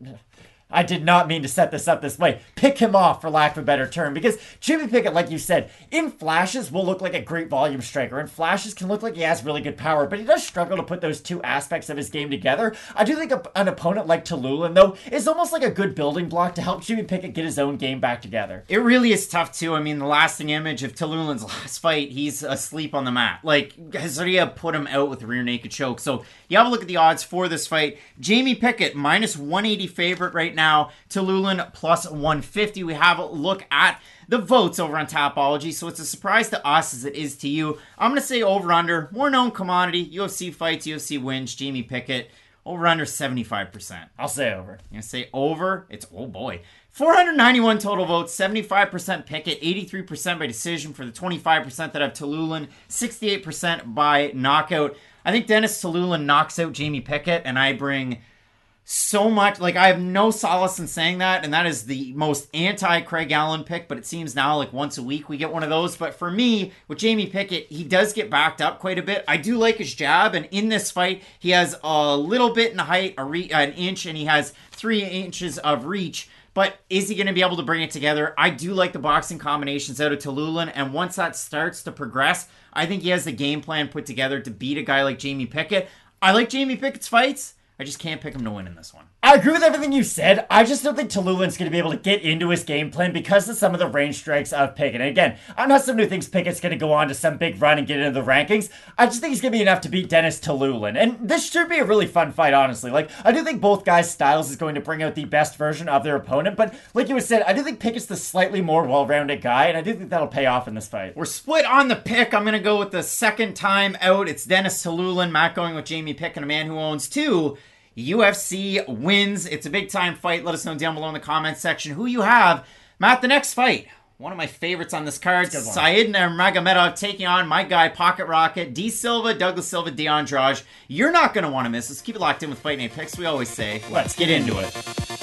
I did not mean to set this up this way. Pick him off, for lack of a better term, because Jimmy Pickett, like you said, in flashes will look like a great volume striker. In flashes can look like he has really good power, but he does struggle to put those two aspects of his game together. I do think a, an opponent like Talulin, though, is almost like a good building block to help Jimmy Pickett get his own game back together. It really is tough, too. I mean, the lasting image of Talulin's last fight, he's asleep on the mat. Like, Hazuria put him out with a rear naked choke. So, you have a look at the odds for this fight. Jamie Pickett, minus one eighty favorite right now. Now, Talulin plus one fifty. We have a look at the votes over on Tapology, so it's a surprise to us as it is to you. I'm going to say over-under, more known commodity, U F C fights, U F C wins, Jamie Pickett, over-under seventy-five percent. I'll say over. I'm going to say over, it's, oh boy, four hundred ninety-one total votes, seventy-five percent Pickett, eighty-three percent by decision for the twenty-five percent that have Talulin, sixty-eight percent by knockout. I think Dennis Talulin knocks out Jamie Pickett, and I bring... so much, like I have no solace in saying that, and that is the most anti-Craig Allen pick, but it seems now like once a week we get one of those. But for me, with Jamie Pickett, he does get backed up quite a bit. I do like his jab, and in this fight, he has a little bit in height, a re- an inch, and he has three inches of reach. But is he going to be able to bring it together? I do like the boxing combinations out of Talulin, and once that starts to progress, I think he has the game plan put together to beat a guy like Jamie Pickett. I like Jamie Pickett's fights. I just can't pick him to win in this one. I agree with everything you said. I just don't think Talulin's going to be able to get into his game plan because of some of the range strikes of Pickett. And again, I'm not someone who thinks Pickett's going to go on to some big run and get into the rankings. I just think he's going to be enough to beat Dennis Talulin. And this should be a really fun fight, honestly. Like, I do think both guys' styles is going to bring out the best version of their opponent. But like you said, I do think Pickett's the slightly more well-rounded guy. And I do think that'll pay off in this fight. We're split on the pick. I'm going to go with the second time out. It's Dennis Talulin. Matt going with Jamie Pickett, a man who owns two U F C wins. It's a big time fight. Let us know down below in the comments section who you have. Matt, the next fight, one of my favorites on this card, Said Nurmagomedov taking on my guy, Pocket Rocket, D Silva, Douglas Silva, De Andrade. You're not going to want to miss this. Keep it locked in with Fight Night Picks. We always say, let's get into it.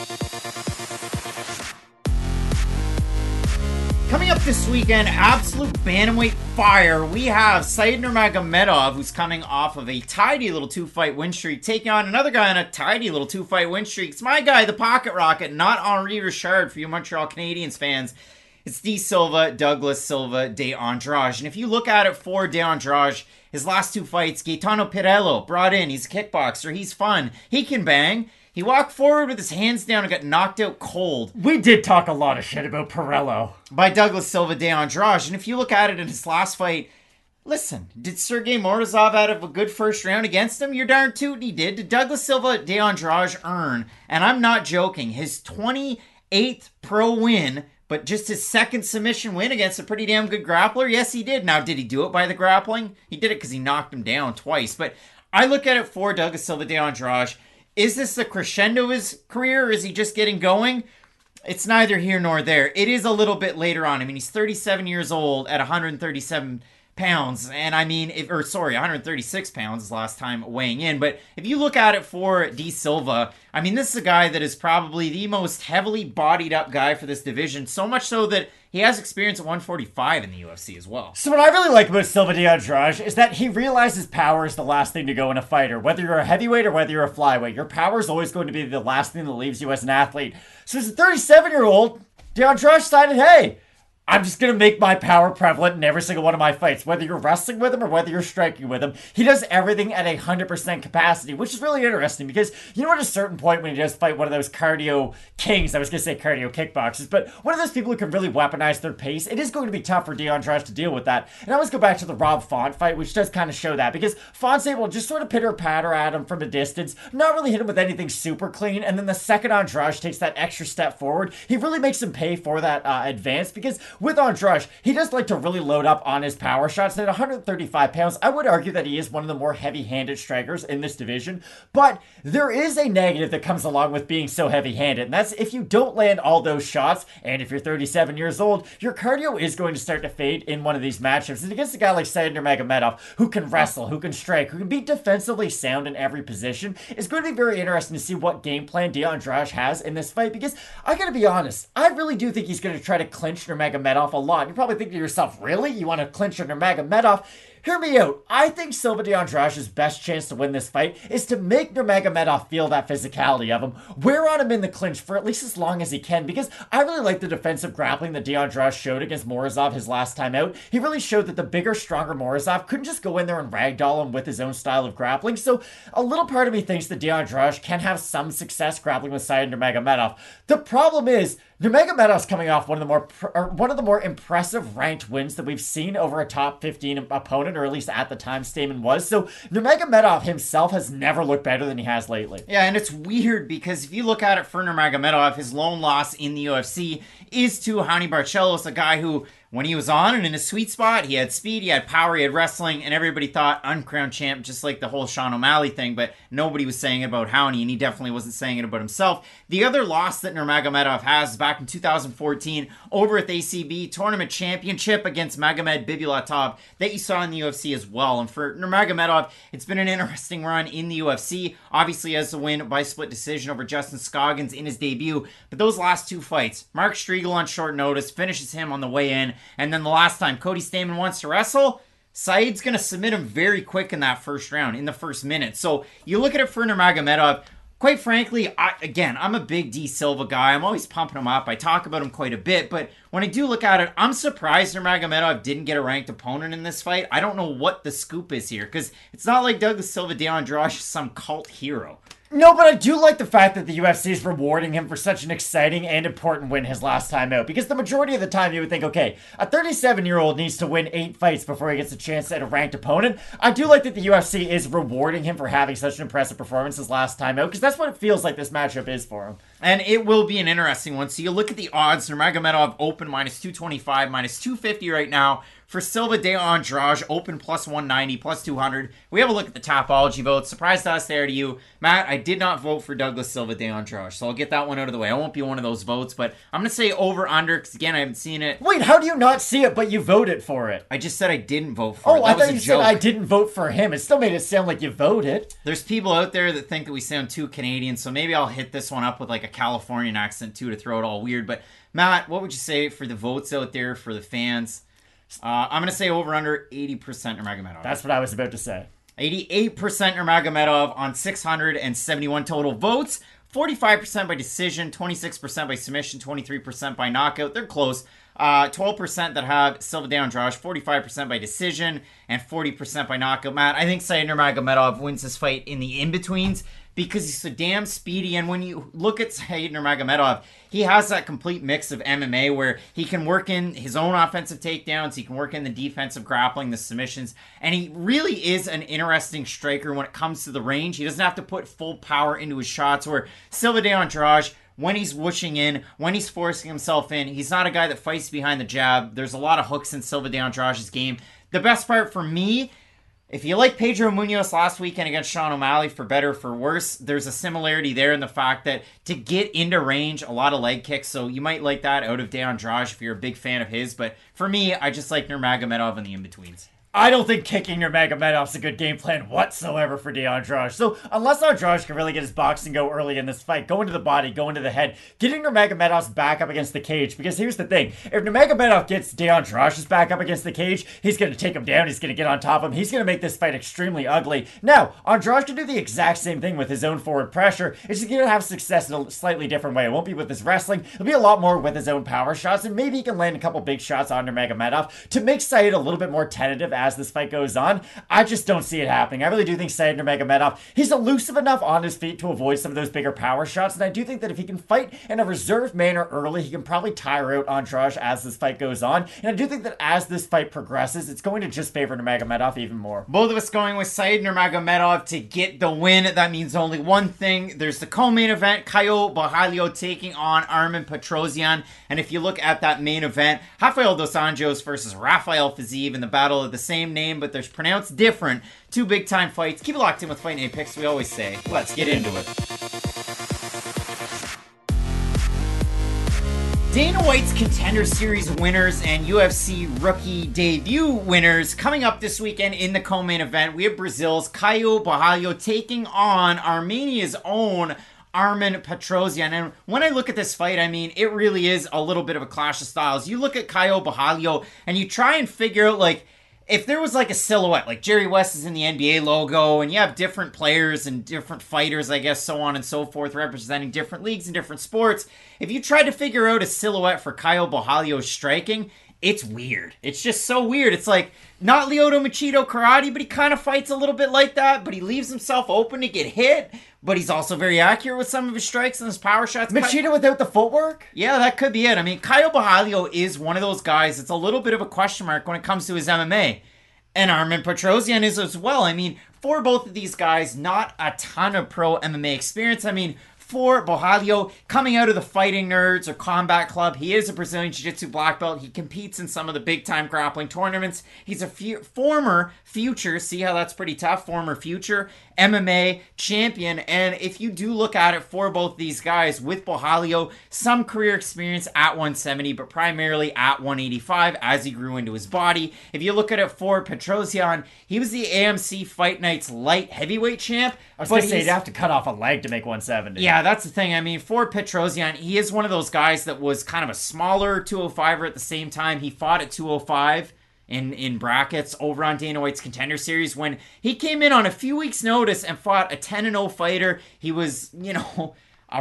Coming up this weekend, absolute bantamweight fire. We have Said Nurmagomedov, who's coming off of a tidy little two-fight win streak, taking on another guy on a tidy little two-fight win streak. It's my guy, the Pocket Rocket, not Henri Richard for you Montreal Canadiens fans. It's D Silva, Douglas Silva, De Andrade. And if you look at it for De Andrade, his last two fights, Gaetano Pirello brought in. He's a kickboxer. He's fun. He can bang. He walked forward with his hands down and got knocked out cold. We did talk a lot of shit about Pirello. By Douglas Silva, De Andrade. And if you look at it in his last fight, listen, did Sergey Morozov have a good first round against him? You're darn tootin' he did. Did Douglas Silva, De Andrade earn, and I'm not joking, his twenty-eighth pro win, but just his second submission win against a pretty damn good grappler? Yes, he did. Now, did he do it by the grappling? He did it because he knocked him down twice. But I look at it for Douglas Silva, De Andrade. Is this the crescendo of his career, or is he just getting going? It's neither here nor there. It is a little bit later on. I mean, he's thirty-seven years old at one hundred thirty-seven pounds. And I mean, if, or sorry, one hundred thirty-six pounds is last time weighing in. But if you look at it for D Silva, I mean, this is a guy that is probably the most heavily bodied up guy for this division. So much so that he has experience at one forty-five in the U F C as well. So what I really like about Silva De Andrade is that he realizes power is the last thing to go in a fighter. Whether you're a heavyweight or whether you're a flyweight, your power is always going to be the last thing that leaves you as an athlete. So as a thirty-seven-year-old, De Andrade decided, hey, I'm just going to make my power prevalent in every single one of my fights. Whether you're wrestling with him or whether you're striking with him, he does everything at a one hundred percent capacity, which is really interesting because, you know, at a certain point when he does fight one of those cardio kings, I was going to say cardio kickboxers, but one of those people who can really weaponize their pace, it is going to be tough for De Andrade to deal with that. And I always go back to the Rob Font fight, which does kind of show that because Font's able to just sort of pitter-patter at him from a distance, not really hit him with anything super clean, and then the second Andrade takes that extra step forward, he really makes him pay for that uh, advance because with Andrade, he does like to really load up on his power shots. And at one hundred thirty-five pounds, I would argue that he is one of the more heavy-handed strikers in this division. But there is a negative that comes along with being so heavy-handed. And that's if you don't land all those shots, and if you're thirty-seven years old, your cardio is going to start to fade in one of these matchups. And against a guy like Said Nurmagomedov, who can wrestle, who can strike, who can be defensively sound in every position, it's going to be very interesting to see what game plan De Andrade has in this fight. Because I gotta be honest, I really do think he's going to try to clinch Nurmagomedov a lot. You're probably thinking to yourself, really? You want to clinch Nurmagomedov? Hear me out. I think Silva de Andrade's best chance to win this fight is to make Nurmagomedov feel that physicality of him, wear on him in the clinch for at least as long as he can, because I really like the defensive grappling that de Andrade showed against Morozov his last time out. He really showed that the bigger, stronger Morozov couldn't just go in there and ragdoll him with his own style of grappling, so a little part of me thinks that de Andrade can have some success grappling with Said Nurmagomedov. The problem is, Nurmagomedov's coming off one of the more or one of the more impressive ranked wins that we've seen over a top fifteen opponent, or at least at the time Stamann was. So Nurmagomedov himself has never looked better than he has lately. Yeah, and it's weird because if you look at it for Nurmagomedov, his lone loss in the U F C is to Hani Barcelos, a guy who, when he was on and in a sweet spot, he had speed, he had power, he had wrestling, and everybody thought uncrowned champ, just like the whole Sean O'Malley thing, but nobody was saying it about Howney, and he definitely wasn't saying it about himself. The other loss that Nurmagomedov has is back in two thousand fourteen over at the A C B Tournament Championship against Magomed Bibulatov that you saw in the U F C as well. And for Nurmagomedov, it's been an interesting run in the U F C. Obviously, has the win by split decision over Justin Scoggins in his debut, but those last two fights, Mark Striegel on short notice, finishes him on the way in, and then the last time Cody Stamann wants to wrestle, Said's going to submit him very quick in that first round, in the first minute. So you look at it for Nurmagomedov, quite frankly, I, again, I'm a big D Silva guy. I'm always pumping him up. I talk about him quite a bit, but when I do look at it, I'm surprised Nurmagomedov didn't get a ranked opponent in this fight. I don't know what the scoop is here, because it's not like Douglas Silva de Andrade is some cult hero. No, but I do like the fact that the U F C is rewarding him for such an exciting and important win his last time out. Because the majority of the time you would think, okay, a thirty-seven-year-old needs to win eight fights before he gets a chance at a ranked opponent. I do like that the U F C is rewarding him for having such an impressive performance his last time out, because that's what it feels like this matchup is for him. And it will be an interesting one. So you look at the odds, Nurmagomedov open minus two twenty-five, minus two fifty right now. For Silva de Andrade, open plus one ninety, plus two hundred. We have a look at the Tapology votes. Surprise to us there to you. Matt, I did not vote for Douglas Silva de Andrade, so I'll get that one out of the way. I won't be one of those votes, but I'm going to say over-under, because again, I haven't seen it. Wait, how do you not see it, but you voted for it? I just said I didn't vote for oh, it. Oh, I thought you joke. said I didn't vote for him. It still made it sound like you voted. There's people out there that think that we sound too Canadian, so maybe I'll hit this one up with like a Californian accent too to throw it all weird. But Matt, what would you say for the votes out there, for the fans? Uh, I'm going to say over under eighty percent Nurmagomedov. That's what I was about to say. eighty-eight percent Nurmagomedov on six hundred seventy-one total votes. forty-five percent by decision, twenty-six percent by submission, twenty-three percent by knockout. They're close. Uh, twelve percent that have Silva de Andrade, forty-five percent by decision, and forty percent by knockout. Matt, I think Said Nurmagomedov wins this fight in the in-betweens because he's so damn speedy. And when you look at Said Nurmagomedov, he has that complete mix of M M A where he can work in his own offensive takedowns, he can work in the defensive grappling, the submissions, and he really is an interesting striker when it comes to the range. He doesn't have to put full power into his shots, where Silva de Andrade, when he's whooshing in, when he's forcing himself in, he's not a guy that fights behind the jab. There's a lot of hooks in Silva de Andrade's game. The best part for me, if you like Pedro Munoz last weekend against Sean O'Malley, for better or for worse, there's a similarity there in the fact that to get into range, a lot of leg kicks, so you might like that out of de Andrade if you're a big fan of his. But for me, I just like Nurmagomedov in the in-betweens. I don't think kicking Nurmagomedov's a good game plan whatsoever for Andrade. So unless Andrade can really get his boxing go early in this fight, go into the body, go into the head, getting Nurmagomedov's back up against the cage. Because here's the thing, if Nurmagomedov gets Andrade's back up against the cage, he's going to take him down, he's going to get on top of him, he's going to make this fight extremely ugly. Now, Andrade can do the exact same thing with his own forward pressure. It's just going to have success in a slightly different way. It won't be with his wrestling, it'll be a lot more with his own power shots, and maybe he can land a couple big shots on Nurmagomedov to make Said a little bit more tentative as this fight goes on. I just don't see it happening. I really do think Said Nurmagomedov, he's elusive enough on his feet to avoid some of those bigger power shots, and I do think that if he can fight in a reserved manner early, he can probably tire out Andrade as this fight goes on, and I do think that as this fight progresses, it's going to just favor Nurmagomedov even more. Both of us going with Said Nurmagomedov to get the win. That means only one thing. There's the co-main event, Caio Borralho taking on Armen Petrosyan, and if you look at that main event, Rafael dos Anjos versus Rafael Fiziev in the battle of the same name, but they're pronounced different. Two big-time fights. Keep it locked in with Fight Night Picks. We always say, let's get into it. Dana White's Contender Series winners and U F C rookie debut winners coming up this weekend in the co-main event. We have Brazil's Caio Borralho taking on Armenia's own Armen Petrosyan. And when I look at this fight, I mean, it really is a little bit of a clash of styles. You look at Caio Borralho and you try and figure out, like, if there was like a silhouette, like Jerry West is in the N B A logo, and you have different players and different fighters, I guess, so on and so forth, representing different leagues and different sports, if you tried to figure out a silhouette for Caio Borralho's striking, it's weird. It's just so weird. It's like, not Lyoto Machida karate, but he kind of fights a little bit like that, but he leaves himself open to get hit, but he's also very accurate with some of his strikes and his power shots. Machida without the footwork? Yeah, that could be it. I mean, Caio Borralho is one of those guys that's a little bit of a question mark when it comes to his M M A. And Armen Petrosyan is as well. I mean, for both of these guys, not a ton of pro M M A experience. I mean, for Borralho, coming out of the Fighting Nerds or Combat Club, he is a Brazilian Jiu-Jitsu black belt. He competes in some of the big-time grappling tournaments. He's a fu- former future, see how that's pretty tough, former future M M A champion. And if you do look at it for both these guys, with Borralho, some career experience at one seventy, but primarily at one eighty-five as he grew into his body. If you look at it for Petrosyan, he was the A M C Fight Night's light heavyweight champ. I was going to say, you'd have to cut off a leg to make one seventy. Yeah, that's the thing. I mean, for Petrosyan, he is one of those guys that was kind of a smaller two oh five-er at the same time. He fought at two oh five in, in brackets over on Dana White's Contender Series when he came in on a few weeks' notice and fought a ten and oh fighter. He was, you know,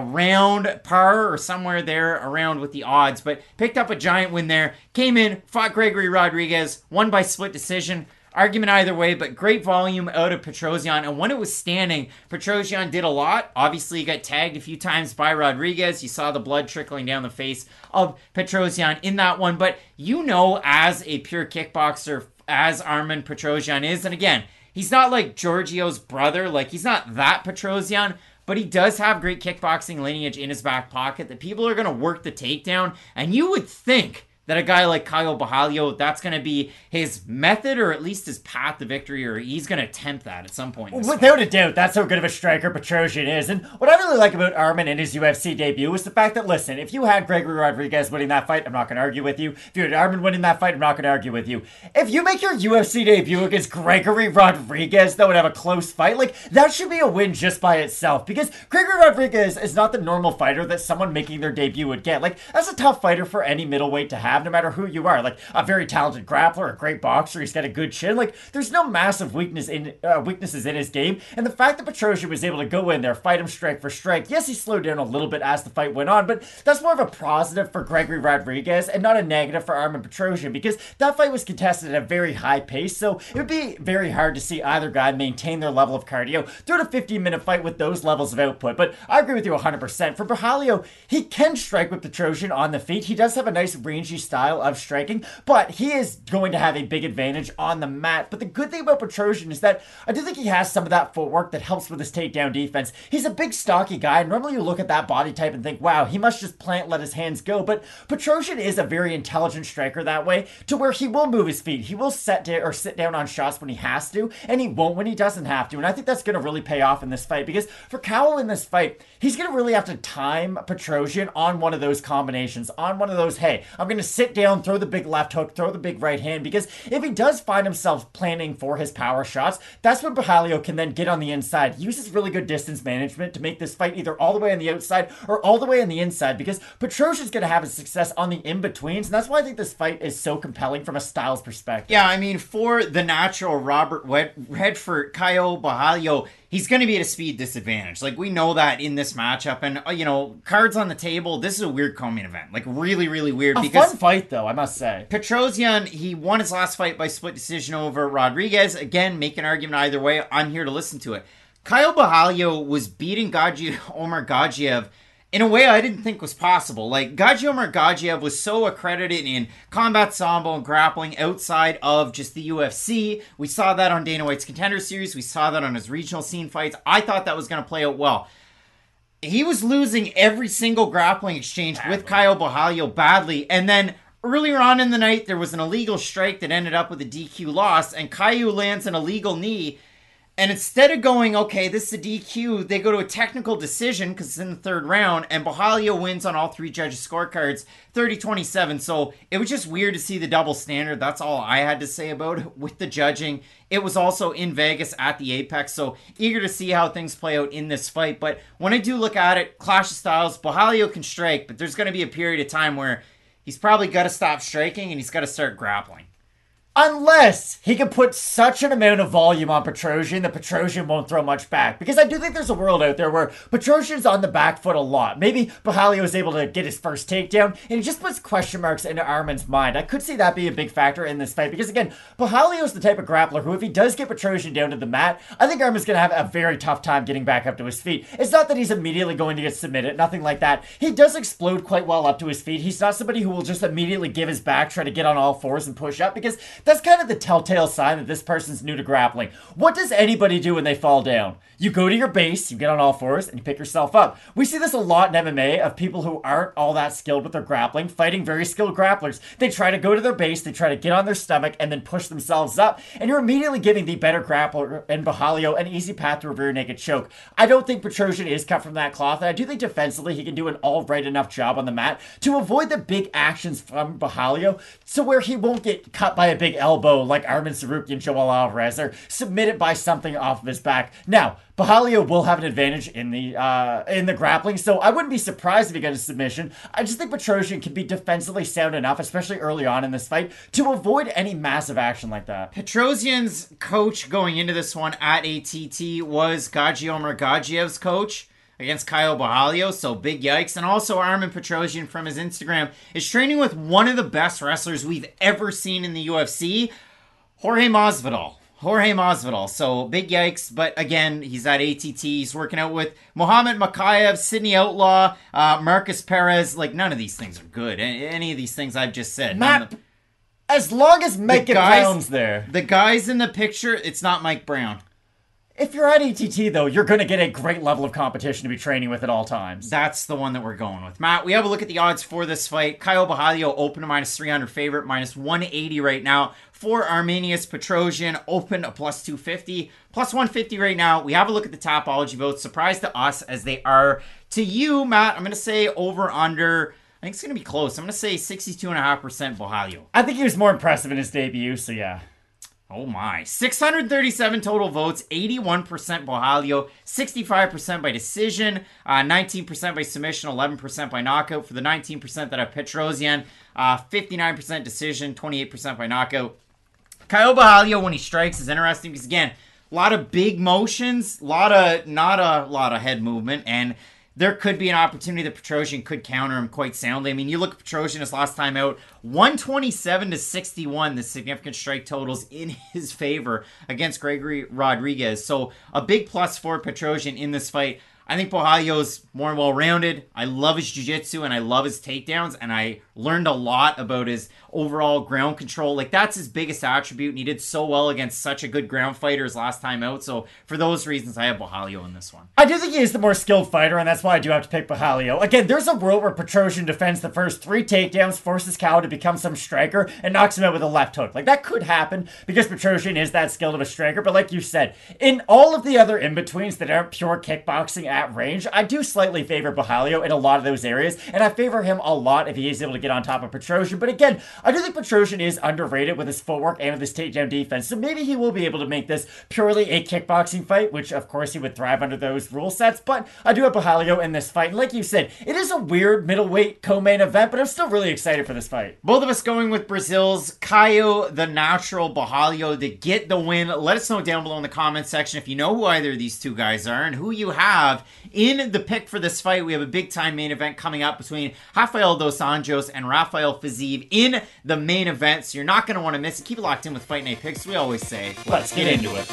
around par or somewhere there around with the odds, but picked up a giant win there. Came in, fought Gregory Rodriguez, won by split decision. Argument either way, but great volume out of Petrosyan. And when it was standing, Petrosyan did a lot. Obviously, he got tagged a few times by Rodriguez. You saw the blood trickling down the face of Petrosyan in that one. But you know, as a pure kickboxer, as Armen Petrosyan is, and again, he's not like Giorgio's brother. Like, he's not that Petrosyan, but he does have great kickboxing lineage in his back pocket that people are going to work the takedown. And you would think that a guy like Caio Borralho, that's going to be his method, or at least his path to victory, or he's going to attempt that at some point. Without fight. a doubt, that's how good of a striker Petrosyan is. And what I really like about Armen in his U F C debut is the fact that, listen, if you had Gregory Rodriguez winning that fight, I'm not going to argue with you. If you had Armen winning that fight, I'm not going to argue with you. If you make your U F C debut against Gregory Rodriguez, that would have a close fight, like, that should be a win just by itself. Because Gregory Rodriguez is not the normal fighter that someone making their debut would get. Like, that's a tough fighter for any middleweight to have, no matter who you are. Like, a very talented grappler, a great boxer, he's got a good chin. Like, there's no massive weakness in uh, weaknesses in his game. And the fact that Petrosyan was able to go in there, fight him strike for strike, yes, he slowed down a little bit as the fight went on, but that's more of a positive for Gregory Rodriguez and not a negative for Armen Petrosyan, because that fight was contested at a very high pace, so it would be very hard to see either guy maintain their level of cardio throughout a fifteen minute fight with those levels of output. But I agree with you one hundred percent. For Borralho, he can strike with Petrosyan on the feet. He does have a nice rangy style of striking, but he is going to have a big advantage on the mat. But the good thing about Petrosyan is that I do think he has some of that footwork that helps with his takedown defense. He's a big, stocky guy, and normally you look at that body type and think, wow, he must just plant, let his hands go. But Petrosyan is a very intelligent striker that way, to where he will move his feet. He will set down or sit down on shots when he has to, and he won't when he doesn't have to. And I think that's going to really pay off in this fight, because for Caio in this fight, he's going to really have to time Petrosyan on one of those combinations, on one of those, hey, I'm going to sit down, throw the big left hook, throw the big right hand, because if he does find himself planning for his power shots, that's when Borralho can then get on the inside, use his really good distance management to make this fight either all the way on the outside or all the way on the inside, because Petrosian's going to have his success on the in-betweens, and that's why I think this fight is so compelling from a styles perspective. Yeah, I mean, for the natural Robert Redford, Caio Borralho, he's going to be at a speed disadvantage. Like, we know that in this matchup. And, uh, you know, cards on the table, this is a weird co-main event. Like, really, really weird. A because fun fight, though, I must say. Petrosian, he won his last fight by split decision over Rodriguez. Again, make an argument either way. I'm here to listen to it. Caio Borralho was beating Gaji Omar Gadzhiev in a way I didn't think was possible. Like, Gaji Omar Gadzhiev was so accredited in combat sambo and grappling outside of just the U F C. We saw that on Dana White's Contender Series. We saw that on his regional scene fights. I thought that was going to play out well. He was losing every single grappling exchange badly with Caio Borralho badly. And then earlier on in the night, there was an illegal strike that ended up with a D Q loss. And Caio lands an illegal knee. And instead of going, okay, this is a D Q, they go to a technical decision because it's in the third round, and Borralho wins on all three judges' scorecards, thirty twenty-seven. So it was just weird to see the double standard. That's all I had to say about it with the judging. It was also in Vegas at the Apex, so eager to see how things play out in this fight. But when I do look at it, clash of styles, Borralho can strike, but there's going to be a period of time where he's probably got to stop striking and he's got to start grappling. Unless he can put such an amount of volume on Petrosian that Petrosian won't throw much back. Because I do think there's a world out there where Petrosian's on the back foot a lot. Maybe Borralho is able to get his first takedown, and he just puts question marks into Arman's mind. I could see that be a big factor in this fight. Because again, Borralho's the type of grappler who, if he does get Petrosian down to the mat, I think Arman's going to have a very tough time getting back up to his feet. It's not that he's immediately going to get submitted, nothing like that. He does explode quite well up to his feet. He's not somebody who will just immediately give his back, try to get on all fours and push up, because that's kind of the telltale sign that this person's new to grappling. What does anybody do when they fall down? You go to your base, you get on all fours, and you pick yourself up. We see this a lot in M M A of people who aren't all that skilled with their grappling, fighting very skilled grapplers. They try to go to their base, they try to get on their stomach, and then push themselves up, and you're immediately giving the better grappler in Borralho an easy path to a rear naked choke. I don't think Petrosian is cut from that cloth, and I do think defensively he can do an all-right enough job on the mat to avoid the big actions from Borralho, so where he won't get cut by a big elbow like Arman Tsarukyan, Joel Alvarez, or submitted by something off of his back. Now, Borralho will have an advantage in the uh, in the grappling, so I wouldn't be surprised if he got a submission. I just think Petrosian can be defensively sound enough, especially early on in this fight, to avoid any massive action like that. Petrosian's coach going into this one at A T T was Gaji Omar Gadziev's coach against Caio Borralho, so big yikes. And also Arman Petrosian from his Instagram is training with one of the best wrestlers we've ever seen in the U F C, Jorge Masvidal. Jorge Masvidal. So big yikes, but again, he's at A T T. He's working out with Muhammad Makayev, Sidney Outlaw, uh, Marcus Perez. Like, none of these things are good. Any of these things I've just said. Matt, the, as long as Mike Brown's there. The guys in the picture, it's not Mike Brown. If you're at A T T, though, you're going to get a great level of competition to be training with at all times. That's the one that we're going with. Matt, we have a look at the odds for this fight. Caio Borralho open to minus three hundred favorite, minus one eighty right now. For Armenius Petrosian, open a plus two fifty, plus one fifty right now. We have a look at the Tapology votes. Surprise to us as they are to you, Matt. I'm going to say over under. I think it's going to be close. I'm going to say sixty-two point five percent Borralho. I think he was more impressive in his debut, so yeah. Oh my. six hundred thirty-seven total votes, eighty-one percent Borralho, sixty-five percent by decision, uh, nineteen percent by submission, eleven percent by knockout. For the nineteen percent that have Petrosian, uh, fifty-nine percent decision, twenty-eight percent by knockout. Caio Borralho, when he strikes, is interesting because, again, a lot of big motions, a lot of, not a lot of head movement, and there could be an opportunity that Petrosian could counter him quite soundly. I mean, you look at Petrosian his last time out, one twenty-seven to sixty-one, the significant strike totals in his favor against Gregory Rodriguez. So a big plus for Petrosian in this fight. I think Borralho's more well-rounded. I love his jiu-jitsu and I love his takedowns, and I learned a lot about his overall ground control. Like, that's his biggest attribute, and he did so well against such a good ground fighter his last time out. So for those reasons, I have Borralho in this one. I do think he is the more skilled fighter, and that's why I do have to pick Borralho. Again, there's a world where Petrosian defends the first three takedowns, forces Caio to become some striker, and knocks him out with a left hook. Like, that could happen because Petrosian is that skilled of a striker, but like you said, in all of the other in-betweens that aren't pure kickboxing at range, I do slightly favor Borralho in a lot of those areas, and I favor him a lot if he is able to get get on top of Petrosian. But again, I do think Petrosian is underrated with his footwork and with his takedown defense. So maybe he will be able to make this purely a kickboxing fight, which of course he would thrive under those rule sets. But I do have Borralho in this fight. And like you said, it is a weird middleweight co-main event, but I'm still really excited for this fight. Both of us going with Brazil's Caio the Natural Borralho to get the win. Let us know down below in the comments section if you know who either of these two guys are and who you have in the pick for this fight. We have a big time main event coming up between Rafael dos Anjos and Rafael Fiziev in the main event, so you're not going to want to miss it. Keep it locked in with Fight Night Picks. We always say, let's, let's get, get into it.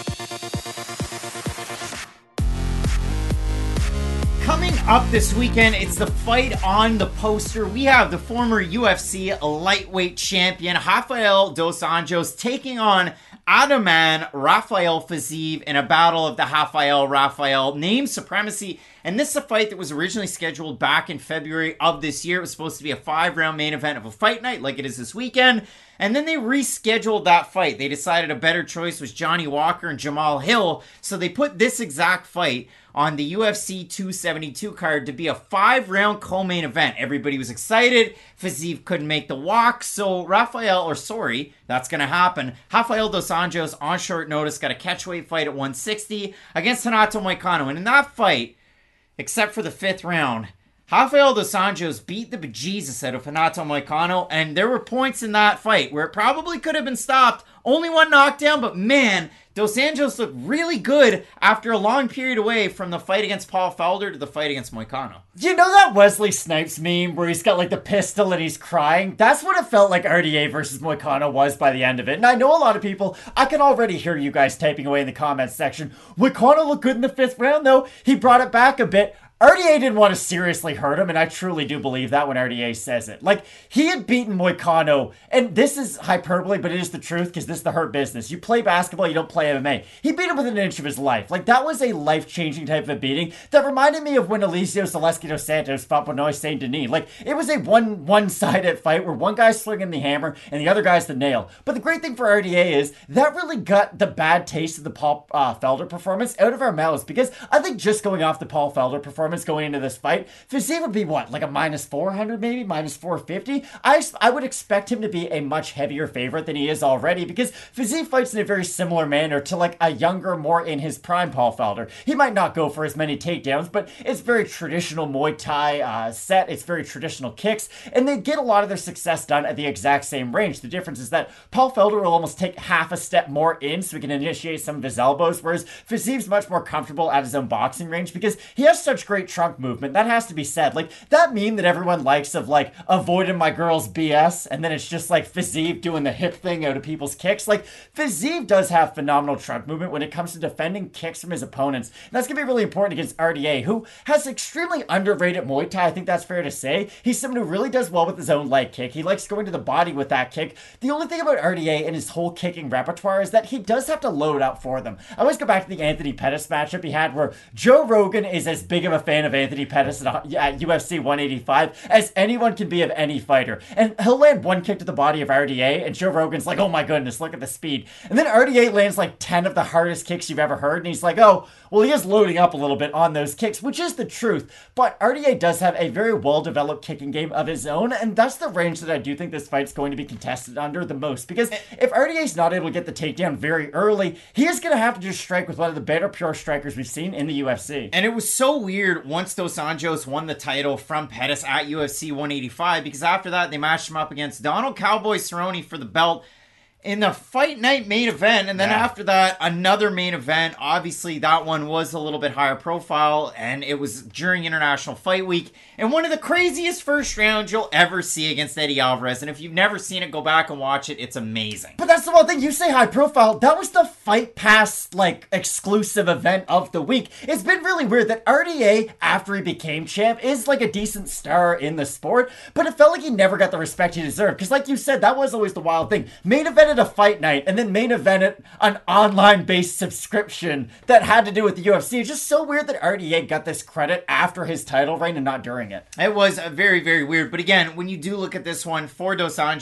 Coming up this weekend, it's the fight on the poster. We have the former U F C lightweight champion Rafael dos Anjos taking on Adaman Rafael Fiziev in a battle of the Rafael Rafael name supremacy. And this is a fight that was originally scheduled back in February of this year. It was supposed to be a five-round main event of a fight night like it is this weekend. And then they rescheduled that fight. They decided a better choice was Johnny Walker and Jamal Hill. So they put this exact fight on the U F C two seventy-two card to be a five-round co-main event. Everybody was excited. Fiziev couldn't make the walk. So Rafael, or sorry, that's going to happen. Rafael dos Anjos on short notice got a catchweight fight at one sixty against Renato Moicano. And in that fight, except for the fifth round, Rafael dos Anjos beat the bejesus out of Renato Moicano, and there were points in that fight where it probably could have been stopped. Only one knockdown, but man, Dos Anjos looked really good after a long period away from the fight against Paul Felder to the fight against Moicano. You know that Wesley Snipes meme where he's got like the pistol and he's crying? That's what it felt like R D A versus Moicano was by the end of it. And I know a lot of people, I can already hear you guys typing away in the comments section. Moicano looked good in the fifth round though. He brought it back a bit. R D A didn't want to seriously hurt him, and I truly do believe that when R D A says it. Like, he had beaten Moicano, and this is hyperbole, but it is the truth, because this is the Hurt Business. You play basketball, you don't play M M A. He beat him within an inch of his life. Like, that was a life-changing type of a beating that reminded me of when Eliseo Zaleski dos Santos fought Benoit Saint Denis. Like, it was a one, one-sided fight where one guy's slinging the hammer, and the other guy's the nail. But the great thing for R D A is, that really got the bad taste of the Paul uh, Felder performance out of our mouths, because I think just going off the Paul Felder performance going into this fight, Fiziev would be what, like a minus four hundred maybe, minus four fifty? I, I would expect him to be a much heavier favorite than he is already, because Fiziev fights in a very similar manner to like a younger, more in his prime Paul Felder. He might not go for as many takedowns, but it's very traditional Muay Thai uh, set, it's very traditional kicks, and they get a lot of their success done at the exact same range. The difference is that Paul Felder will almost take half a step more in so he can initiate some of his elbows, whereas Fiziev's much more comfortable at his own boxing range because he has such great trunk movement. That has to be said. Like, that meme that everyone likes of, like, avoiding my girl's B S, and then it's just, like, Fiziev doing the hip thing out of people's kicks. Like, Fiziev does have phenomenal trunk movement when it comes to defending kicks from his opponents. And that's going to be really important against R D A, who has extremely underrated Muay Thai. I think that's fair to say. He's someone who really does well with his own leg kick. He likes going to the body with that kick. The only thing about R D A and his whole kicking repertoire is that he does have to load up for them. I always go back to the Anthony Pettis matchup he had where Joe Rogan is as big of a fan of Anthony Pettis at, at U F C one eighty-five as anyone can be of any fighter. And he'll land one kick to the body of R D A, and Joe Rogan's like, oh my goodness, look at the speed. And then R D A lands like ten of the hardest kicks you've ever heard, and he's like, oh, well, he is loading up a little bit on those kicks, which is the truth. But R D A does have a very well-developed kicking game of his own, and that's the range that I do think this fight's going to be contested under the most. Because if R D A's not able to get the takedown very early, he is going to have to just strike with one of the better pure strikers we've seen in the U F C. And it was so weird once Dos Anjos won the title from Pettis at U F C one eighty-five, because after that they matched him up against Donald Cowboy Cerrone for the belt in the fight night main event, and then yeah. after that, another main event. Obviously, that one was a little bit higher profile, and it was during International Fight Week, and one of the craziest first rounds you'll ever see against Eddie Alvarez, and if you've never seen it, go back and watch it. It's amazing. But that's the one thing, you say high profile, that was the Fight Pass, like, exclusive event of the week. It's been really weird that R D A, after he became champ, is, like, a decent star in the sport, but it felt like he never got the respect he deserved, because like you said, that was always the wild thing. Main event a fight night and then main evented an online-based subscription that had to do with the U F C. It's just so weird that R D A got this credit after his title reign and not during it. It was very, very weird. But again, when you do look at this one for Dos Anjos,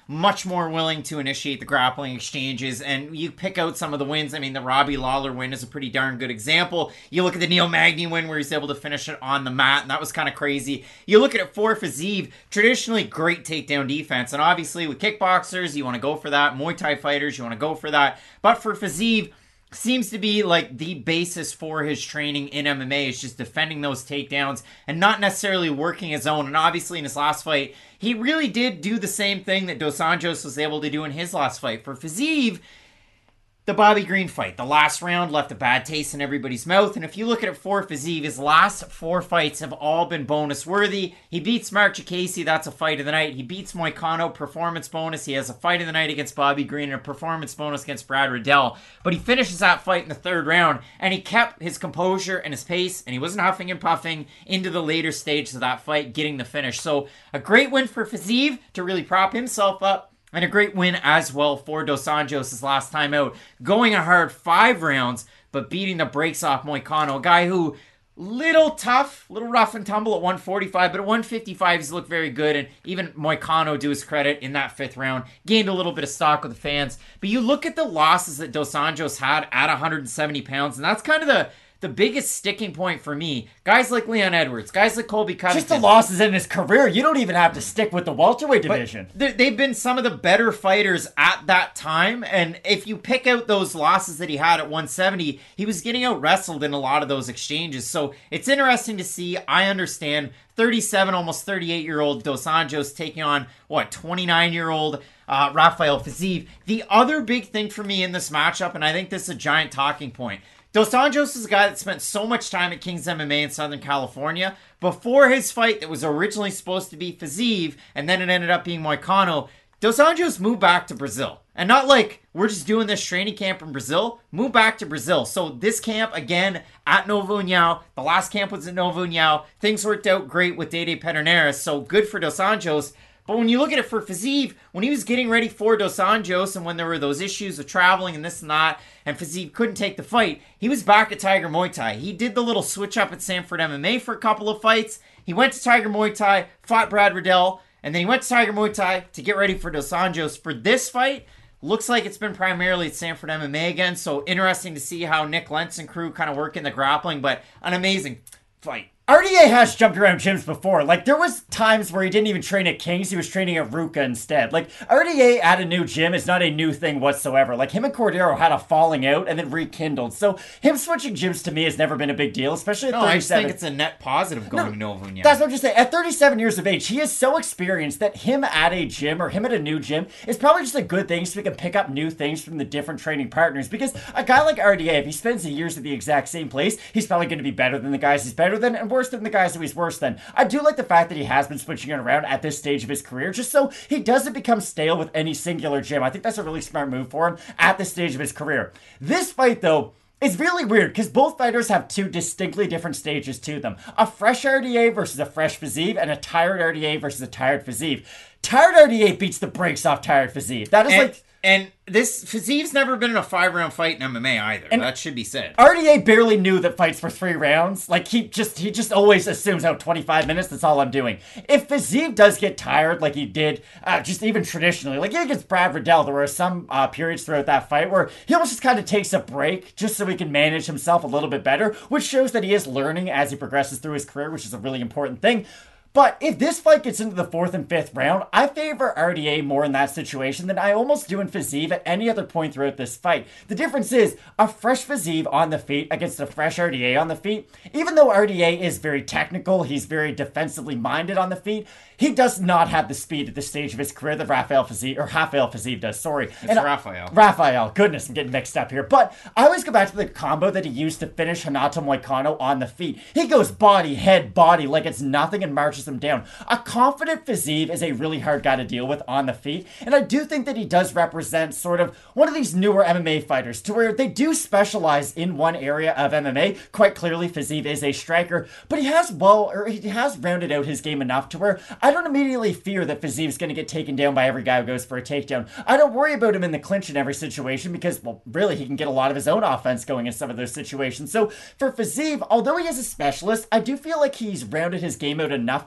much more willing to initiate the grappling exchanges, and you pick out some of the wins. I mean, the Robbie Lawler win is a pretty darn good example. You look at the Neil Magny win where he's able to finish it on the mat, and that was kind of crazy. You look at it for Fiziev, traditionally great takedown defense, and obviously with kickboxers, you want to go for that. Muay Thai fighters, you want to go for that. But for Fiziev, seems to be like the basis for his training in M M A is just defending those takedowns and not necessarily working his own. And obviously in his last fight, he really did do the same thing that Dos Anjos was able to do in his last fight. For Fiziev, the Bobby Green fight, the last round left a bad taste in everybody's mouth. And if you look at it for Fiziev, his last four fights have all been bonus worthy. He beats Mark Chikasi, that's a fight of the night. He beats Moicano, performance bonus. He has a fight of the night against Bobby Green and a performance bonus against Brad Riddell. But he finishes that fight in the third round, and he kept his composure and his pace, and he wasn't huffing and puffing into the later stages of that fight, getting the finish. So a great win for Fiziev to really prop himself up. And a great win as well for Dos Anjos' last time out. Going a hard five rounds, but beating the brakes off Moicano. A guy who, little tough, little rough and tumble at one forty-five, but at one fifty-five he's looked very good. And even Moicano, to his credit, in that fifth round, gained a little bit of stock with the fans. But you look at the losses that Dos Anjos had at one hundred seventy pounds, and that's kind of the... the biggest sticking point for me, guys like Leon Edwards, guys like Colby Covington. Just the losses in his career. You don't even have to stick with the welterweight division. But they've been some of the better fighters at that time. And if you pick out those losses that he had at one seventy, he was getting out wrestled in a lot of those exchanges. So it's interesting to see. I understand thirty-seven, almost thirty-eight year old Dos Anjos taking on, what, twenty-nine year old uh, Rafael Fiziev. The other big thing for me in this matchup, and I think this is a giant talking point, Dos Anjos is a guy that spent so much time at King's M M A in Southern California. Before his fight that was originally supposed to be Fiziev, and then it ended up being Moicano, Dos Anjos moved back to Brazil. And not like, we're just doing this training camp in Brazil. Move back to Brazil. So this camp, again, at Novo União. The last camp was at Novo União. Things worked out great with Dede Pederneiras, so good for Dos Anjos. But when you look at it for Fiziev, when he was getting ready for Dos Anjos and when there were those issues of traveling and this and that, and Fiziev couldn't take the fight, he was back at Tiger Muay Thai. He did the little switch up at Sanford M M A for a couple of fights. He went to Tiger Muay Thai, fought Brad Riddell, and then he went to Tiger Muay Thai to get ready for Dos Anjos. For this fight, looks like it's been primarily at Sanford M M A again, so interesting to see how Nick Lentz and crew kind of work in the grappling, but an amazing fight. R D A has jumped around gyms before. Like, there was times where he didn't even train at King's, he was training at Ruka instead. Like, R D A at a new gym is not a new thing whatsoever. Like, him and Cordero had a falling out and then rekindled. So, him switching gyms to me has never been a big deal, especially at no, thirty-seven. I just think it's a net positive going no, to Novo União. That's what I'm just saying. At thirty-seven years of age, he is so experienced that him at a gym or him at a new gym is probably just a good thing so we can pick up new things from the different training partners. Because a guy like R D A, if he spends years at the exact same place, he's probably going to be better than the guys he's better than and worse than the guys who he's worse than. I do like the fact that he has been switching it around at this stage of his career just so he doesn't become stale with any singular gym. I think that's a really smart move for him at this stage of his career. This fight, though, it's really weird because both fighters have two distinctly different stages to them. A fresh R D A versus a fresh Fiziev and a tired R D A versus a tired Fiziev. Tired R D A beats the brakes off tired Fiziev. That is and, like... And this, Fiziev's never been in a five-round fight in M M A either. And that should be said. R D A barely knew that fights were three rounds. Like, he just he just always assumes, oh, twenty-five minutes, that's all I'm doing. If Fiziev does get tired like he did, uh, just even traditionally, like against Brad Riddell, there were some uh, periods throughout that fight where he almost just kind of takes a break just so he can manage himself a little bit better, which shows that he is learning as he progresses through his career, which is a really important thing. But if this fight gets into the fourth and fifth round, I favor R D A more in that situation than I almost do in Fiziev at any other point throughout this fight. The difference is a fresh Fiziev on the feet against a fresh R D A on the feet. Even though R D A is very technical, he's very defensively minded on the feet, he does not have the speed at this stage of his career that Rafael Fiziev, or Rafael Fiziev does, sorry. It's and Rafael. Rafael, goodness, I'm getting mixed up here. But I always go back to the combo that he used to finish Renato Moicano on the feet. He goes body, head, body like it's nothing and marches him down. A confident Fiziev is a really hard guy to deal with on the feet, and I do think that he does represent sort of one of these newer M M A fighters to where they do specialize in one area of M M A. Quite clearly, Fiziev is a striker, but he has well, or he has rounded out his game enough to where I don't immediately fear that Fiziev's going to get taken down by every guy who goes for a takedown. I don't worry about him in the clinch in every situation because, well, really, he can get a lot of his own offense going in some of those situations. So for Fiziev, although he is a specialist, I do feel like he's rounded his game out enough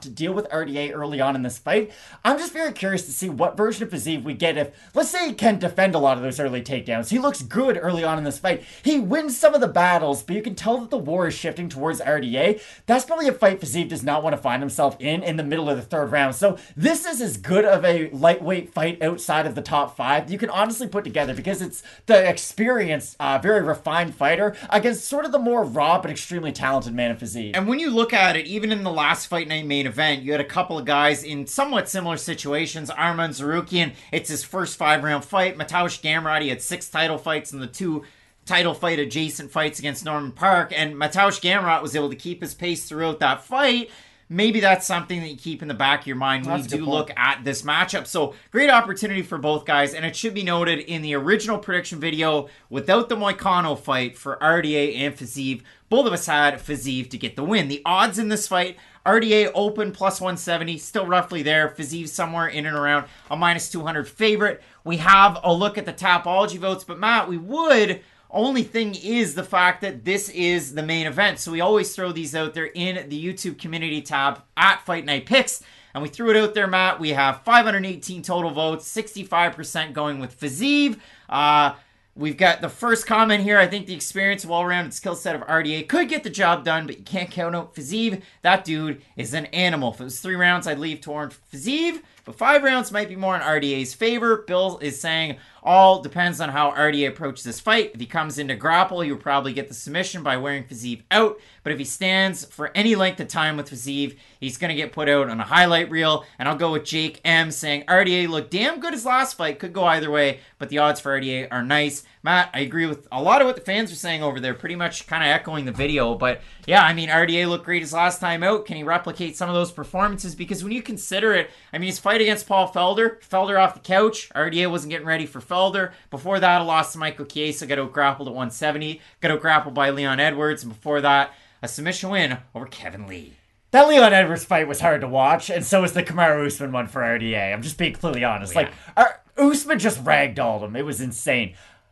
to deal with R D A early on in this fight. I'm just very curious to see what version of Fiziev we get if, let's say, he can defend a lot of those early takedowns. He looks good early on in this fight. He wins some of the battles, but you can tell that the war is shifting towards R D A. That's probably a fight Fiziev does not want to find himself in in the middle of the third round. So this is as good of a lightweight fight outside of the top five you can honestly put together, because it's the experienced, uh, very refined fighter against sort of the more raw but extremely talented man of Fiziev. And when you look at it, even in the last Fight Night main event, you had a couple of guys in somewhat similar situations. Arman Tsarukyan, it's his first five-round fight. Mateusz Gamrot, he had six title fights in the two title fight adjacent fights against Norman Park, and Mateusz Gamrot was able to keep his pace throughout that fight. Maybe that's something that you keep in the back of your mind when That's you do look at this matchup. So, great opportunity for both guys, and it should be noted in the original prediction video, without the Moicano fight for R D A and Fiziev, both of us had Fiziev to get the win. The odds in this fight, R D A open plus one seventy, still roughly there. Fiziev somewhere in and around a minus two hundred favorite. We have a look at the Tapology votes, but Matt, we would... Only thing is the fact that this is the main event. So we always throw these out there in the YouTube community tab at Fight Night Picks. And we threw it out there, Matt. We have five hundred eighteen total votes, sixty-five percent going with Fiziev. Uh, we've got the first comment here. I think the experience, well-rounded skill set of R D A could get the job done, but you can't count out Fiziev. That dude is an animal. If it was three rounds, I'd leave toward Fiziev. But five rounds might be more in R D A's favor. Bill is saying all depends on how R D A approaches this fight. If he comes into grapple, you'll probably get the submission by wearing Fiziev out. But if he stands for any length of time with Fiziev, he's going to get put out on a highlight reel. And I'll go with Jake M saying R D A looked damn good his last fight. Could go either way, but the odds for R D A are nice. Matt, I agree with a lot of what the fans are saying over there. Pretty much kind of echoing the video. But yeah, I mean, R D A looked great his last time out. Can he replicate some of those performances? Because when you consider it, I mean, his fight against Paul Felder, Felder off the couch. R D A wasn't getting ready for Felder. Before that, a loss to Michael Chiesa, got out grappled at one seventy. Got out grappled by Leon Edwards. And before that, a submission win over Kevin Lee. That Leon Edwards fight was hard to watch, and so was the Kamaru Usman one for R D A. I'm just being completely honest. Oh, yeah. Like, our, Usman just ragdolled him. It was insane.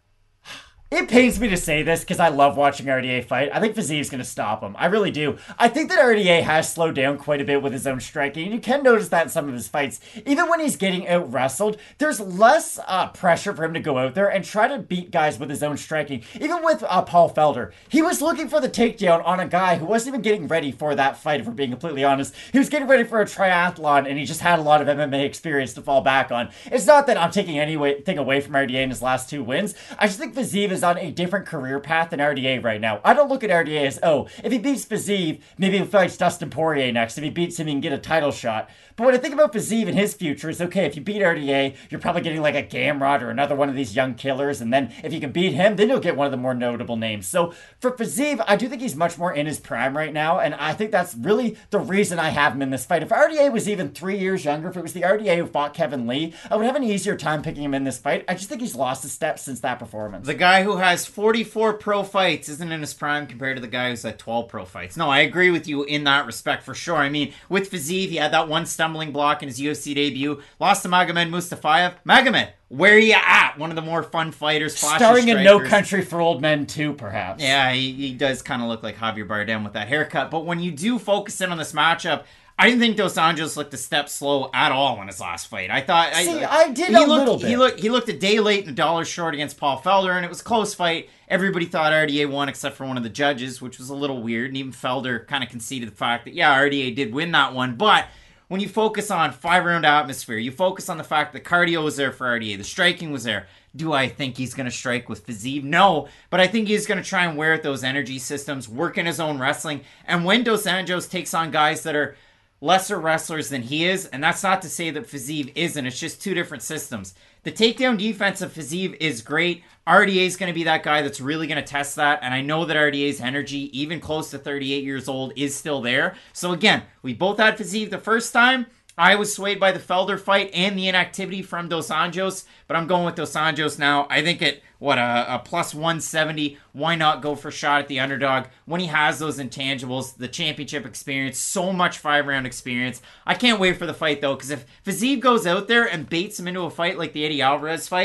It pains me to say this because I love watching R D A fight. I think Fiziev's going to stop him. I really do. I think that R D A has slowed down quite a bit with his own striking. You can notice that in some of his fights. Even when he's getting out-wrestled, there's less uh, pressure for him to go out there and try to beat guys with his own striking. Even with uh, Paul Felder, he was looking for the takedown on a guy who wasn't even getting ready for that fight, if we're being completely honest. He was getting ready for a triathlon, and he just had a lot of M M A experience to fall back on. It's not that I'm taking anything away from R D A in his last two wins. I just think Fiziev is on a different career path than R D A right now. I don't look at R D A as, oh, if he beats Fiziev, maybe he fights Dustin Poirier next. If he beats him, he can get a title shot. But when I think about Fiziev and his future, it's okay, if you beat R D A, you're probably getting like a Gamrot or another one of these young killers, and then if you can beat him, then you'll get one of the more notable names. So for Fiziev, I do think he's much more in his prime right now, and I think that's really the reason I have him in this fight. If R D A was even three years younger, if it was the R D A who fought Kevin Lee, I would have an easier time picking him in this fight. I just think he's lost a step since that performance. The guy who has forty-four pro fights isn't in his prime compared to the guy who's had twelve pro fights. No, I agree with you in that respect for sure. I mean, with Fiziev, he had that one stumbling block in his U F C debut, lost to Magomed Mustafayev. Magomed, where are you at? One of the more fun fighters, starring in No Country for Old Men too, perhaps. Yeah, he, he does kind of look like Javier Bardem with that haircut. But when you do focus in on this matchup, I didn't think Dos Anjos looked a step slow at all in his last fight. I thought... See, I, I did he a looked, little bit. He looked, he looked a day late and a dollar short against Paul Felder, and it was a close fight. Everybody thought R D A won except for one of the judges, which was a little weird. And even Felder kind of conceded the fact that, yeah, R D A did win that one. But when you focus on five-round atmosphere, you focus on the fact that cardio was there for R D A, the striking was there. Do I think he's going to strike with Fiziev? No, but I think he's going to try and wear at those energy systems, work in his own wrestling. And when Dos Anjos takes on guys that are lesser wrestlers than he is, and that's not to say that Fiziev isn't, it's just two different systems. The takedown defense of Fiziev is great. R D A is going to be that guy that's really going to test that, and I know that R D A's energy, even close to thirty-eight years old, is still there. So again, we both had Fiziev the first time. I was swayed by the Felder fight and the inactivity from Dos Anjos, but I'm going with Dos Anjos now. I think at, what, a, a plus one seventy, why not go for a shot at the underdog when he has those intangibles, the championship experience, so much five-round experience. I can't wait for the fight, though, because if Fiziev goes out there and baits him into a fight like the Eddie Alvarez fight,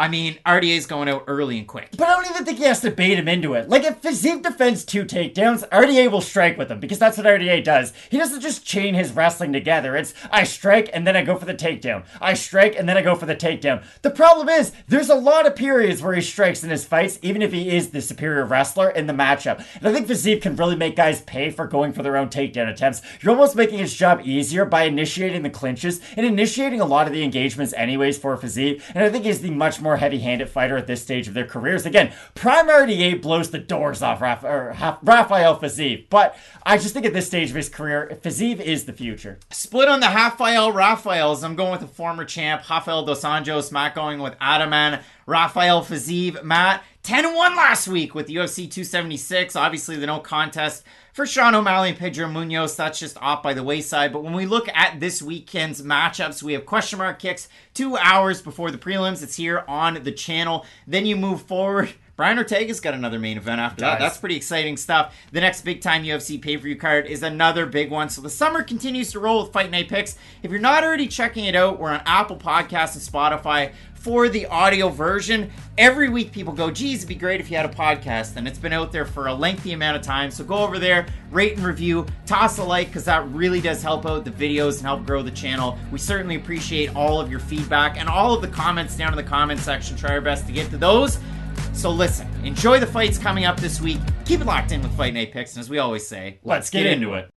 I mean, R D A's going out early and quick. But I don't even think he has to bait him into it. Like, if Fiziev defends two takedowns, R D A will strike with him, because that's what R D A does. He doesn't just chain his wrestling together. It's, I strike, and then I go for the takedown. I strike, and then I go for the takedown. The problem is, there's a lot of periods where he strikes in his fights, even if he is the superior wrestler in the matchup. And I think Fiziev can really make guys pay for going for their own takedown attempts. You're almost making his job easier by initiating the clinches, and initiating a lot of the engagements anyways for Fiziev. And I think he's the much more heavy-handed fighter at this stage of their careers. Again, prime R D A blows the doors off Raf- or ha- Rafael Fiziev, but I just think at this stage of his career, Fiziev is the future. Split on the Rafael Rafaels. I'm going with the former champ, Rafael Dos Anjos. Matt going with Ataman. Rafael Fiziev. Matt, ten and one last week with U F C two seventy-six. Obviously, the no contest for Sean O'Malley and Pedro Munoz, that's just off by the wayside. But when we look at this weekend's matchups, we have question mark kicks two hours before the prelims. It's here on the channel. Then you move forward. Brian Ortega's got another main event after that. That's pretty exciting stuff. The next big-time U F C pay-per-view card is another big one. So the summer continues to roll with Fight Night Picks. If you're not already checking it out, we're on Apple Podcasts and Spotify for the audio version. Every week people go, geez, it'd be great if you had a podcast, and it's been out there for a lengthy amount of time. So go over there, rate and review, toss a like, because that really does help out the videos and help grow the channel. We certainly appreciate all of your feedback and all of the comments down in the comment section. Try our best to get to those. So listen, enjoy the fights coming up this week. Keep it locked in with Fight Night Picks, and as we always say, let's get into it.